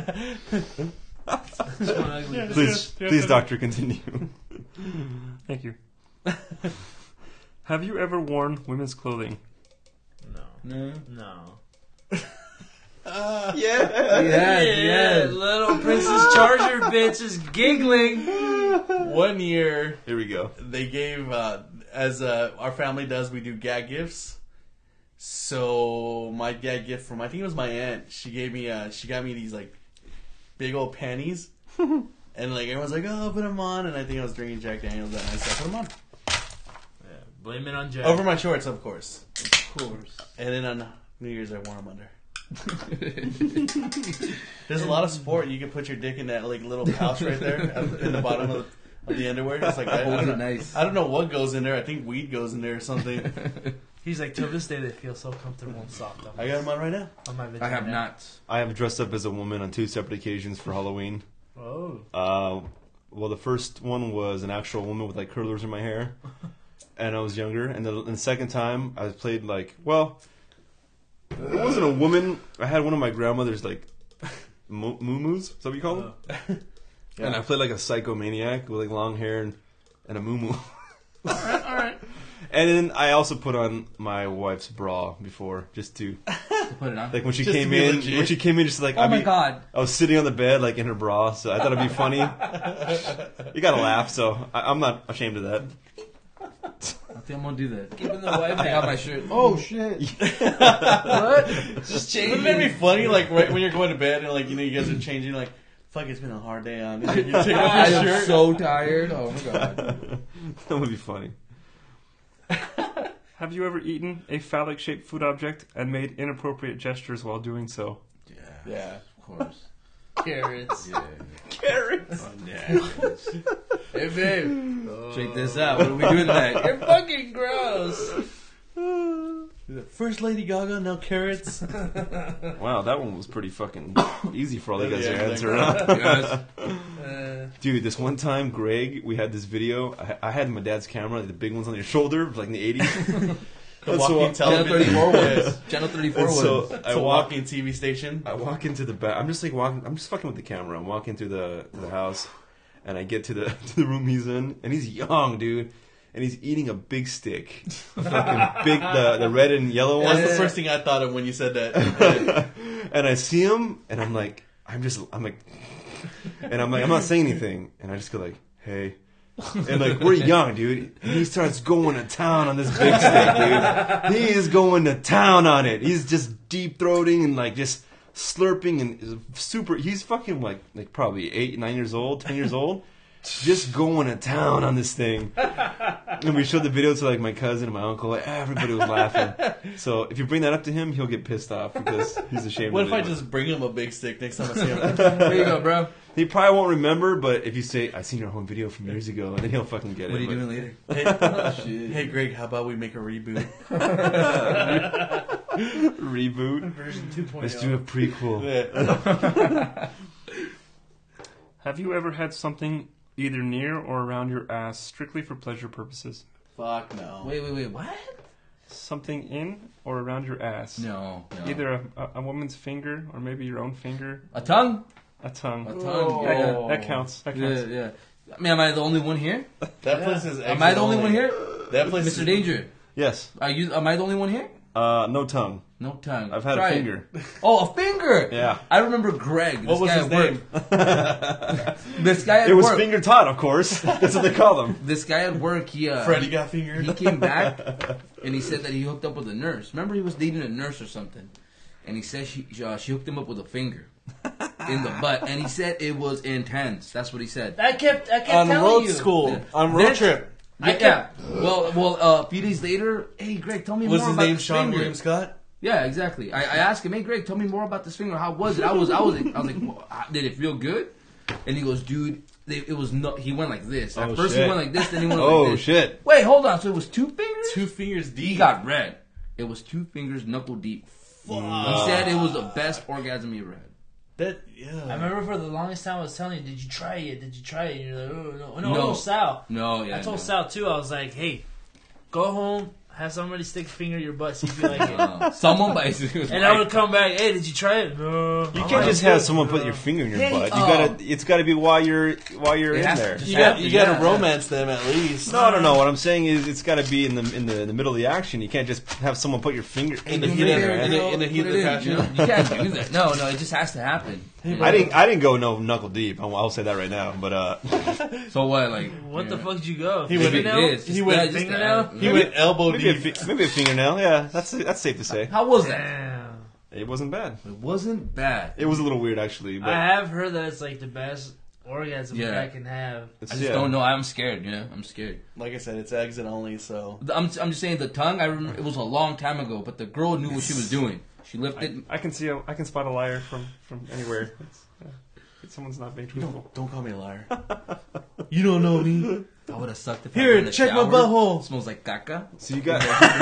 That's one ugly- Please, yes, please, yes. Doctor, continue. Thank you. Have you ever worn women's clothing? No. No. No. uh, Yeah. Yes, Yeah, yes. little Princess Charger bitch is giggling. one year Here we go. they gave uh, as uh, our family does, we do gag gifts. So my gag gift from I think it was my aunt. She gave me uh, she got me these like big old panties, and like everyone's like, "Oh, put them on," and I think I was drinking Jack Daniels, and I said, "Put them on." Yeah, blame it on Jack. Over my shorts, of course. Of course. And then on New Year's, I wore them under. There's a lot of sport. You can put your dick in that like little pouch right there at- in the bottom of the, of the underwear. It's like I, I, Holds don't, it nice. I don't know what goes in there. I think weed goes in there or something. He's like, till this day they feel so comfortable and soft on, I got them on right now. on my vagina. I have not. I have dressed up as a woman on two separate occasions for Halloween. Oh. Uh, well, the first one was an actual woman with like curlers in my hair, and I was younger. And the, and the second time, I played like, well, it wasn't a woman. I had one of my grandmother's like moo- moo-moos. Is that what you call them? Yeah. And I played like a psychomaniac with like long hair and, and a moo-moo. Alright, alright. And then I also put on my wife's bra before, just to To put it on. like when she Just to came be in. legit. When she came in, just like Oh I my mean, god. I was sitting on the bed like in her bra, so I thought it'd be funny. You gotta laugh, so I, I'm not ashamed of that. I think I'm gonna do that. Giving the wife I got my shirt. Oh shit. what? Just Wouldn't changing. that be funny? Like right when you're going to bed and like you know you guys are changing. Like, fuck, it's been a hard day on. You take off your I am shirt. so tired. Oh my god. That would be funny. Have you ever eaten a phallic-shaped food object and made inappropriate gestures while doing so? Yeah. Yeah. Of course. Carrots. Yeah. Carrots. Hey babe. Check this out. What are we doing tonight? You're fucking gross. First Lady Gaga, now carrots. Wow, that one was pretty fucking easy for all you guys Yeah, to answer. exactly. Huh? Yes. Uh, Dude, this one time, Greg, we had this video. I, I had my dad's camera, like the big ones on your shoulder, like in the eighties. The And walking so- Channel television. thirty-four Yes. ones. Channel thirty-four And so ones. I It's a walk, walking T V station. I walk into the back. I'm just like walking. I'm just fucking with the camera. I'm walking through the the house, and I get to the to the room he's in, and he's young, dude, and he's eating a big stick, fucking big, the the red and yellow one. That's the first thing I thought of when you said that. And I see him, and I'm like, I'm just, I'm like, and I'm like, I'm not saying anything, and I just go like, hey. And like, we're young, dude. And he starts going to town on this big stick, dude. He is going to town on it. He's just deep throating and like just slurping and is super. He's fucking like, like probably eight, nine years old, ten years old. Just going to town on this thing. And we showed the video to like my cousin and my uncle. Like, everybody was laughing. So if you bring that up to him, he'll get pissed off because he's ashamed What of if I it. just bring him a big stick next time I see him? There you go, bro. He probably won't remember, but if you say, I seen your home video from years ago, then he'll fucking get What are it. you but- doing later? Hey, Shit. hey, Greg, how about we make a reboot? Reboot. version two point oh. Let's do a prequel. Yeah. Have you ever had something either near or around your ass strictly for pleasure purposes? Fuck no. Wait, wait, wait. What? Something in or around your ass? No. no. Either a, a, a woman's finger or maybe your own finger, A tongue? a tongue. A tongue. Oh. That, Yeah. that counts. That counts. Yeah, yeah. I mean, am I the only one here? That place is. Am I the only one here? That place, Mister is, Danger, Yes. are you? Am I the only one here? Uh, no tongue. No tongue. I've had Try a it. finger. Oh, a finger. Yeah. I remember Greg. This What was guy his at name? work. This guy at It was work. finger Todd, of course. That's what they call them. This guy at work. He uh, Freddie got fingered. He came back and he said that he hooked up with a nurse. Remember, he was dating a nurse or something, and he said she uh, she hooked him up with a finger in the butt, and he said it was intense. That's what he said. I kept, I kept on telling road you. school, Yeah. on road Then- trip. Yeah, yeah. Well, well, uh, a few days later, hey Greg, tell me Was more his about name this Sean finger. William Scott? Yeah, exactly. I, I asked him, hey Greg, tell me more about this finger. How was it? I was, I was, I was like, well, did it feel good? And he goes, dude, they, it was no. He went like this. At Oh, first, shit. he went like this, then he went Oh, like this. shit. Wait, hold on. So it was two fingers. Two fingers deep. He got red. It was two fingers, knuckle deep. He said it was the best orgasm he ever had. That yeah. I remember for the longest time I was telling you, did you try it? Did you try it? And you're like, oh, no. No, No. no. Sal. No, yeah. I told no. Sal, too, I was like, hey, go home, have somebody stick a finger in your butt, see if you like it. Uh, someone basically was And like, I would come back, hey, did you try it? No. You I'm can't like, just have "Good, someone put bro." your finger in your Hey, butt. You oh. gotta. It's got to be while you're while you're It in has to there. just You got happen, you got to yeah, romance them at least. No, no, no. What I'm saying is, it's got to be in the in the in the middle of the action. You can't just have someone put your finger in the the heat heat there. of- man. in the- in the heat Put of it the in, passion. You, know? You can't do that. No, no, it just has to happen. I didn't. I didn't go no knuckle deep. I'll, I'll say that right now. But uh, So what, like? What the yeah. fuck did you go? He went- Maybe Fingernail? this. He Just went that, just fingernail? that. He went elbow maybe a deep. fi- maybe a fingernail. Yeah, that's that's safe to say. How was that? Damn. It wasn't bad. It wasn't bad. It was a little weird actually, but I have heard that it's like the best orgasm Yeah. a guy can have. it's, I just yeah. don't know. I'm scared. You know, I'm scared. Like I said, it's exit only. So I'm, I'm just saying the tongue. I remember it was a long time ago, but the girl knew what she was doing. She lifted. I can see a, I can spot a liar from from anywhere. It's, yeah. Someone's not being truthful. don't call me a liar. You don't know me. I would have sucked if Here, I were in the check my shower. butthole. It smells like caca. So you got.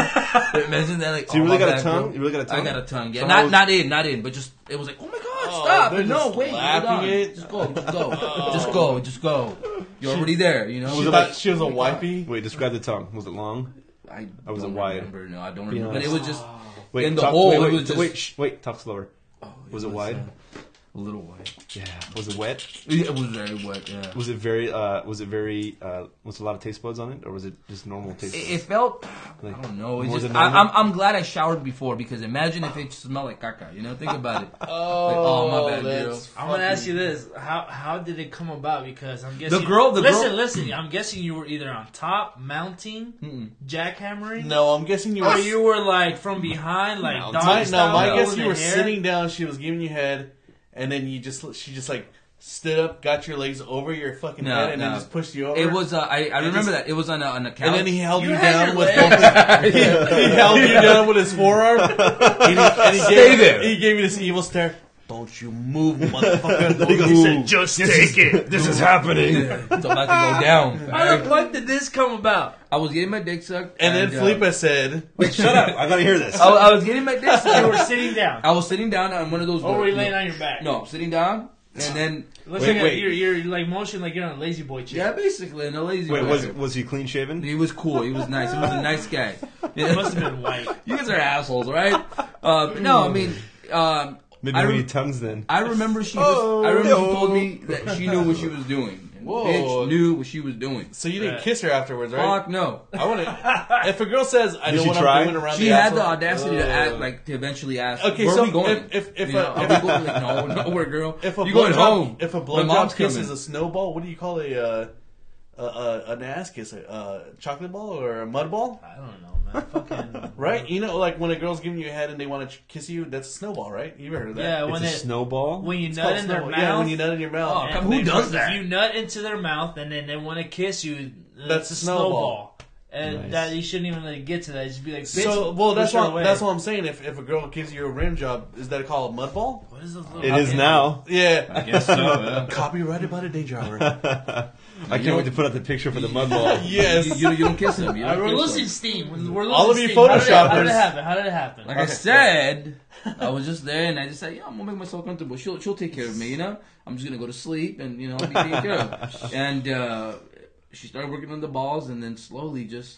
Imagine that. Like, So you oh, really my got a bad, tongue? bro. You really got a tongue? I got a tongue. Yeah, So not how was- not in, not in, but just it was like, oh my god, Oh, stop! they're No, just wait, hold lapping on. it. Just go, just go, just go, just go. You're already there, you know. She thought she was a wifey. Wait, describe the tongue. Was it long? I Or was it don't wide? remember. No, I don't Be remember. But it honest. was just Wait, in the talk- hole. Wait, it wait, was just wait, shh, wait. Talk slower. Oh, it Was it wide? uh, a little wide. Yeah. Was it wet? It was very wet. Yeah. Was it very? Uh, was it very? Uh, was a lot of taste buds on it, or was it just normal taste buds? It, it felt. Like, I don't know. It more just, than I, normal? I'm I'm glad I showered before because imagine if it smelled like caca. You know, think about it. Oh, Like, oh, my bad, girl. that's I'm gonna ask you fucking- this: How how did it come about? Because I'm guessing girl- the listen, girl- listen. I'm guessing you were either on top, mounting, Mm-mm. jackhammering, No, I'm guessing you were. or you were like from behind, like No, doggy my, no, style, my guess holding you the were hair. sitting down. She was giving you head, and then you just she just like stood up, got your legs over your fucking No, head, and no. then just pushed you over. It was. Uh, I I remember just- that it was on a, on a couch. and then he held You you, had down your with legs. both. he, he held you down with his forearm. And he, and he Stay gave, there. He gave you this evil stare. Don't you move, motherfucker! Don't He move. said, "Just take it. This is happening." it's about to go down. How the fuck did this come about? I was getting my dick sucked, And then uh, Felipe said, Wait, shut up! I gotta hear this. I, I was getting my dick You sucked. were sitting down, I was sitting down on one of those. or were you no, laying on your back? No, sitting down, and then Looks Wait, like wait. You're, you're like motion like you're on a lazy boy chair. yeah, basically in a lazy. Wait, boy. was was he clean shaven? He was cool. He was nice. He was a nice guy. It must have been white. You guys are assholes, right? Uh, but no, I mean, um, Maybe I we rem- need tongues then. I remember she. Oh, was, I remember she no. told me that she knew what she was doing. And Whoa. Bitch knew what she was doing. "So you didn't Right. kiss her afterwards, right?" Fuck no. I want to. If a girl says, "I Did know she what try? I'm doing around She the had the asshole," audacity to uh, ask, like, to eventually ask, Okay, where so are we going? if- if- if You know, a- are we going? Like, no, nowhere, girl. If a you going blowjob, home? if a My mom's blowjob kiss coming. is a snowball, what do you call a uh, a, a an ass kiss? A uh, chocolate ball or a mud ball? I don't know, man. Fucking Right? You know, like when a girl's giving you a head and they want to kiss you, that's a snowball, right? You ever heard of that? Yeah, It's when a it snowball. when you It's nut called in their snowball. mouth. Yeah, when you nut in your mouth. Oh, and come- who they- does that? If you nut into their mouth and then they want to kiss you, That's that's a snowball. snowball. And Nice. that you shouldn't even let it get to that. Just be like, bitch, So, well, that's push her what away. that's what I'm saying. If if a girl gives you a rim job, is that called a mud ball? What is those little? It is now. Yeah, I guess so. Yeah. copyrighted by the Danger Hour. I can't wait to put out the picture for the mud ball. Yes. You, you, you don't kiss them. You All right, don't we're kiss losing them. steam. We're losing All of you steam. How did, it, how did Photoshoppers. it happen? How did it happen? Like I said, I was just there, and I just said, "Yeah, I'm gonna make myself comfortable. She'll she'll take care of me, you know. I'm just gonna go to sleep, and you know, I'll be taken care of." And uh, she started working on the balls, and then slowly just,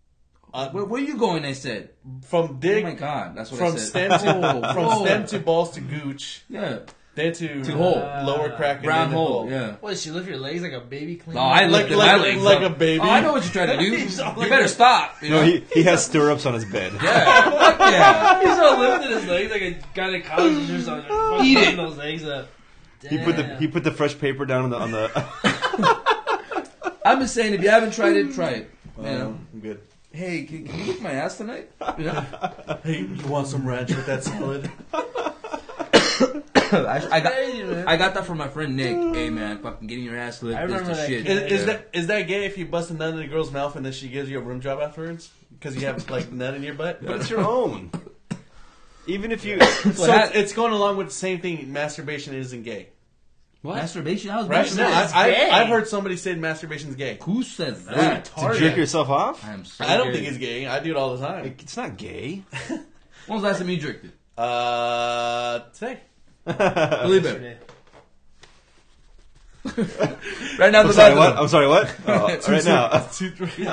Uh, where, where are you going? I said, from "Oh dick, my god, that's what from I said." stem to Oh, from whoa. stem to balls to gooch. Yeah, They had to, To hole. lower crack and Brown then hole. hole. Yeah. What, did she lift your legs like a baby clean? No, I Like- lifted like- my legs like up. a baby? Oh, I know what you're trying to do. He's all You like better a- stop. You know? No, he he has stirrups on his bed. yeah. Fuck yeah. He's all lifting his legs like a gynecologist or something. Fucking Eat it. lifting those legs up. He put the Damn. he put the fresh paper down on the on the. I'm just saying, if you haven't tried it, try it. You Um, know? I'm good. Hey, can, can you lick my ass tonight? You know? Hey, you want some ranch with that salad? I, I got Crazy, man. I got that from my friend Nick. Hey man, fucking getting your ass licked I is remember the that shit. kid. Is, is that is that gay if you bust a nut in a girl's mouth and then she gives you a room job afterwards because you have like nut in your butt? But it's your own. Even if you. So it's, it's going along with the same thing. Masturbation isn't gay, Masturbation? How's right? No, masturbation? I, gay. I, I've heard somebody say masturbation's gay. Who says that? To jerk yourself off? I am so I don't gay. think it's gay. I do it all the time. It's not gay. When was the last time you jerked it? Uh, today. Believe it. Right now, I'm the sorry, bathroom. what? I'm sorry, what? Oh, Too right soon.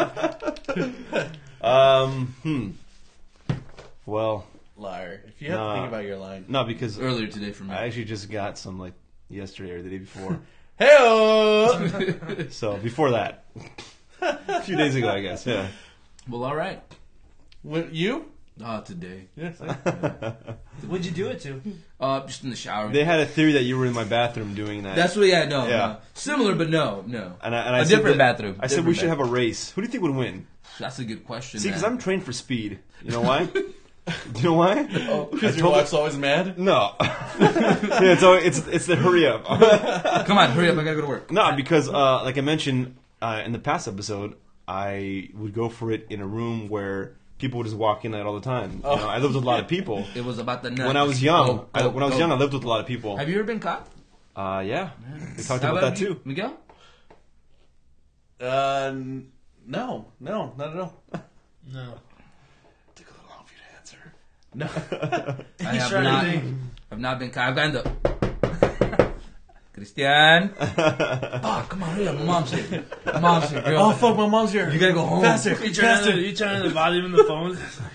now. Um, hmm. Well, Liar. If you have Nah. to think about your line. no, because Earlier today for me. I actually just got some like yesterday or the day before. Hey, So before that, a few days ago, I guess. Yeah. Well, all right. you? Ah, today. Yes. What'd you do it to? Uh, just in the shower. They had a theory that you were in my bathroom doing that. That's what. Yeah, no. Yeah. no. Similar, but no, no. and I, and I a said different that- bathroom. I said we Different should have a race. Who do you think would win? That's a good question. See, because man. I'm trained for speed. You know why? Do you know why? Because I your told- wife's always mad? No. yeah, it's, always, it's it's the hurry up. Come on, hurry up! I gotta go to work. No, because uh, like I mentioned uh, in the past episode, I would go for it in a room where people would just walk in at all the time. You know, I lived with a lot of people. It was about the nut. When I was young, Go, I, go, when I was go. young, I lived with a lot of people. Have you ever been caught? Uh, yeah, we talked How about that you, too. Miguel? Uh, n- no. No, not at all. No. Took a little long for you to answer. No. I He's have trying to not. think. I've not been caught. I've gotten the. Christian. Oh, come on, hurry up! My mom's here. My mom's here, girl. Oh, fuck, my mom's here. You gotta go home. Faster. You turn, on the, you turn on the volume in the phone.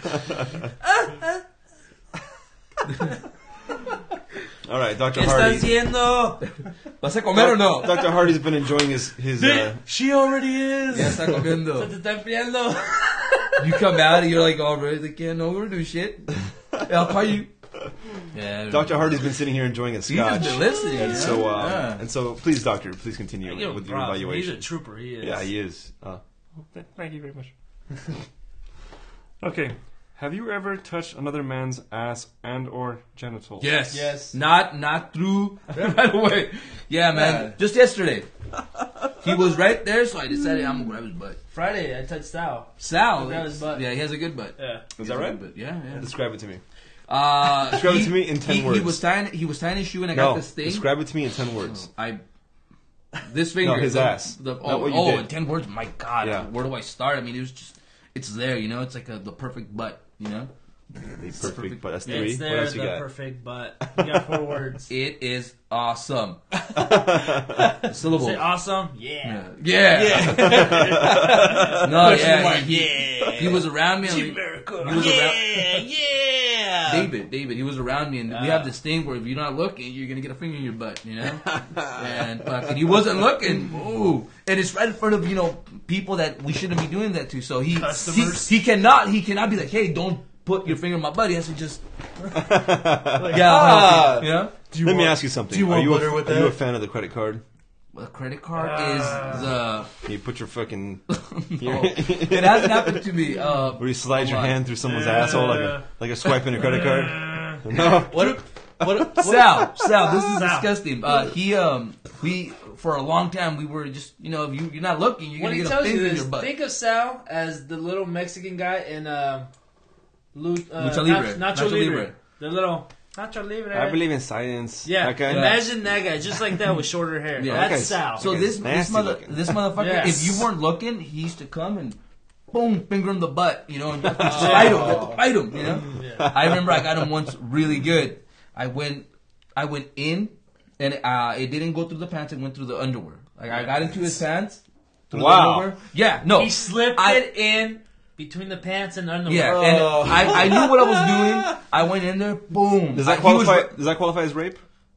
All right, Doctor ¿Qué estás Hardy. haciendo? ¿Vas a comer o no? Doctor Hardy's been enjoying his his. Uh, She already is. Ya está comiendo. ¿Se te está enfriando? You come out and you're like, all right, like, yeah, no, we're doing shit. Yeah, I'll call you. Yeah, Doctor Hardy's been sitting here enjoying his He's just scotch. been listening. And yeah. so, uh, Yeah. and so, please, doctor, please continue I give him with your props. He's a evaluation. trooper. He is. Yeah, he is. Uh, Th- Thank you very much. Okay. Have you ever touched another man's ass and or genitals? Yes. Yes. Not not through right away. Yeah, man. Yeah. Just yesterday. He was right there, so I decided I'm gonna grab his butt. Friday, I touched Sal. Sal. Grab his butt. Yeah, he has a good butt. Yeah. is that right? But yeah, yeah. Describe it to me. Uh, Describe it he- to me in ten he, He words. was tying he was tying his shoe and I No, got this thing. describe it to me in ten words. I this finger. No, his the, ass. The, Not oh, what you oh did. in ten words. My God, Yeah. where do I start? I mean, it was just it's there, you know. It's like a, the perfect butt, you know. The perfect, perfect- but that's Yeah, three. it's What there, else the you got? perfect butt. You got four words. It is awesome. Syllable. Say awesome? Yeah. Yeah. Yeah. no, yeah. He, Yeah. he was around me. And Team we- America. he was around. Yeah, yeah. David, David, he was around me, and we Uh. have this thing where if you're not looking, you're gonna get a finger in your butt, you know. and fucking, he wasn't looking. Ooh, and it's right in front of you know people that we shouldn't be doing that to. So he, he, Customers. he cannot, he cannot be like, hey, don't put your finger in my butt. He has to just, Like, yeah, ah. yeah. Do you Let me want- ask you something. do you are want you a, butter with are you a that? fan of the credit card? Well, a credit card Uh. is the. You put your fucking. No, it hasn't happened to me. Uh, Where you slide your Hold on. hand through someone's Yeah. asshole like a like a swiping a credit card. No. What? if- What? if- what Sal, Sal, this is Sal. disgusting. Uh, he, um, we for a long time we were just, you know, if you you're not looking, you're When gonna he get a tells you finger in this, your butt. think of Sal as the little Mexican guy in um, Lu- uh, Lucha Libre. Nach- Nacho, Nacho Libre. Libre. The little Nacho Libre. I believe in science. Yeah, That guy? imagine that guy just like that with shorter hair. Yeah. That's That guy's- Sal. So Okay, this this, nasty mother, looking. this motherfucker, Yes. if you weren't looking, he used to come and boom, finger him the butt, you know, and you have to fight him, you have to fight him, you know. Yeah. I remember I got him once really good. I went, I went in, and uh, it didn't go through the pants; it went through the underwear. Like I got into his pants. Through the Wow. underwear. Yeah, no, He slipped I- it in between the pants and the underwear. Yeah, Oh. and I, I knew what I was doing. I went in there, boom. Does I- that he was qualify? re- Does that qualify as rape?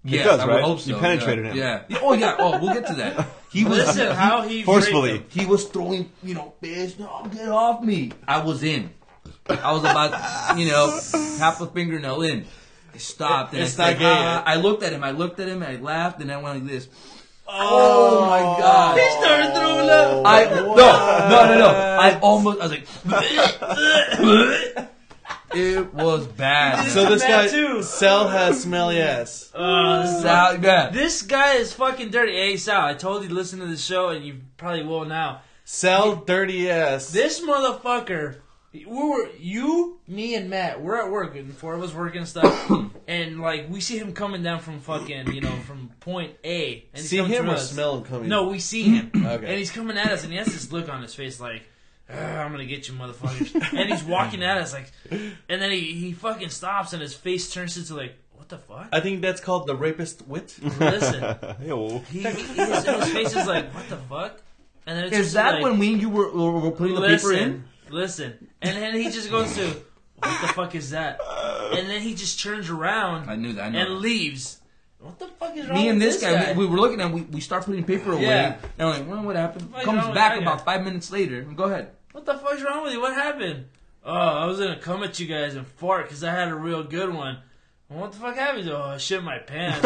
Yeah, does, I would right? hope so. You penetrated yeah. him. Yeah. yeah. Oh yeah. Oh, we'll get to that. He was Listen, how he Forcefully. raped he was throwing, you know, bitch, no, get off me. I was in. I was about, you know, half a fingernail in. I stopped and It's I not said, gay ah. yet. I looked at him. I looked at him. And I laughed and I went like this. Oh, my god! He started throwing up. I no no no no. I almost. I was like. It was bad. So this That guy, too. Sal has smelly ass. Uh, this, is- Sal- yeah. this guy is fucking dirty. Hey, Sal, I told you to listen to the show, and you probably will now. Sal dirty ass. This motherfucker, we were you, me, and Matt. We're at work, and four of us working and stuff, and like we see him coming down from fucking, you know, from point A. And he's See coming him through or us. smell him coming? No, we see him, Okay. and he's coming at us, and he has this look on his face like, "Ugh, I'm gonna get you, motherfuckers. And he's walking at us like, and then he, he fucking stops, and his face turns into like, what the fuck? I think that's called the rapist wit. Listen, Yo. he, he his, his face is like, what the fuck? And then it's Is just that like, when we and you were, were, were putting the listen, paper in? listen, and then he just goes to, what the fuck is that? And then he just turns around I knew that. I know. and leaves. What the fuck is wrong Me and with this guy, We, we were looking at. We, we start putting paper away. Yeah. And I'm like, well, what happened? What's Comes wrong with back that about guy? five minutes later. Go ahead. What the fuck's wrong with you? What happened? Oh, I was gonna come at you guys and fart because I had a real good one. Well, what the fuck happened? Oh, I shit my pants.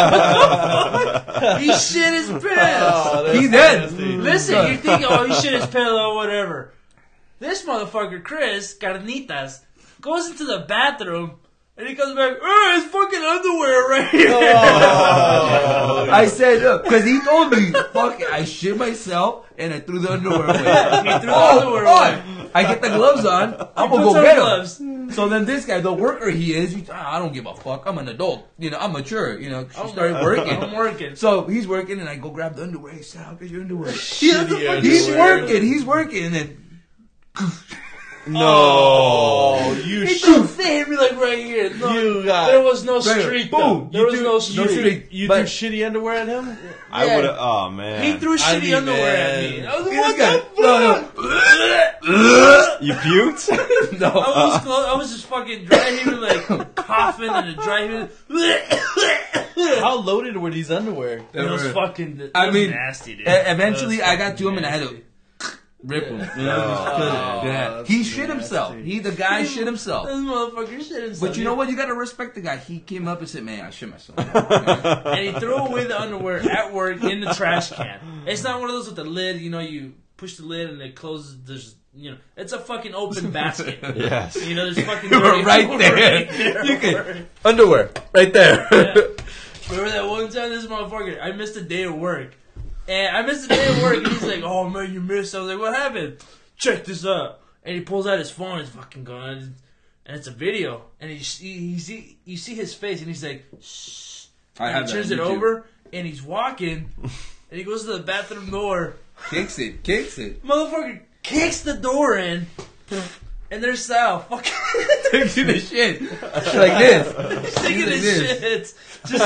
He shit his pants. Oh, that's He did. nasty. Listen, you think, oh, he shit his pants or whatever. This motherfucker, Chris, Carnitas, goes into the bathroom and he comes back, oh, his fucking underwear right here. Oh. I said, look, because he told me, fuck it, I shit myself and I threw the underwear away. He threw the Oh, underwear fuck. away. I get the gloves on. I'm He gonna puts go on get gloves. him. So then this guy, the worker he is, he, "Ah, I don't give a fuck. I'm an adult. You know, I'm mature. You know, she I'm- started working. I'm working. So he's working, and I go grab the underwear. Hey, Sal, get your underwear. Shitty He's underwear. working. He's working, and then No. Oh, you He shoot. just hit me like right here. No, You got. there was no Right, streak. boom. Though. There You was do- no You, streak. streak. you But- threw shitty underwear at him? I Yeah. would have. Oh man. He threw I shitty mean, underwear at man. me. I was like, This what guy- the no, fuck? You puked? no, I was, close, I was just fucking dry heaving, like coughing and a dry heaving. How loaded were these underwear? It was fucking. It I was mean, nasty, dude. E- eventually, It was I got to him and I had nasty. to rip him. You know, just cut it. Yeah. that's He shit nasty. himself. He, the guy, shit himself. This motherfucker shit himself. But you know what? You gotta respect the guy. He came up and said, "Man, I shit myself." And he threw away the underwear at work in the trash can. It's not one of those with the lid. You know, you push the lid and it closes. There's, you know, it's a fucking open basket. Yes. You know, there's fucking. You were dirty right underwear there. right there. You could- Underwear, right there. Yeah. Remember that one time this motherfucker, I missed a day of work. And I missed a day of work and he's like, oh man, you missed. I was like, what happened? Check this out. And he pulls out his phone and it's fucking going. And it's a video. And he, he, he see, you see his face and he's like, shh. I And have he that turns on it YouTube. over and he's walking. And he goes to the bathroom door. Kicks it, kicks it. Motherfucker kicks the door in. And there's Sal fucking Taking the shit like this. He's taking Like his this. shit. Just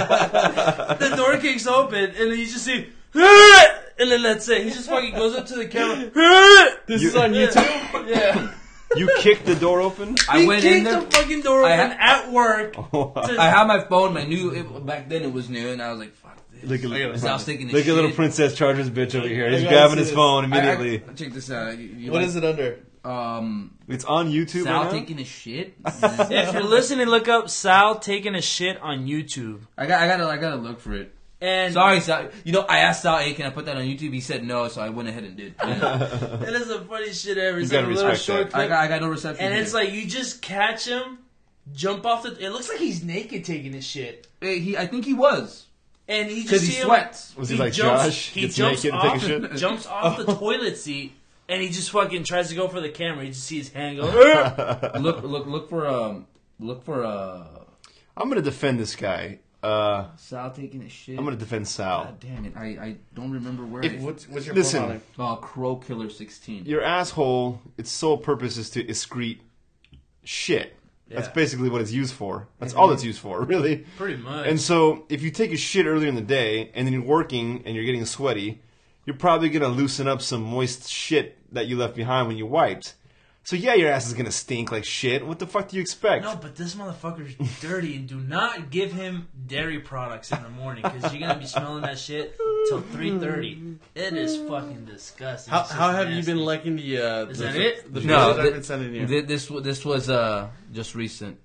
the door kicks open, and then you just see, and then that's it. He just fucking goes up to the camera. This You- is on YouTube? Yeah, You kicked the door open? I he went in kicked there. the fucking door I open ha- at work. to- I had my phone. My new it, back then it was new, and I was like, "Fuck this." Look at, gotta look I was thinking, at little Princess Chargers bitch over here. He's I gotta grabbing see his this. phone immediately. check this out. You, you What like, is it under? Um, It's on YouTube Sal right now? taking a shit. if you're listening, look up Sal taking a shit on YouTube. I got, I gotta, I gotta look for it. And Sorry, Sal. You know, I asked Sal, "Hey, can I put that on YouTube?" He said no, so I went ahead and did. Yeah. it is the funniest shit ever. It's You like gotta a little respect short that. I clip. got, I got no reception. And here. it's like you just catch him, jump off the. It looks like he's naked taking his shit. Hey, he, I think he was And he because just he see him- sweats. Was he, like jumps, Josh? He Gets jumps naked and off, take a shit? jumps off the toilet seat, and he just fucking tries to go for the camera. You just see his hand go. "Arr!" look, look, look for um, look for uh, I'm gonna defend this guy. Uh, Sal taking a shit. I'm gonna defend Sal. God damn it! I, I don't remember where. If- I, What's, what's your Listen. phone on it? oh, Crow Killer sixteen. Your asshole, its sole purpose is to excrete shit. That's Yeah. basically what it's used for. That's all it's used for, really. Pretty much. And so, if you take a shit earlier in the day, and then you're working and you're getting sweaty, you're probably gonna loosen up some moist shit that you left behind when you wiped. So yeah, your ass is gonna stink like shit. What the fuck do you expect? No, but this motherfucker's dirty, and do not give him dairy products in the morning because you're gonna be smelling that shit till three thirty. It is fucking disgusting. How It's just how have nasty. you been liking the? Uh, Is the, that it? The No, videos I've thi- been sending you. Thi- This this was uh just recent.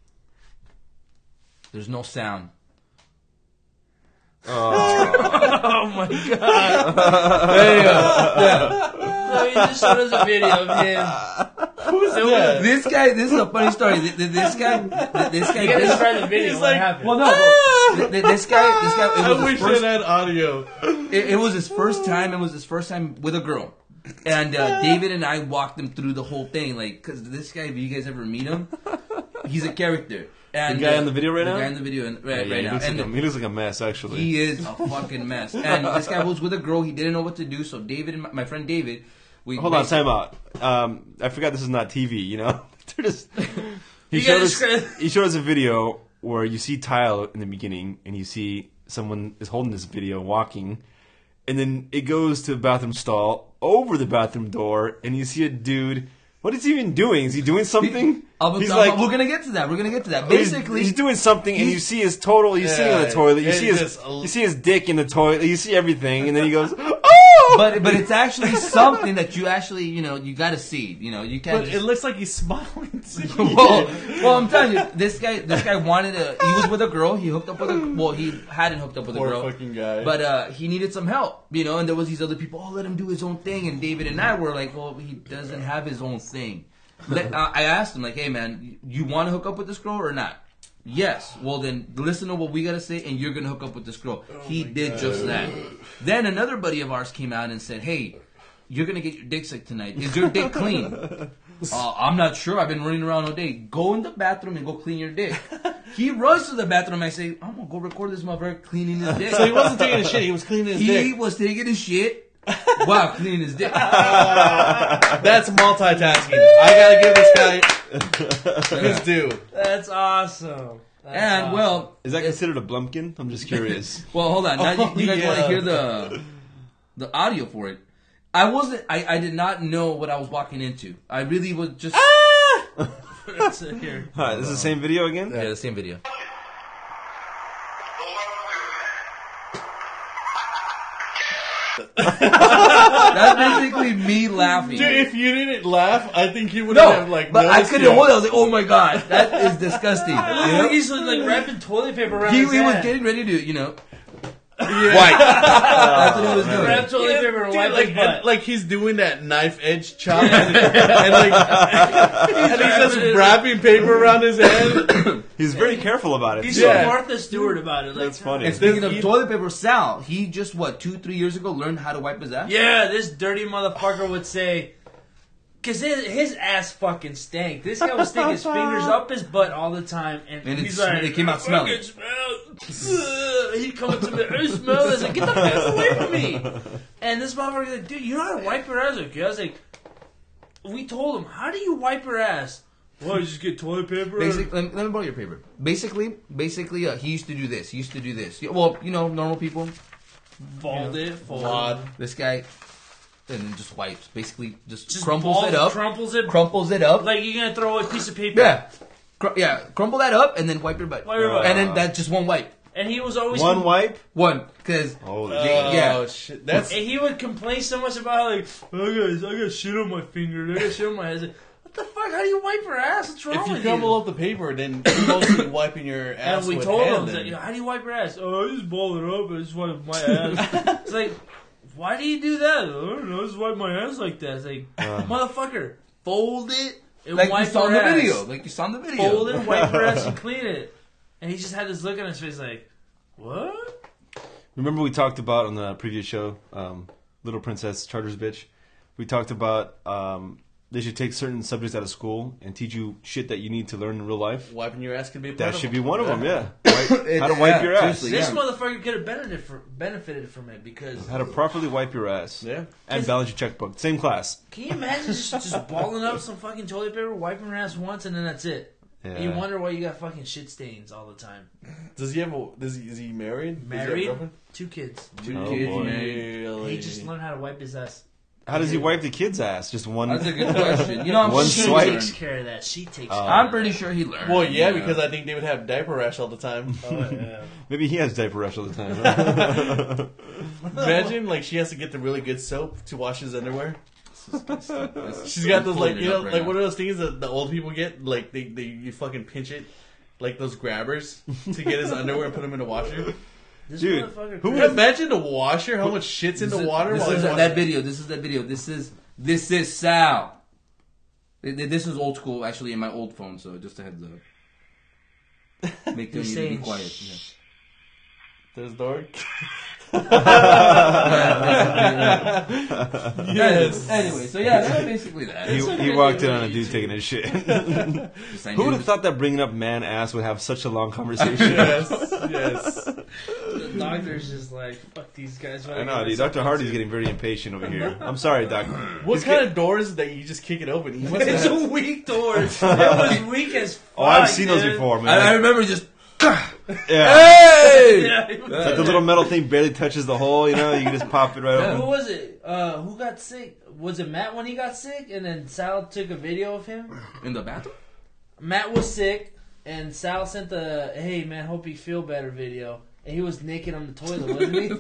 There's no sound. Oh my god! There you go. So he just showed us a video of him. Who's that? This guy, this is a funny story. Th- th- This guy, th- this guy, You gotta this, describe the video. He's What like, happened? well, no, th- th- this guy, this guy, it I was wish his first, I had audio. it, it was his first time. It was his first time with a girl, and uh, David and I walked him through the whole thing. Like, cause this guy, if you guys ever meet him, he's a character. And The guy uh, in the video right the now? guy in the video, in, right, Yeah, right he, now, looks and like a, he looks like a mess, actually. he is a fucking mess. And this guy was with a girl. He didn't know what to do. So David and my, my friend David, we Hold on, basically- time out. Um, I forgot this is not T V. You know, they're just. He You showed gotta us. describe- He showed us a video where you see Tile in the beginning, and you see someone is holding this video, walking, and then it goes to a bathroom stall over the bathroom door, and you see a dude. What is he even doing? Is he doing something? I'll- He's I'll- like, we're gonna get to that. We're gonna get to that. He's- Basically, he's, doing something, and you see his total. You see him in the Yeah, toilet. You it's see his. just a- You see his dick in the toilet. You see everything, and then he goes, "Oh!" but but it's actually something that you actually you know you got to see. You know you can't. But it Just, looks like he's smiling. well, well, I'm telling you, this guy this guy wanted a. He was with a girl. He hooked up with a. Well, he hadn't hooked up with a Poor girl. fucking guy. But uh, he needed some help, you know. And there was these other people. Oh, let him do his own thing. And David and I were like, well, he doesn't have his own thing. Let, uh, I asked him like, hey man, you want to hook up with this girl or not? Yes. Well then, listen to what we gotta say, and you're gonna hook up with this girl. he did just that. Then another buddy of ours came out and said, hey, you're gonna get your dick sucked tonight. Is your dick clean? Uh, I'm not sure. I've been running around all day. Go in the bathroom and go clean your dick. He runs to the bathroom. I say, I'm gonna go record this motherfucker cleaning his dick. So he wasn't taking a shit. He was cleaning his He dick. was taking his shit while cleaning his dick. That's multitasking. I gotta give this guy his due. That's awesome. That's And awesome. well, Is that considered a blumpkin? I'm just curious. well, hold on. Now you, you guys Oh, want yeah. to hear the the audio for it? I wasn't. I, I did not know what I was walking into. I really was just. That's it here. Hi, this is the same video again. Yeah, the same video. That's basically me laughing. Dude, if you didn't laugh, I think you would No, have like. but I noticed couldn't you. hold it. I was like, "Oh my god, that is disgusting." You know? He's like wrapping toilet paper around He, his he was head. getting ready to, you know, Yeah. wipe. That's what he was doing. Wrap toilet Yeah, paper and dude, wipe like, his butt. and, like he's doing that knife edge chop, and, and like, and he's just wrapping paper around his head. He's very careful about it. He's too. so Yeah. Martha Stewart about it. Like, That's funny. And speaking of He- toilet paper, Sal, he just what two, three years ago learned how to wipe his ass. Yeah, this dirty motherfucker would say, because his, his ass fucking stank. This guy was sticking his fingers up his butt all the time, and, And he's it's- like, it came out "I smelling." fucking smell." He'd come up to me, I smell. I was like, get the fuck away from me. And this motherfucker was like, dude, you know how to wipe your ass? Like, I was like, we told him, how do you wipe your ass? Well, you just get toilet paper. Basically, let me, let me borrow your paper. Basically, basically, uh, he used to do this. He used to do this. Yeah, well, you know, normal people. fold it, fold Odd. This guy, and then just wipes. Basically, just, Just crumples balls- it up. Crumples it. crumples it up. Like you're gonna throw a piece of paper. Yeah, Cr- yeah. Crumple that up and then wipe your butt. Wipe your butt. And then that's just one wipe. And he was always One wipe. One, because Holy Oh, shit. yeah. shit. That's And he would complain so much about how, like, oh, guys, I got shit on my finger. I got shit on my head. What the fuck? How do you wipe your ass? What's wrong if you with crumble you? up the paper, then you're mostly wiping your ass And we with told him, hand it's like, then. how do you wipe your ass? Oh, I just ball it up. I just wipe my ass. It's like, why do you do that? I don't know. I just wipe my ass like that. It's like, Uh. motherfucker, fold it and like wipe you saw in your the ass. video, like you saw in the video. Fold it, wipe your ass, and clean it. And he just had this look on his face like, what? Remember we talked about on the previous show, um, Little Princess Charters Bitch. We talked about um, they should take certain subjects out of school and teach you shit that you need to learn in real life. Wiping your ass could be a part That of should it. be one of them. Yeah, Wipe- how to wipe Yeah, your ass. seriously. This Yeah. motherfucker could have benefited, for, benefited from it because How to properly wipe your ass. Yeah. And balance your checkbook. Same class. can you imagine just, just balling up some fucking toilet paper, wiping your ass once, and then that's it? Yeah. And you wonder why you got fucking shit stains all the time. Does he have a? Does he, is he married? Does he have a Married, girlfriend? two kids. Two Oh, kids. boy. Really? He just learned how to wipe his ass. How does he wipe the kid's ass? Just one. That's a good question. You know, I'm One pretty sure swipe. he takes learned. care of that. She takes. Uh, care of I'm that. pretty sure he learned. Well, yeah, you know. because I think they would have diaper rash all the time. Oh, yeah. Maybe he has diaper rash all the time. Huh? Imagine, like, she has to get the really good soap to wash his underwear. She's She's got those, like, you know, like, what are those things that the old people get? Like, they, they you fucking pinch it, like those grabbers, to get his underwear and put them in the washer. This Dude, motherfucker. who Can you imagine the washer, how much shit's in the water? This while is he's that, washing? that video. This is that video. This is this is Sal. Th- th- This is old school, actually, in my old phone. So just a heads up. Make them You're need to be saying quiet. shh. There's door. Yeah. Yes. Anyway, so yeah, that's basically that. he, It's he okay, walked in what on a you dude do. taking his shit. Just I Who would knew have thought that bringing up man ass would have such a long conversation? Yes. Yes. The doctor's just like, fuck these guys. I know, dude. Doctor Hardy's getting very impatient over here. I'm sorry, Doc. What He's kind get- of door is it that you just kick it open? He must It's have- a weak door. It was weak as fuck. Oh, I've seen those dude. before, I, I man. remember just. Yeah. Hey! Yeah, it was- Like the little metal thing barely touches the hole, you know? You can just pop it right Yeah. Who open. was it? Uh, who got sick? Was it Matt when he got sick? And then Sal took a video of him? In the bathroom? Matt was sick, and Sal sent the, hey man, hope you feel better video. And he was naked on the toilet, wasn't he?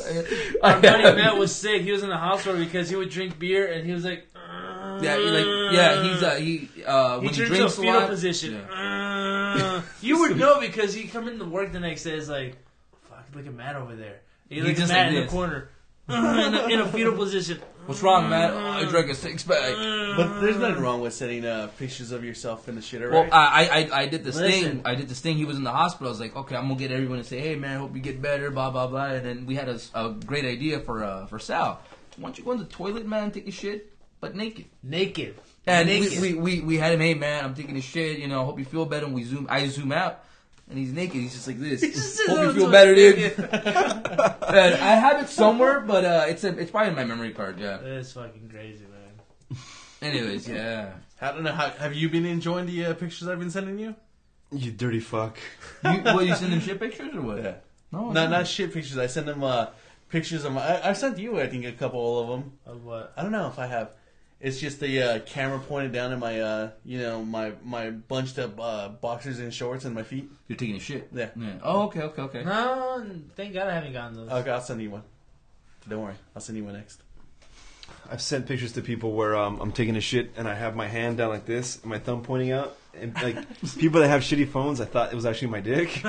Our buddy Matt was sick. He was in the hospital because he would drink beer, and he was like, Yeah, he like yeah, he's uh, he uh he when he, drinks drinks a a fetal lot. position. Yeah. Uh, you would know because he come into work the next day. It's like, fuck, look at Matt over there. He He look at just Matt like in the this. corner, in, a, in a fetal position. What's wrong, man? Oh, I drank a six pack. But there's nothing wrong with sending uh, pictures of yourself in the shitter, Well, right? I, I I did the Listen. sting. I did the sting. He was in the hospital. I was like, okay, I'm gonna get everyone to say, hey man, hope you get better, blah blah blah. And then we had a, a great idea for uh, for Sal. Why don't you go in the toilet, man, take a shit, but naked. Naked. And we, naked. we, we, we had him, hey man, I'm taking a shit, you know, hope you feel better. And we zoom, I zoom out, and he's naked. He's just like this. He just Hope you sits feel on better, the dude. toilet. And I have it somewhere, but uh, it's a, it's probably in my memory card. Yeah. That's fucking crazy, man. Anyways, yeah. I don't know. How, have you been enjoying the uh, pictures I've been sending you? You dirty fuck. You, what, you send them shit pictures or what? Yeah. No, Not no. not shit pictures. I send them uh, pictures of my. I, I sent you, I think, a couple of them. Of what? I don't know if I have. It's just the uh, camera pointed down at my, uh, you know, my my bunched up uh, boxers and shorts and my feet. You're taking a shit. Yeah. Yeah. Oh, okay, okay, okay. No, thank God I haven't gotten those. Okay, I'll send you one. Don't worry, I'll send you one next. I've sent pictures to people where um, I'm taking a shit and I have my hand down like this and my thumb pointing out. And like people that have shitty phones, I thought it was actually my dick.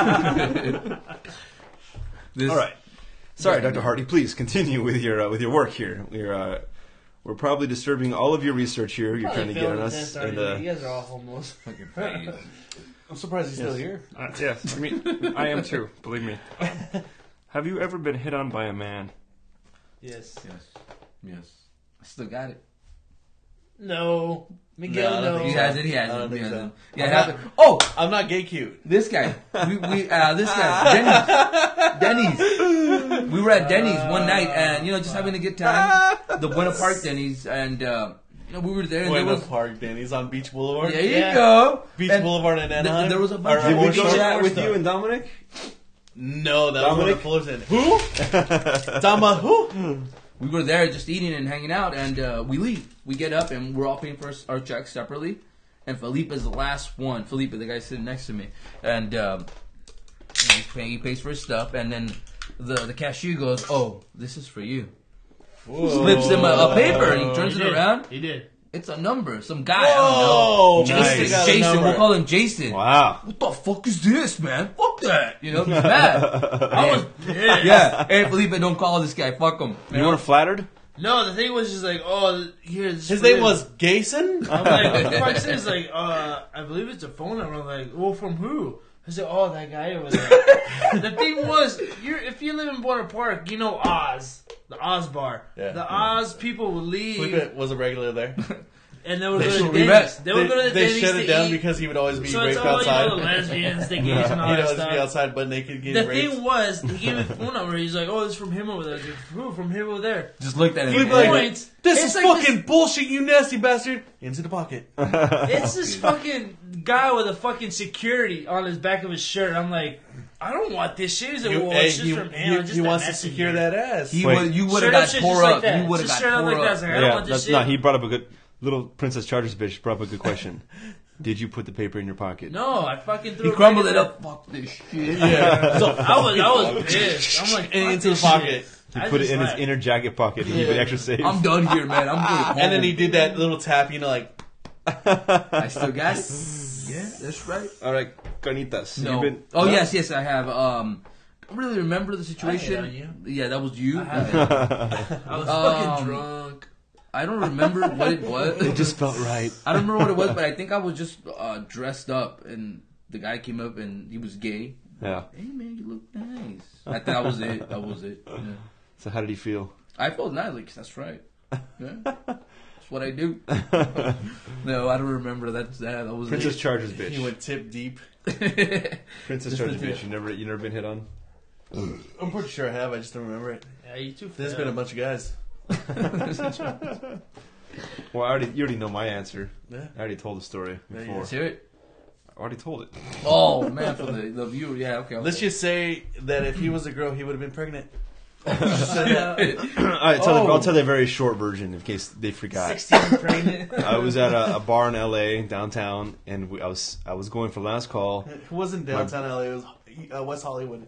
This, All right. Sorry, Doctor Hardy. Please continue with your uh, with your work here. We're uh, we're probably disturbing all of your research here. You're trying to get on us. And, uh, You guys are all homos. Fucking face. I'm surprised he's still Yes. here. Uh, yes, I mean, I am too. Believe me. Have you ever been hit on by a man? Yes. Yes. Yes. I still got it. No. Miguel, No, I don't no. think He so. has it. He has I it. don't He think has so. it. Yeah, it I'm not- happened. Oh, I'm not gay cute. this guy. We, we uh, this guy. Denny's. Denny's. We were at Denny's one night, and you know, just having a good time. The Buena Park Denny's, and uh, you know, we were there, and there Buena was. Park, Dan. He's on Beach Boulevard. There you Yeah. go. Beach And Boulevard in Anaheim. there was a bunch Or- did or we Ocean go Shore. chat with Stuff. you and Dominic? No, that Dominic? was one of Fullerton. Who? Dama who? We were there just eating and hanging out, and uh, we leave. We get up, and we're all paying for our checks separately. And Felipe is the last one. Felipe, the guy sitting next to me, and um, he's paying, he pays for his stuff, and then the the cashier goes, "Oh, this is for you." Slips him a, a paper, and he turns He it did. around. He did. It's a number, some guy. Whoa, I don't know. nice. Jason, Got a Jason, number. we'll call him Jason. Wow. What the fuck is this, man? Fuck that. You know, he's mad. I was pissed. Yeah. Hey, Felipe, don't call this guy. Fuck him. You weren't flattered? No, the thing was just like, oh, here. This His for name you. was Gayson? I'm like, what the fuck is this? Like, uh, I believe it's a phone number. I'm like, well, from who? I said, oh, that guy over there. The thing was, you're if you live in Buena Park, you know Oz, the Oz bar. Yeah. The Oz people would leave, Felipe was a regular there. and they would They go to should- the we Denny's. met. They would go to the they Denny's shut to it down eat. because he would always be So raped it's all, outside. you know, the lesbians, the gays, He'd and all that always stuff. be outside butt naked The getting raped. thing was, he gave me the phone number. He's like, "Oh, it's from him over there." I was like, "Who? From him over there?" Just looked at him. Felipe He like, points. this It's is like fucking bullshit, you nasty bastard. Into the pocket. It's this fucking guy with a fucking security on his back of his shirt. I'm like, I don't want this shit. He's like, You- well, hey, it's just he, for he, paying. Just he that wants to messenger. secure that ass. He Wait. would, you would Straight have up got shit tore just like up. that. You would have Just got straight up tore like that. I was up. like, I don't Yeah, want this that's shit. not. He brought up a good little Princess Chargers bitch. Brought up a good question. Did you put the paper in your pocket? No, I fucking threw He it crumbled right it in up. Fuck this shit. Yeah. So, I was, I was pissed. I'm like, and fuck into the this pocket. shit. He I put it just in his laughed. inner jacket pocket. He Yeah. put extra safe. I'm done here, man. I'm going home. And then he did that little tap, you know, like, I still got it. Yeah, that's right. All right, carnitas. No. You've been- oh no? yes, yes, I have. Um, I don't really remember the I situation. hit on Yeah, that was you. I had I was Um, fucking drunk. I don't remember what it was. It just felt right. I don't remember what it was, but I think I was just uh, dressed up, and the guy came up, and he was gay. Yeah. Hey man, you look nice. I think that was it. That was it. Yeah. So how did he feel? I felt nice, like that's right. Yeah. That's what I do. No, I don't remember. That's that. That was Princess it. Chargers he bitch. went tip deep. Princess Chargers bitch. You never, you never been hit on. I'm pretty sure I have, I just don't remember it. Yeah, you too. There's been a bunch of guys. Well, I already, you already know my answer. Yeah. I already told the story Yeah, before. Let's hear it. I already told it. Oh man, for the the viewer. Yeah, okay. okay. Let's just say that if he was a girl, he would have been pregnant. All right, tell Oh. the, I'll tell the very short version in case they forgot. sixteen pregnant. I was at a, a bar in L A downtown, and we, I was I was going for last call. It wasn't downtown L A, it was uh, West Hollywood.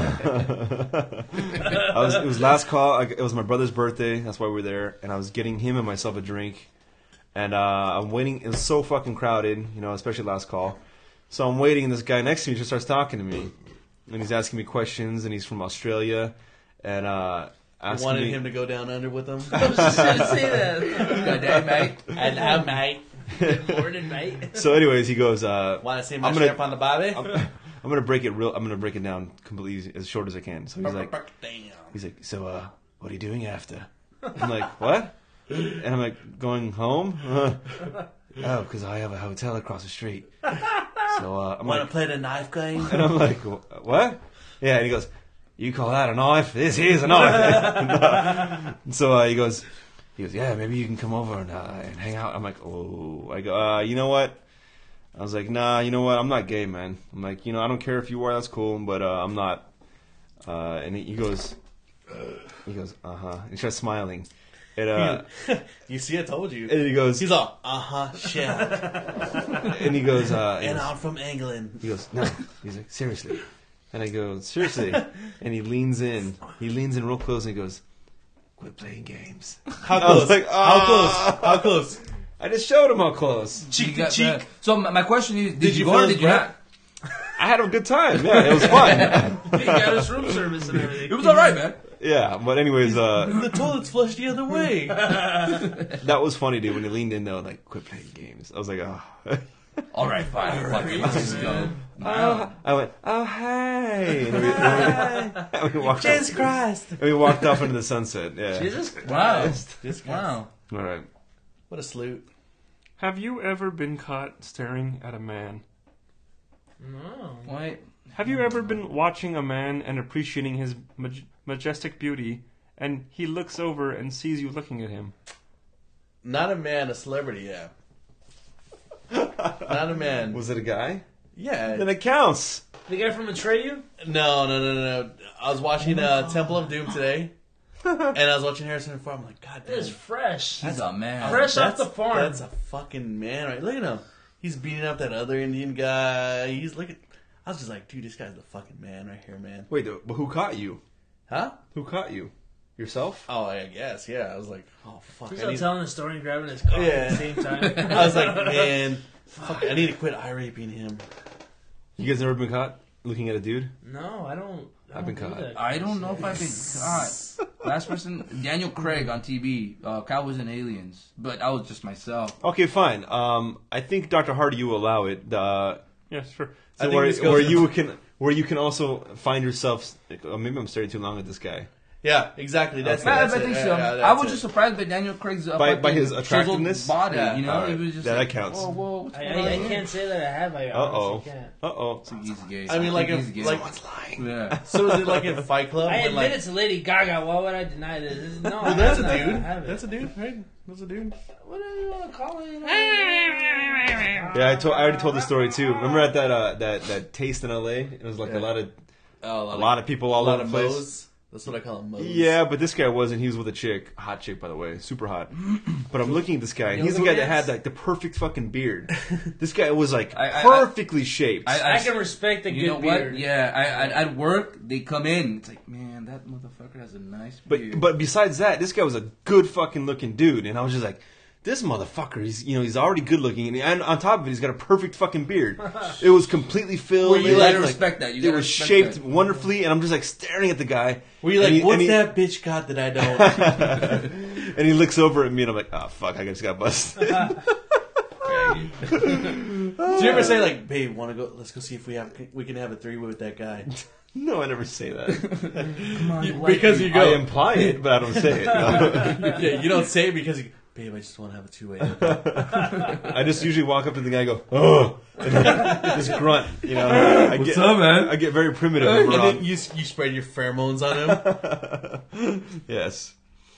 I was, it was last call. I, it was my brother's birthday. That's why we were there. And I was getting him and myself a drink. And uh, I'm waiting. It was so fucking crowded, you know, especially last call. So I'm waiting, and this guy next to me just starts talking to me. And he's asking me questions, and he's from Australia. And uh, I asking wanted me, him to go down under with him. I was just gonna say that. Good day, mate. Hello, mate. Good morning, mate. So, anyways, he goes, uh, Want to see my I'm gonna- strap on the body? I'm, I'm gonna break it real. I'm gonna break it down completely as short as I can. So he's like, Damn. he's like, so uh, what are you doing after? I'm like, what? And I'm like, going home? Uh, oh, because I have a hotel across the street. So uh, I'm Want like, to play the knife game? and I'm like, "Wh- what? Yeah, and he goes, you call that a knife? This is a knife. So uh, he goes, he goes, yeah, maybe you can come over and, uh, and hang out. I'm like, oh, I go, uh, you know what? I was like, nah, you know what? I'm not gay, man. I'm like, you know, I don't care if you are. That's cool, but uh, I'm not. Uh, and he, he goes, he goes, uh huh. And he starts smiling. And, uh, You see, I told you. and he goes, He's all, uh huh, shit. and he goes, uh, he And goes, I'm from England. he goes, no. He's like, seriously. And I go, seriously. And he leans in. He leans in real close and he goes, quit playing games. How I was close? like, How "Ah." close? How close? I just showed him how close. Cheek You to got cheek. that. So my my question is, did, Did you you go feel or his did you breath? not? I had a good time. Yeah, it was fun. He got us room service and everything. It was all right, man. Yeah, but anyways, uh, The toilet's flushed the other way. that was funny, dude. When he leaned in, though, like, quit playing games. I was like, oh. All right, fine. Fuck it, let's just go. oh. I went, oh, hey. And we, and we, and we walked Jesus off, Christ. and we walked off into the sunset. Yeah. Jesus Christ. Wow. Jesus Christ. Wow. All right. What a salute. Have you ever been caught staring at a man? No. Wait. Have you ever been watching a man and appreciating his maj- majestic beauty, and he looks over and sees you looking at him? Not a man, a celebrity, yeah. Not a man. Was it a guy? Yeah. Then it counts. The guy from Atreyu? No, no, no, no, no. I was watching uh, Temple of Doom today, and I was watching Harrison Ford. I'm like, God damn. This is fresh. He's a man. Fresh off That's- the farm. That's a fucking man, right? Look at him. He's beating up that other Indian guy. He's looking. I was just like, dude, this guy's the fucking man right here, man. Wait, but who caught you? Huh? Who caught you? Yourself? Oh, I guess, yeah. I was like, oh fuck. He's I, not need, telling the story and grabbing his cock Yeah. at the same time. I was like, man, fuck, I need to quit eye raping him. You guys never been caught looking at a dude? No, I don't. I I've been don't do caught. that. I don't know if I've been caught. Last person, Daniel Craig on T V, uh, Cowboys and Aliens. But I was just myself. Okay, fine. Um, I think Doctor Hardy, you allow it. Uh, Yes, sure. I so think where, this goes where in- you can where you can also find yourself. Like, oh, maybe I'm staring too long at this guy. Yeah, exactly. That's Okay. it. I, I That's think it. so. Yeah, I that's was it. just surprised by Daniel Craig's uh, By- by fucking his attractiveness? chiseled body. Yeah. You know, Alright. it was just Yeah, like, that counts. Whoa, whoa, what's I, going on I, I here? can't say that I have. I Uh oh. honestly can't. Uh oh. He's gay. I mean, like, think if- he's gay. like- Someone's lying. yeah. So is it like in Fight Club? I when, admit like, it's Lady Gaga. Why would I deny this? This is- No, Well, that's a I dude. have it. That's a dude, right? That's a dude. What do you want to call it? Yeah, I told. I already told the story too. Remember at that uh, that that taste in L A? It was like Yeah. a lot of Oh, a a lot, lot of people a all lot over of the place. mo's. That's what I call them. Mo's. Yeah, but this guy wasn't. He was with a chick, a hot chick, by the way, super hot. But I'm looking at this guy. He's the guy that had like the perfect fucking beard. This guy was like I- I- perfectly shaped. I- I can respect a You good know beard. what? Yeah, I, I at work they come in. It's like, man, that motherfucker has a nice beard. but but besides that, this guy was a good fucking looking dude, and I was just like, this motherfucker. He's you know he's already good looking, and, and on top of it, he's got a perfect fucking beard. It was completely filled. Were you and like- had, respect that. You it gotta was respect shaped that. wonderfully, and I'm just like staring at the guy. Were you like, and he- what's and he- that bitch got that I don't? And he looks over at me, and I'm like, oh fuck, I just got busted. Did you ever say like, babe, want to go? Let's go see if we have we can have a three way with that guy. No, I never say that. Come on, You- like because me. you I go, imply it, but I don't say it. No. yeah, you don't say it because, you, babe, I just want to have a two way. I just usually walk up to the guy and go, oh, and then just grunt. You know, I What's get, up, man? I get very primitive. And when we're then on- you you spread your pheromones on him. Yes.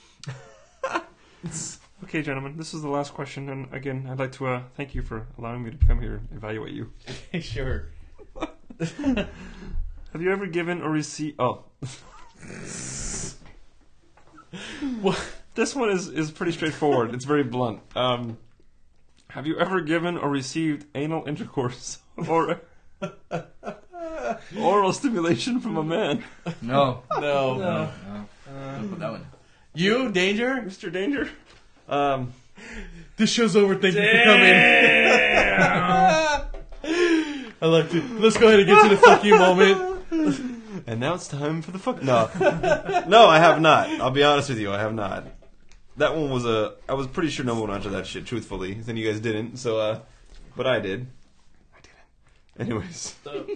Okay, gentlemen, this is the last question, and again, I'd like to uh, thank you for allowing me to come here and evaluate you. Sure. Have you ever given or received? Oh, this one is is pretty straightforward. It's very blunt. Um, have you ever given or received anal intercourse or oral stimulation from a man? No, No. no, no. Don't put that one. You, Danger? Mister Danger? Um, This show's over. Thank you for coming. I like to. Let's go ahead and get to the fuck you moment. and now it's time for the fuck. No, no, I have not. I'll be honest with you, I have not. That one was a. I was pretty sure no one answered that shit truthfully. Then you guys didn't. So, uh, but I did. I didn't. Anyways.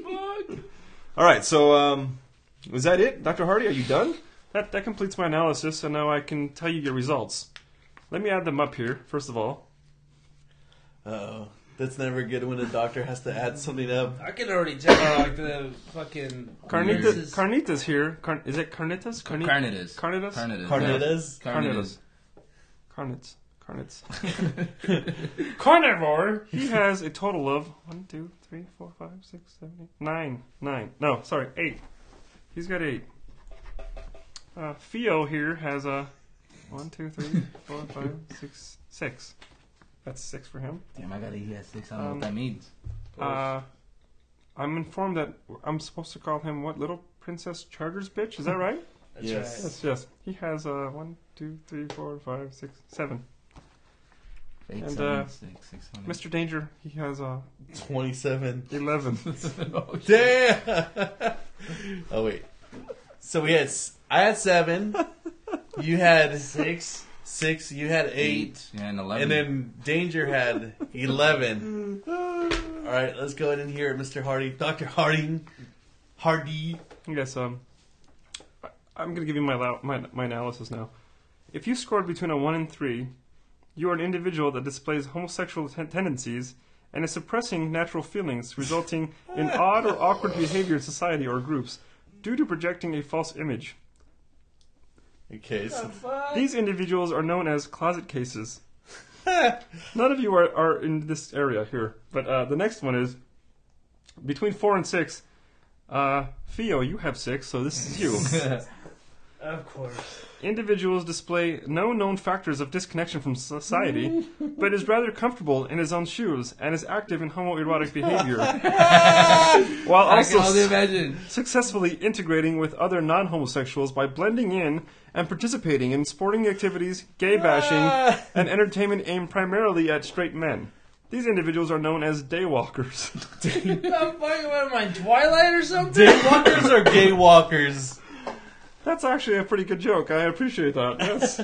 All right. So, um, was that it, Doctor Hardy? Are you done? That that completes my analysis, and now I can tell you your results. Let me add them up here, first of all. Oh, that's never good when a doctor has to add something up. I can already tell like the fucking Carnitas, This is- Carnitas here. Car- is it Carnitas? Carni- Carnitas. Carnitas? Carnitas. Carnitas? Carnitas. Carnets. Carnets. Carnivore! He has a total of one, two, three, four, five, six, seven, eight, nine. Nine. No, sorry, eight. He's got eight. Uh, Theo here has a one, two, three, four, five, six, six. That's six for him. Damn, I got a he has six. I don't know Um, what that means. Uh, I'm informed that I'm supposed to call him what? Little Princess Chargers bitch? Is that right? That's Yes. Yes, yes. He has uh, one, two, three, four, five, six, seven. Eight, and, seven, uh, six, six, seven, eight. Mister Danger, he has uh, twenty-seven. eleven. Oh, shit. Damn. Oh wait. So we had. s- I had seven. You had six. six. You had eight. Eight. Yeah, and eleven. And then Danger had eleven. All right, let's go ahead and hear it, Mister Hardy, Doctor Harding, Hardy. Yes, um, I- I'm going to give you my, lou- my my analysis now. If you scored between a one and three, you are an individual that displays homosexual ten- tendencies and is suppressing natural feelings, resulting in odd or awkward behavior in society or groups due to projecting a false image. Okay, so These individuals are known as closet cases. None of you are, are in this area here, but uh, the next one is between four and six. Uh, Theo, you have six, so this is you. Of course. Individuals display no known factors of disconnection from society, but is rather comfortable in his own shoes and is active in homoerotic behavior, while I can also only s- imagine. successfully integrating with other non-homosexuals by blending in and participating in sporting activities, gay bashing, and entertainment aimed primarily at straight men. These individuals are known as daywalkers. The fuck, what am I, Twilight or something? daywalkers or gay walkers? That's actually a pretty good joke. I appreciate that. Yes.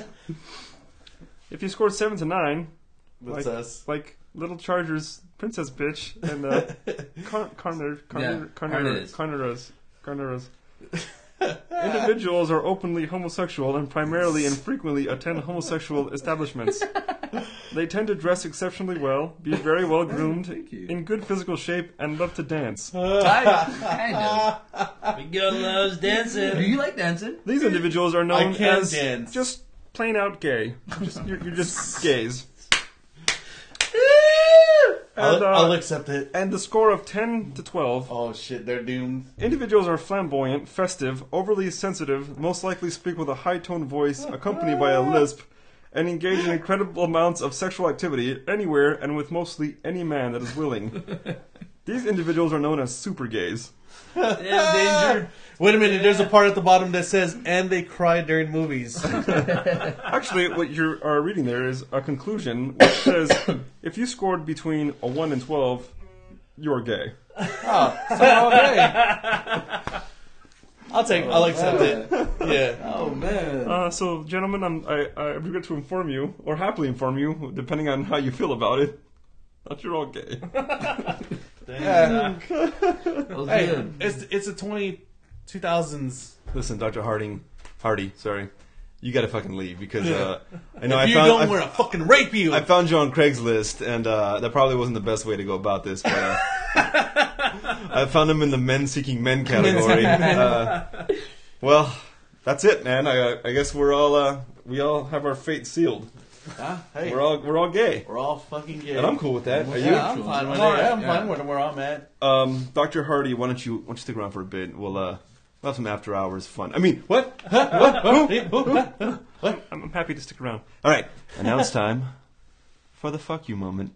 If you scored seven to nine, That's Like- us. like Little Chargers Princess bitch and uh, Car- Carner, Carner, Yeah, Carner, Carnitas. Carneras, Carneras. Individuals are openly homosexual and primarily and frequently attend homosexual establishments. They tend to dress exceptionally well, be very well groomed, you. in good physical shape, and love to dance. Type, kind of. Miguel loves Do dancing. you like dancing? These individuals are known I can as dance. just plain out gay. Just, you're, you're just gays. I'll, And, uh, I'll accept it. And the score of ten to twelve. Oh shit, they're doomed. Individuals are flamboyant, festive, overly sensitive, most likely speak with a high-toned voice accompanied by a lisp, and engage in incredible amounts of sexual activity anywhere and with mostly any man that is willing. These individuals are known as super gays. Damn danger. Wait a minute, there's a part at the bottom that says, and they cry during movies. Actually, what you are reading there is a conclusion which says if you scored between a one and twelve, you're gay. Oh, so okay. I'll take. I'll accept it. Yeah. Oh man. Uh, so, gentlemen, I'm, I, I regret to inform you, or happily inform you, depending on how you feel about it, that you're all gay. Yeah. That was Hey, good. it's it's a twenty two thousands. Listen, Doctor Harding, Hardy, sorry, you gotta fucking leave because uh, I know I If you found don't, I, we're gonna fucking rape you. I found you on Craigslist, and uh, that probably wasn't the best way to go about this. But uh, I found him in the men seeking men category. Uh, well, that's it, man. I, I guess we're all uh, we all have our fate sealed. Huh? Hey, We're all we're all gay, we're all fucking gay. and I'm cool with that. Are you? Yeah, I'm fine with it. Alright, Yeah, I'm yeah. fine with it. We're all mad. Um, Doctor Hardy, why don't you why don't you stick around for a bit? We'll uh, we'll have some after hours fun. I mean, what? What? Who? I'm, I'm happy to stick around. All right, and now it's time for the fuck you moment.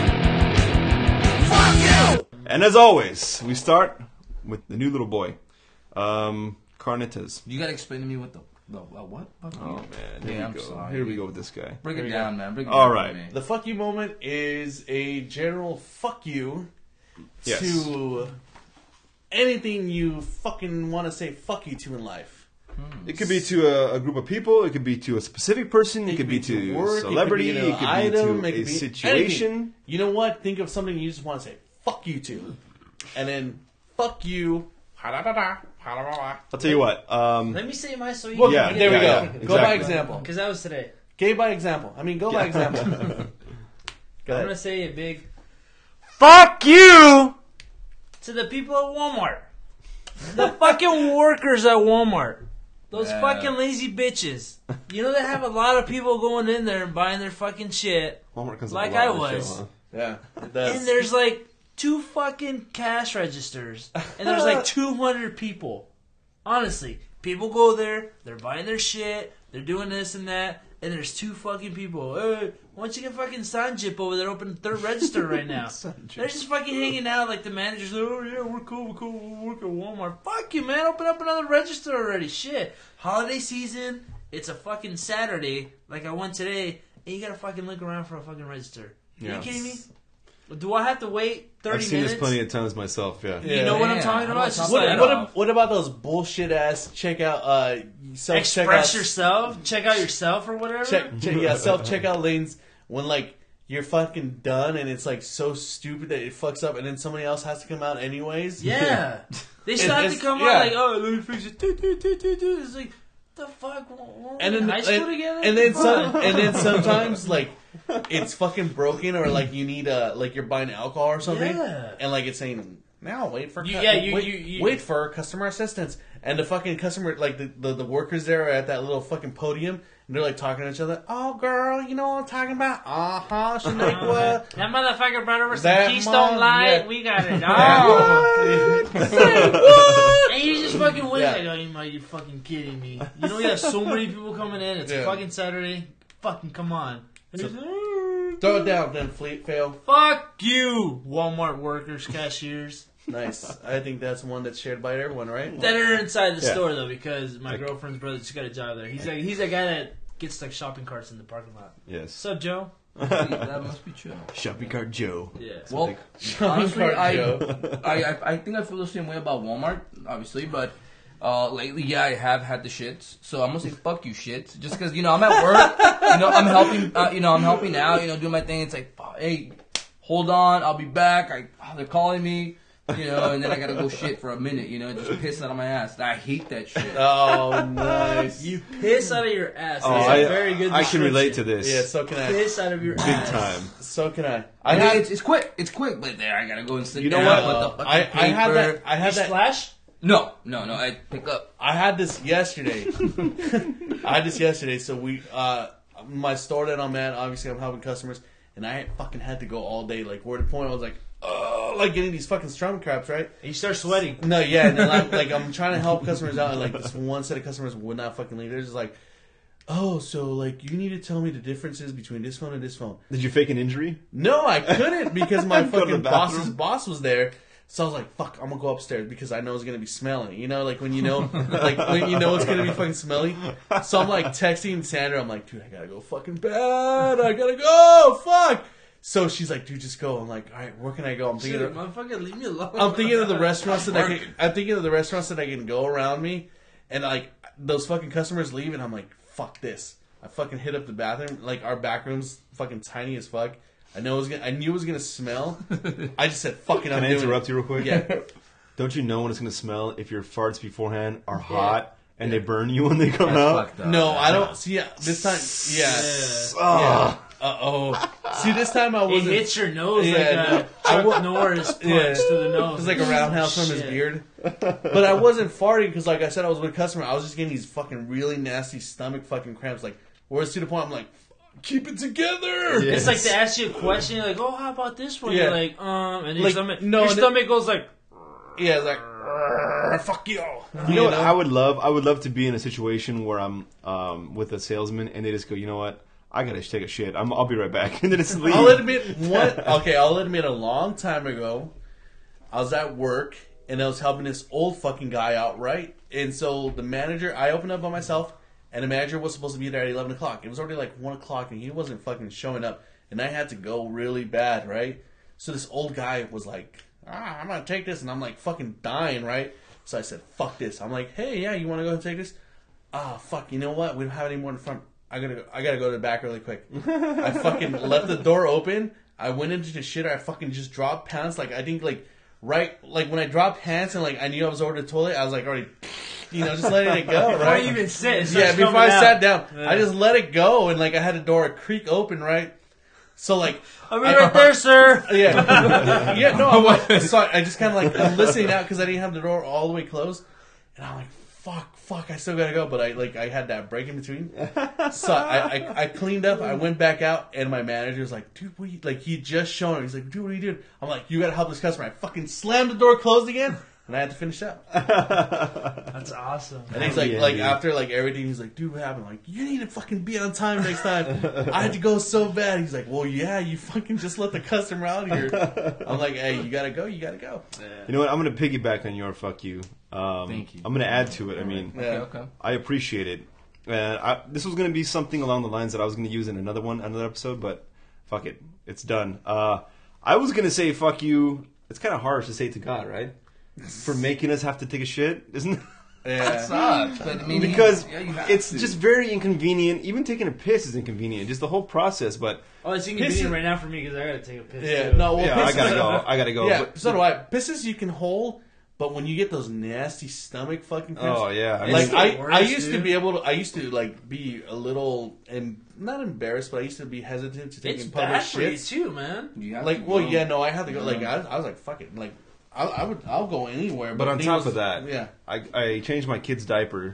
And as always, we start with the new little boy, um, Carnitas. You gotta explain to me what the, the uh, what? Fuck Oh you. man, here Yeah, we I'm go. sorry. Here we go with this guy. Break Here it we down, man. Break it All down right. for me. The fuck you moment is a general fuck you Yes. to anything you fucking want to say fuck you to in life. It could be to a, a group of people. It could be to a specific person. It, could be, to work, celebrity. It could be, It could be item, to it could a be situation. anything. You know what? Think of something you just want to say fuck you to, and then fuck you. I'll tell you what. Um, Let me say my so you Well, can Yeah, get there we it. go. yeah, Go by exactly. example. Because that was today. Gay by example. I mean, go by example. Go I'm ahead. gonna say a big fuck you to the people at Walmart. The fucking workers at Walmart. Those Yeah. fucking lazy bitches. You know they have a lot of people going in there and buying their fucking shit. Walmart comes up Like a lot I on the was. show, huh? Yeah, it does. And there's like two fucking cash registers. And there's like two hundred people. Honestly. People go there, they're buying their shit, they're doing this and that, and there's two fucking people. Hey, why don't you get fucking Sanjip over there open the third register right now? They're just fucking hanging out like the manager's like, oh yeah, we're cool, we're cool, we'll work at Walmart. Fuck you, man, open up another register already. Shit. Holiday season, it's a fucking Saturday, like I went today, and you gotta fucking look around for a fucking register. Are Yeah. you kidding me? Do I have to wait thirty I've seen minutes? this plenty of times myself. Yeah. You know what I'm Yeah, talking I about? know It's what just you're What, like, talking what, about. ab- what about those bullshit ass checkout uh self express checkout yourself, check out yourself or whatever. check, check yeah self checkout lanes when like you're fucking done and it's like so stupid that it fucks up and then somebody else has to come out anyways. Yeah. They still have to it's- come yeah. out like, oh, let me fix it. Do, do, do, do, do. It's like, the fuck? We're And in then high school and, together? and then Fuck. some, and then sometimes like it's fucking broken or like you need a like you're buying alcohol or something Yeah. and like it's saying now wait for You- cu- yeah, you- wait, you- you- wait for customer assistance and the fucking customer like the, the the workers there are at that little fucking podium and they're like talking to each other. Oh girl, you know what I'm talking about? Uh huh. She's like what? That motherfucker brought over some That Keystone mom- Light. yeah. We got it. Oh. And you just fucking wait. Yeah. Like, oh, you, are you fucking kidding me? You know, you have so many people coming in. It's Yeah. fucking Saturday. Fucking come on. And So- he's like, "Mm." Throw it down, then fleet fail. Fuck you, Walmart workers, cashiers. Nice. I think that's one that's shared by everyone, right? That are inside the Yeah. store though, because my Like- girlfriend's brother just got a job there. He's like, he's a guy that gets like shopping carts in the parking lot. Yes. What's up, Joe? That must be true. Shopping cart Joe. Yeah. Well, Shopping honestly, cart I, Joe. I, I, I think I feel the same way about Walmart, obviously, but uh, lately, yeah, I have had the shits. So I'm gonna say fuck you, shits, just because you know I'm at work, you know I'm helping, uh, you know I'm helping out, you know doing my thing. It's like, hey, hold on, I'll be back. I, oh, they're calling me, you know, and then I gotta go shit for a minute, you know, just piss out of my ass. I hate that shit. Oh, nice. You piss out of your ass. Oh, That's I, a very good I can relate to description. this. Yeah, so can I. Piss out of your Big ass. time. So can I. I I mean, had, it's, it's quick, it's quick, but there I gotta go and sit You know down what? with the uh, fucking I, I had paper. that. I You had that. splash? No, no, no. I pick up. I had this yesterday. I had this yesterday. So we, uh, my store that I'm at, obviously I'm helping customers, and I fucking had to go all day. Like, where the point I was like, oh, like getting these fucking strum craps, right? And you start sweating. No, yeah, and then I'm, like I'm trying to help customers out, and like this one set of customers would not fucking leave. They're just like, oh, so like you need to tell me the differences between this phone and this phone. Did you fake an injury? No, I couldn't because my Go to the fucking bathroom. boss's boss was there. So I was like, fuck, I'm gonna go upstairs because I know it's gonna be smelly. You know, like when you know, like when you know it's gonna be fucking smelly. So I'm like texting Sandra. I'm like, dude, I gotta go fucking bad. I gotta go. Fuck. So she's like, dude, just go. I'm like, all right, where can I go? I'm thinking. Shit, Of, motherfucker, leave me alone. I'm thinking of the restaurants that I can. I'm thinking of the restaurants that I can go around me, and like those fucking customers leave, and I'm like, fuck this. I fucking hit up the bathroom. Like our back room's fucking tiny as fuck. I know it was gonna. I knew it was gonna smell. I just said, "Fuck it, I'm Can I doing interrupt it." you real quick? Yeah. Don't you know when it's gonna smell if your farts beforehand are hot and Yeah. they burn you when they come That's out? fucked up. No, I don't see. Yeah, this time, yeah. Yeah. Ah. Uh oh. See, this time I It wasn't. hits your nose Yeah, like no. a Chuck Norris punch Yeah. to the nose. It's like a roundhouse from his Shit. beard. But I wasn't farting because, like I said, I was with a customer. I was just getting these fucking really nasty stomach fucking cramps. Like, whereas to the point I'm like, keep it together. Yeah. It's like they ask you a question, you're like, oh, how about this one? Yeah. You're like, um, and your Like, stomach, no, your and it- stomach goes like, Yeah, it's like, "Arrgh, fuck you. You know what I would love? I would love to be in a situation where I'm um, with a salesman and they just go, you know what? I gotta take a shit. I'm, I'll be right back, and then it's leave. I'll admit one. Okay, I'll admit a long time ago, I was at work and I was helping this old fucking guy out, right? And so the manager, I opened up by myself, and the manager was supposed to be there at eleven o'clock. It was already like one o'clock, and he wasn't fucking showing up, and I had to go really bad, right? So this old guy was like, ah, I'm gonna take this, and I'm like fucking dying, right? So I said, fuck this. I'm like, hey, yeah, you want to go and take this? Ah, fuck. You know what? We don't have any more in the front. I gotta go, I gotta go to the back really quick. I fucking left the door open. I went into the shitter. I fucking just dropped pants. Like I think like right like when I dropped pants and like I knew I was over the toilet. I was like already, you know, just letting it go. before Right? you even sit, it Yeah, starts before coming I out. sat down, Yeah. I just let it go and like I had the door creak open. Right. So like I'll be right there, sir. yeah, yeah. No, I'm like, so I, I just kind of like I'm listening out because I didn't have the door all the way closed, and I'm like, fuck, fuck, I still gotta go. But I like I had that break in between, so I, I I cleaned up. I went back out, and my manager was like, dude, what are you, like he just shown him. He's like, dude, what are you doing? I'm like, you gotta help this customer. I fucking slammed the door closed again, and I had to finish up. That's awesome. And he's like, Yeah, like dude. after like everything, he's like, dude, what happened? I'm like, you need to fucking be on time next time. I had to go so bad. He's like, well, yeah, you fucking just let the customer out here. I'm like, hey, you gotta go, you gotta go. You know what? I'm gonna piggyback on your fuck you. Um, Thank you. I'm gonna add to it. I mean, Yeah. Okay, okay. I appreciate it. And I, this was gonna be something along the lines that I was gonna use in another one, another episode, but fuck it, it's done. Uh, I was gonna say fuck you. It's kind of harsh to say to God, right? For making us have to take a shit, isn't it? Yeah. That sucks. But I mean, Because yeah, you have it's to. just very inconvenient. Even taking a piss is inconvenient. Just the whole process. But Oh, it's inconvenient right now for me because I gotta take a piss. Yeah, too. no, well, yeah, I pisses- gotta go. I gotta go. Yeah, But- so do I. Pisses you can hold, but when you get those nasty stomach fucking cramps, Oh yeah. I mean, like It's the I, worst, I used to dude. be able to, I used to like be a little and not embarrassed, but I used to be hesitant to take It's in public bad for you shits. too, man. You have Like, to well, go. yeah, no, I had to go. Like, I, I was like, fuck it. Like, I, I would, I'll go anywhere. But on the top thing was- of that, yeah, I, I changed my kid's diaper,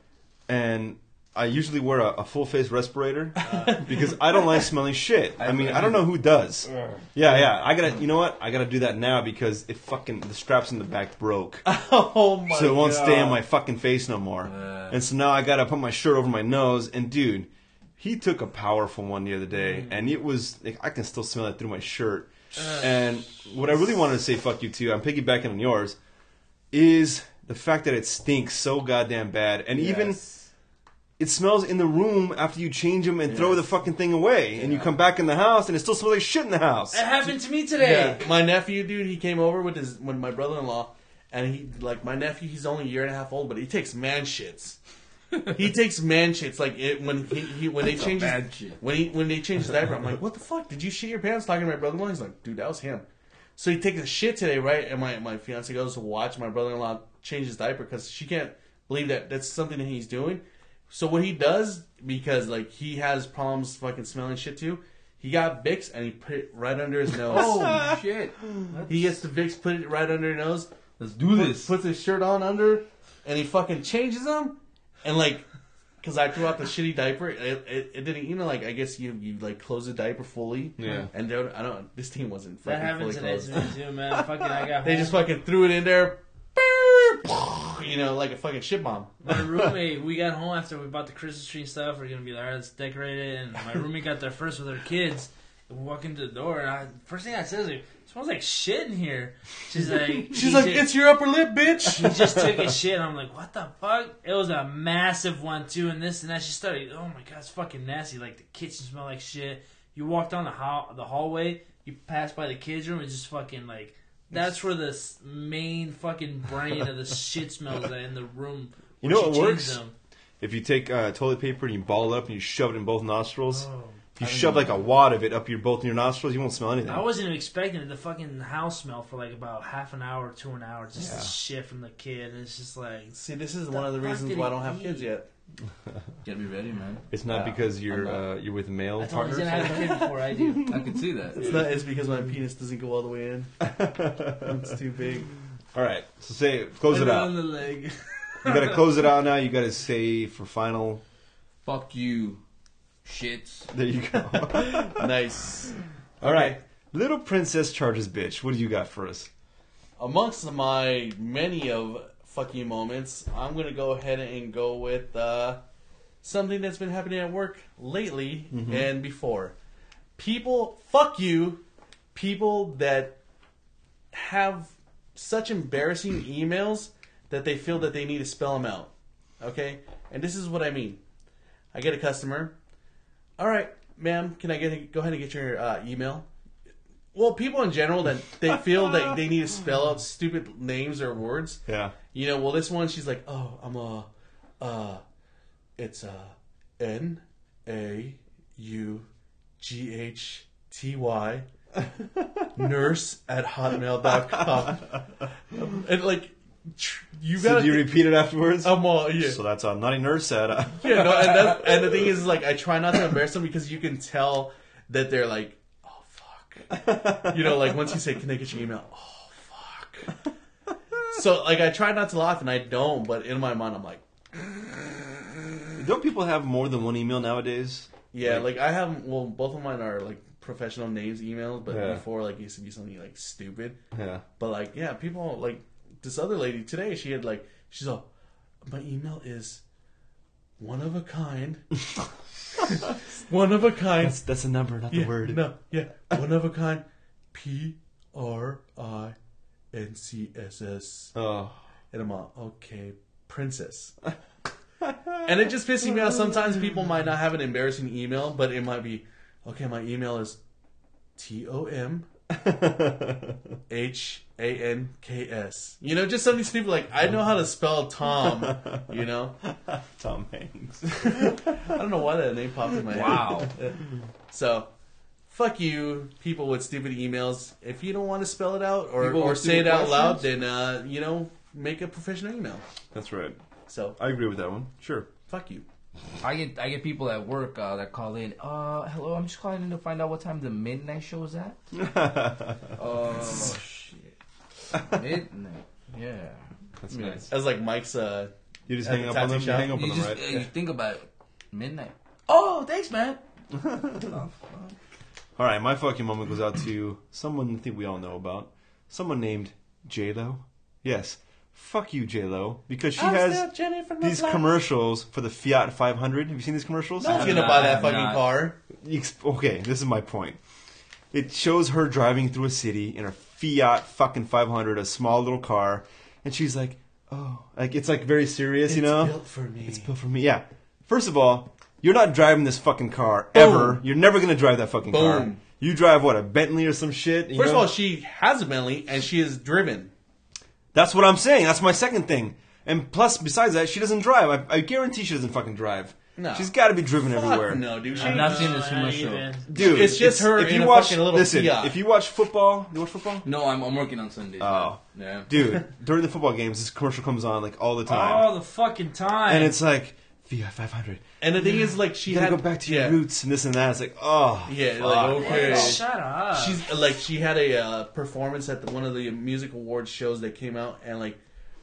and I usually wear a, a full face respirator because I don't like smelling shit. I mean, I don't know who does. Yeah, yeah. I gotta, you know what? I gotta do that now because it fucking the straps in the back broke, oh my, so it won't God. stay on my fucking face no more. Uh. And so now I gotta put my shirt over my nose. And dude, he took a powerful one the other day, and it was like, I can still smell it through my shirt. And what I really wanted to say, fuck you too, I'm piggybacking on yours, is the fact that it stinks so goddamn bad. And even Yes. it smells in the room after you change them and throw the fucking thing away. And you come back in the house and it still smells like shit in the house. That happened to me today. Yeah, my nephew, dude, he came over with his with my brother-in-law, and he like my nephew. He's only a year and a half old, but he takes man shits. He takes man shits like it when he, he when they change his, bad shit. when he when they change his diaper. I'm like, what the fuck? Did you shit your pants? Talking to my brother-in-law, he's like, dude, that was him. So he takes a shit today, right? And my my fiance goes to watch my brother-in-law change his diaper because she can't believe that that's something that he's doing. So what he does, because like he has problems fucking smelling shit too, he got Vicks and he put it right under his nose. Oh shit! He gets the Vicks, put it right under his nose, Let's do put- this. puts his shirt on under, and he fucking changes them, and like, because I threw out the shitty diaper. It, it, it didn't, you know, like I guess you you like close the diaper fully. Yeah. And there, I don't. This team wasn't That fucking happened fully today closed. to me too, man. Fucking, I got They home. just fucking threw it in there. You know, like a fucking shit bomb. My roommate, we got home after we bought the Christmas tree and stuff. We're gonna be like, all right, let's decorate it. And my roommate got there first with her kids. We walk into the door, and I, first thing I said is, like, it smells like shit in here. She's like, She's he like, just, it's your upper lip, bitch. he just took a shit. And I'm like, what the fuck? It was a massive one too, and this and that. She started, oh my god, it's fucking nasty. Like the kitchen smelled like shit. You walk down the hall, the hallway, you pass by the kids' room, it's just fucking like. That's where the s- main fucking brain of the shit smells at in the room. You where know she what changed works? them. If you take uh, toilet paper and you ball it up and you shove it in both nostrils, Oh. if you shove like a wad of it up your both in your nostrils, you won't smell anything. I wasn't even expecting it. The fucking house smell for like about half an hour to an hour. Just the shit from the kid. And it's just like, See, this is The one of the fuck reasons did why I he don't have eat? kids yet. Gotta be ready, man. It's not Yeah, because you're I'm not. uh, you're with male I told him he's partners. gonna have a kid before I do. I can see that. It's not. It's because my penis doesn't go all the way in. It's too big. All right, so say close it out. On the leg. You gotta close it out now. You gotta say for final. Fuck you, shits. There you go. Nice. All right, Little Princess Charges Bitch. What do you got for us? Amongst my many of fuck you moments, I'm gonna go ahead and go with uh, something that's been happening at work lately and before. People, fuck you, people that have such embarrassing emails that they feel that they need to spell them out. Okay? And this is what I mean. I get a customer. All right, ma'am, can I get go ahead and get your uh, email? Well, people in general that they feel that they need to spell out stupid names or words. Yeah. You know, well, this one she's like, oh, I'm a, uh, it's a N A U G H T Y nurse at hotmail dot com. And like, tr- you So gotta. do you repeat it afterwards? I'm all, yeah. So that's a naughty nurse at. Uh, Yeah, no, and, that's, and the thing is, like, I try not to embarrass them because you can tell that they're like, oh, fuck. You know, like, once you say, can I get your email? Oh, fuck. So, like, I try not to laugh, and I don't, but in my mind, I'm like, Don't people have more than one email nowadays? yeah, like, I have, well, both of mine are, like, professional names emails, but Yeah. before, like, it used to be something, like, stupid. Yeah. But, like, yeah, people, like, this other lady today, she had, like, she's all, my email is one of a kind. One of a kind. That's that's a number, not yeah, the word. No, yeah. One of a kind. P R I N C S S. Oh. And I'm all, okay, princess. And it just pisses me off. Sometimes people might not have an embarrassing email, but it might be, okay, my email is T O M H A N K S. You know, just something stupid like, I know how to spell Tom, you know? Tom Hanks. I don't know why that name popped in my Wow. head. So, fuck you, people with stupid emails. If you don't want to spell it out or, People or with say it stupid out loud, questions? then, uh, you know, make a professional email. That's right. So, I agree with that one. Sure. fuck you. I get I get people at work uh, that call in. Uh, hello, I'm just calling in to find out what time the midnight show is at. Oh shit, midnight. Yeah. That's Yeah. nice. As like Mike's, uh, You just At hang the up on tattoo them. You shop. hang up on You them, just right? uh, you think about it. Midnight. Oh, thanks, man. Oh, fuck. All right, my fucking moment goes out to someone I think we all know about. Someone named J Lo. Yes, fuck you, J Lo, because she has these commercials for the Fiat five hundred. Have you seen these commercials? No one's I'm gonna not- buy that I'm fucking not. car. Ex- Okay, this is my point. It shows her driving through a city in a Fiat fucking five hundred, a small little car, and she's like, "Oh, like it's like very serious, you know? built for me. It's built for me." Yeah. First of all, you're not driving this fucking car ever. Boom. You're never gonna drive that fucking car. Boom. You drive what, a Bentley or some shit? you First of know? all, she has a Bentley and she is driven. That's what I'm saying. That's my second thing. And plus, besides that, she doesn't drive. I, I guarantee she doesn't fucking drive. No. She's got to be driven Fuck everywhere. no, dude. She, I've not seen this Uh, commercial. even. Dude, It's just her if in you a watch, fucking little listen, Fiat. if you watch football, you watch football? No, I'm I'm working on Sundays. Oh. man. Yeah. Dude, during the football games, this commercial comes on like all the time. All the fucking time. And it's like, Fiat five hundred. and the thing is, like, she You gotta had go back to your yeah, roots and this and that. It's like, oh. Yeah, fuck. like okay. Oh, shut up. She's like, she had a uh, performance at the, one of the music awards shows that came out, and like,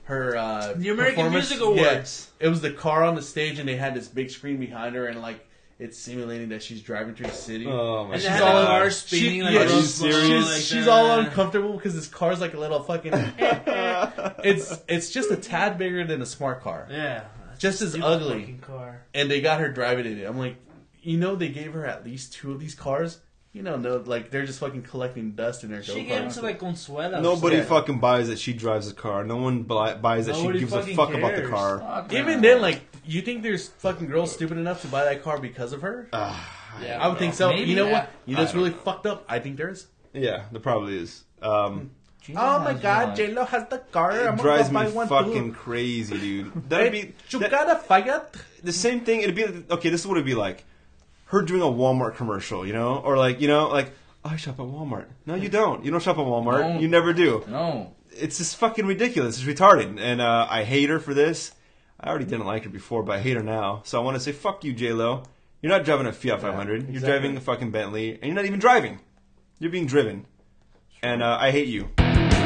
her uh, The American performance. Music Awards. Yeah, it was the car on the stage, and they had this big screen behind her, and like it's simulating that she's driving through the city. Oh my And she's she's all all in- car She, spinning like yeah, Are you real she's, slow, serious? she's, like she's that. all uncomfortable because this car's like a little fucking. it's it's just a tad bigger than a smart car, Yeah, just as Stupid ugly. fucking car. And they got her driving in it. I'm like, you know, they gave her at least two of these cars. You know, no, like they're just fucking collecting dust in their go She gave him to like Consuela. or Nobody Yeah. fucking buys that she drives a car. No one buy, buys that Nobody she gives a fucking fuck about the cares. car. Fuck Even no. then, like, you think there's fucking girls stupid enough to buy that car because of her? Yeah, I would think so. Maybe. You know Yeah. what? You know I what's don't really know. fucked up? I think there is. Yeah, there probably is. Um, Gina Oh my has god, one. J Lo has the car. I'm it gonna drives go buy me one fucking too. crazy, dude. That'd Hey, be you that- gotta fight. the same thing. It'd be okay. This is what it'd be like. Her doing a Walmart commercial, you know, or like you know, like I shop at Walmart. No, you don't. You don't shop at Walmart. No. You never do. No. It's just fucking ridiculous. It's retarded, and uh, I hate her for this. I already didn't like her before, but I hate her now. So I want to say, fuck you, J Lo. You're not driving a Fiat five hundred. You're exactly. driving a fucking Bentley, and you're not even driving. You're being driven, and uh, I hate you.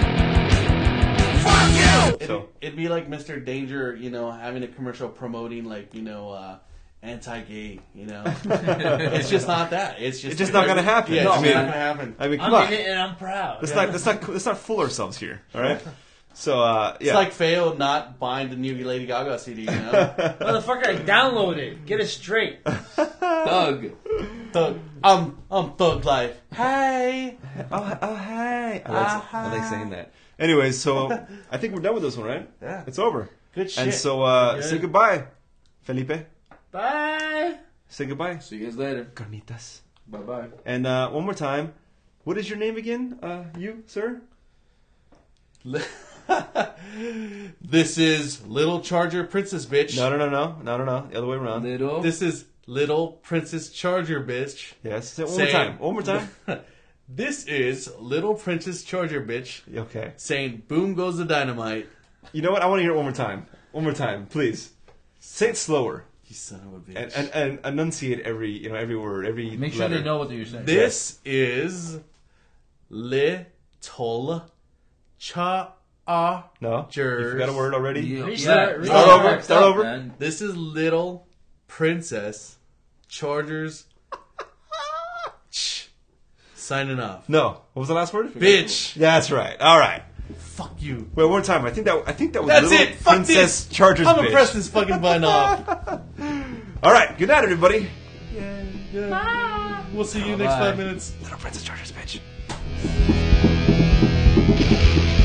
It'd, So it'd be like Mister Danger, you know, having a commercial promoting like you know uh, anti-gay. You know, it's just not that. It's just It's just not gonna happen. Yeah, No, it's I just mean- not gonna happen. I mean, come I'm on. in it and I'm proud. Let's not let's not let's not fool ourselves here. All right. So uh, yeah. It's like Feo not buying the new Lady Gaga C D. You know, Motherfucker, I download it. Get it straight. Thug. Thug. I'm I'm Thug Life. Hey. Oh, oh hey. I like, Uh-huh. I like saying that. Anyways, so I think we're done with this one, right? Yeah. It's over. Good shit. And so uh, Good. say goodbye, Felipe. Bye. Say goodbye. See you guys later. Carnitas. Bye bye. And uh, one more time, what is your name again? Uh, you, sir? This is Little Charger Princess Bitch. No, no, no, no, no, no, no. The other way around. Little. This is Little Princess Charger Bitch. Yes. Say it one Say- more time. One more time. This is Little Princess Charger Bitch Okay. saying boom goes the dynamite. You know what? I want to hear it one more time. One more time, please. Say it slower You son of a bitch. and, and, and enunciate every you know every word, every. Make sure letter. they know what you're saying. This is Little Cha Ah. No. Jers. You forgot a word already. Yeah. Restart, Yeah. restart. Start over, start over. Man. This is Little Princess Chargers. Signing off. No. What was the last word? Bitch. Yeah, that's right. All right. Fuck you. Wait, one more time. I think that I think that was That's Little it. Fuck Princess this. Chargers I'm bitch. gonna press this fucking button off. All right. Good night, everybody. We'll see you Bye-bye. next five minutes. Little Princess Chargers bitch.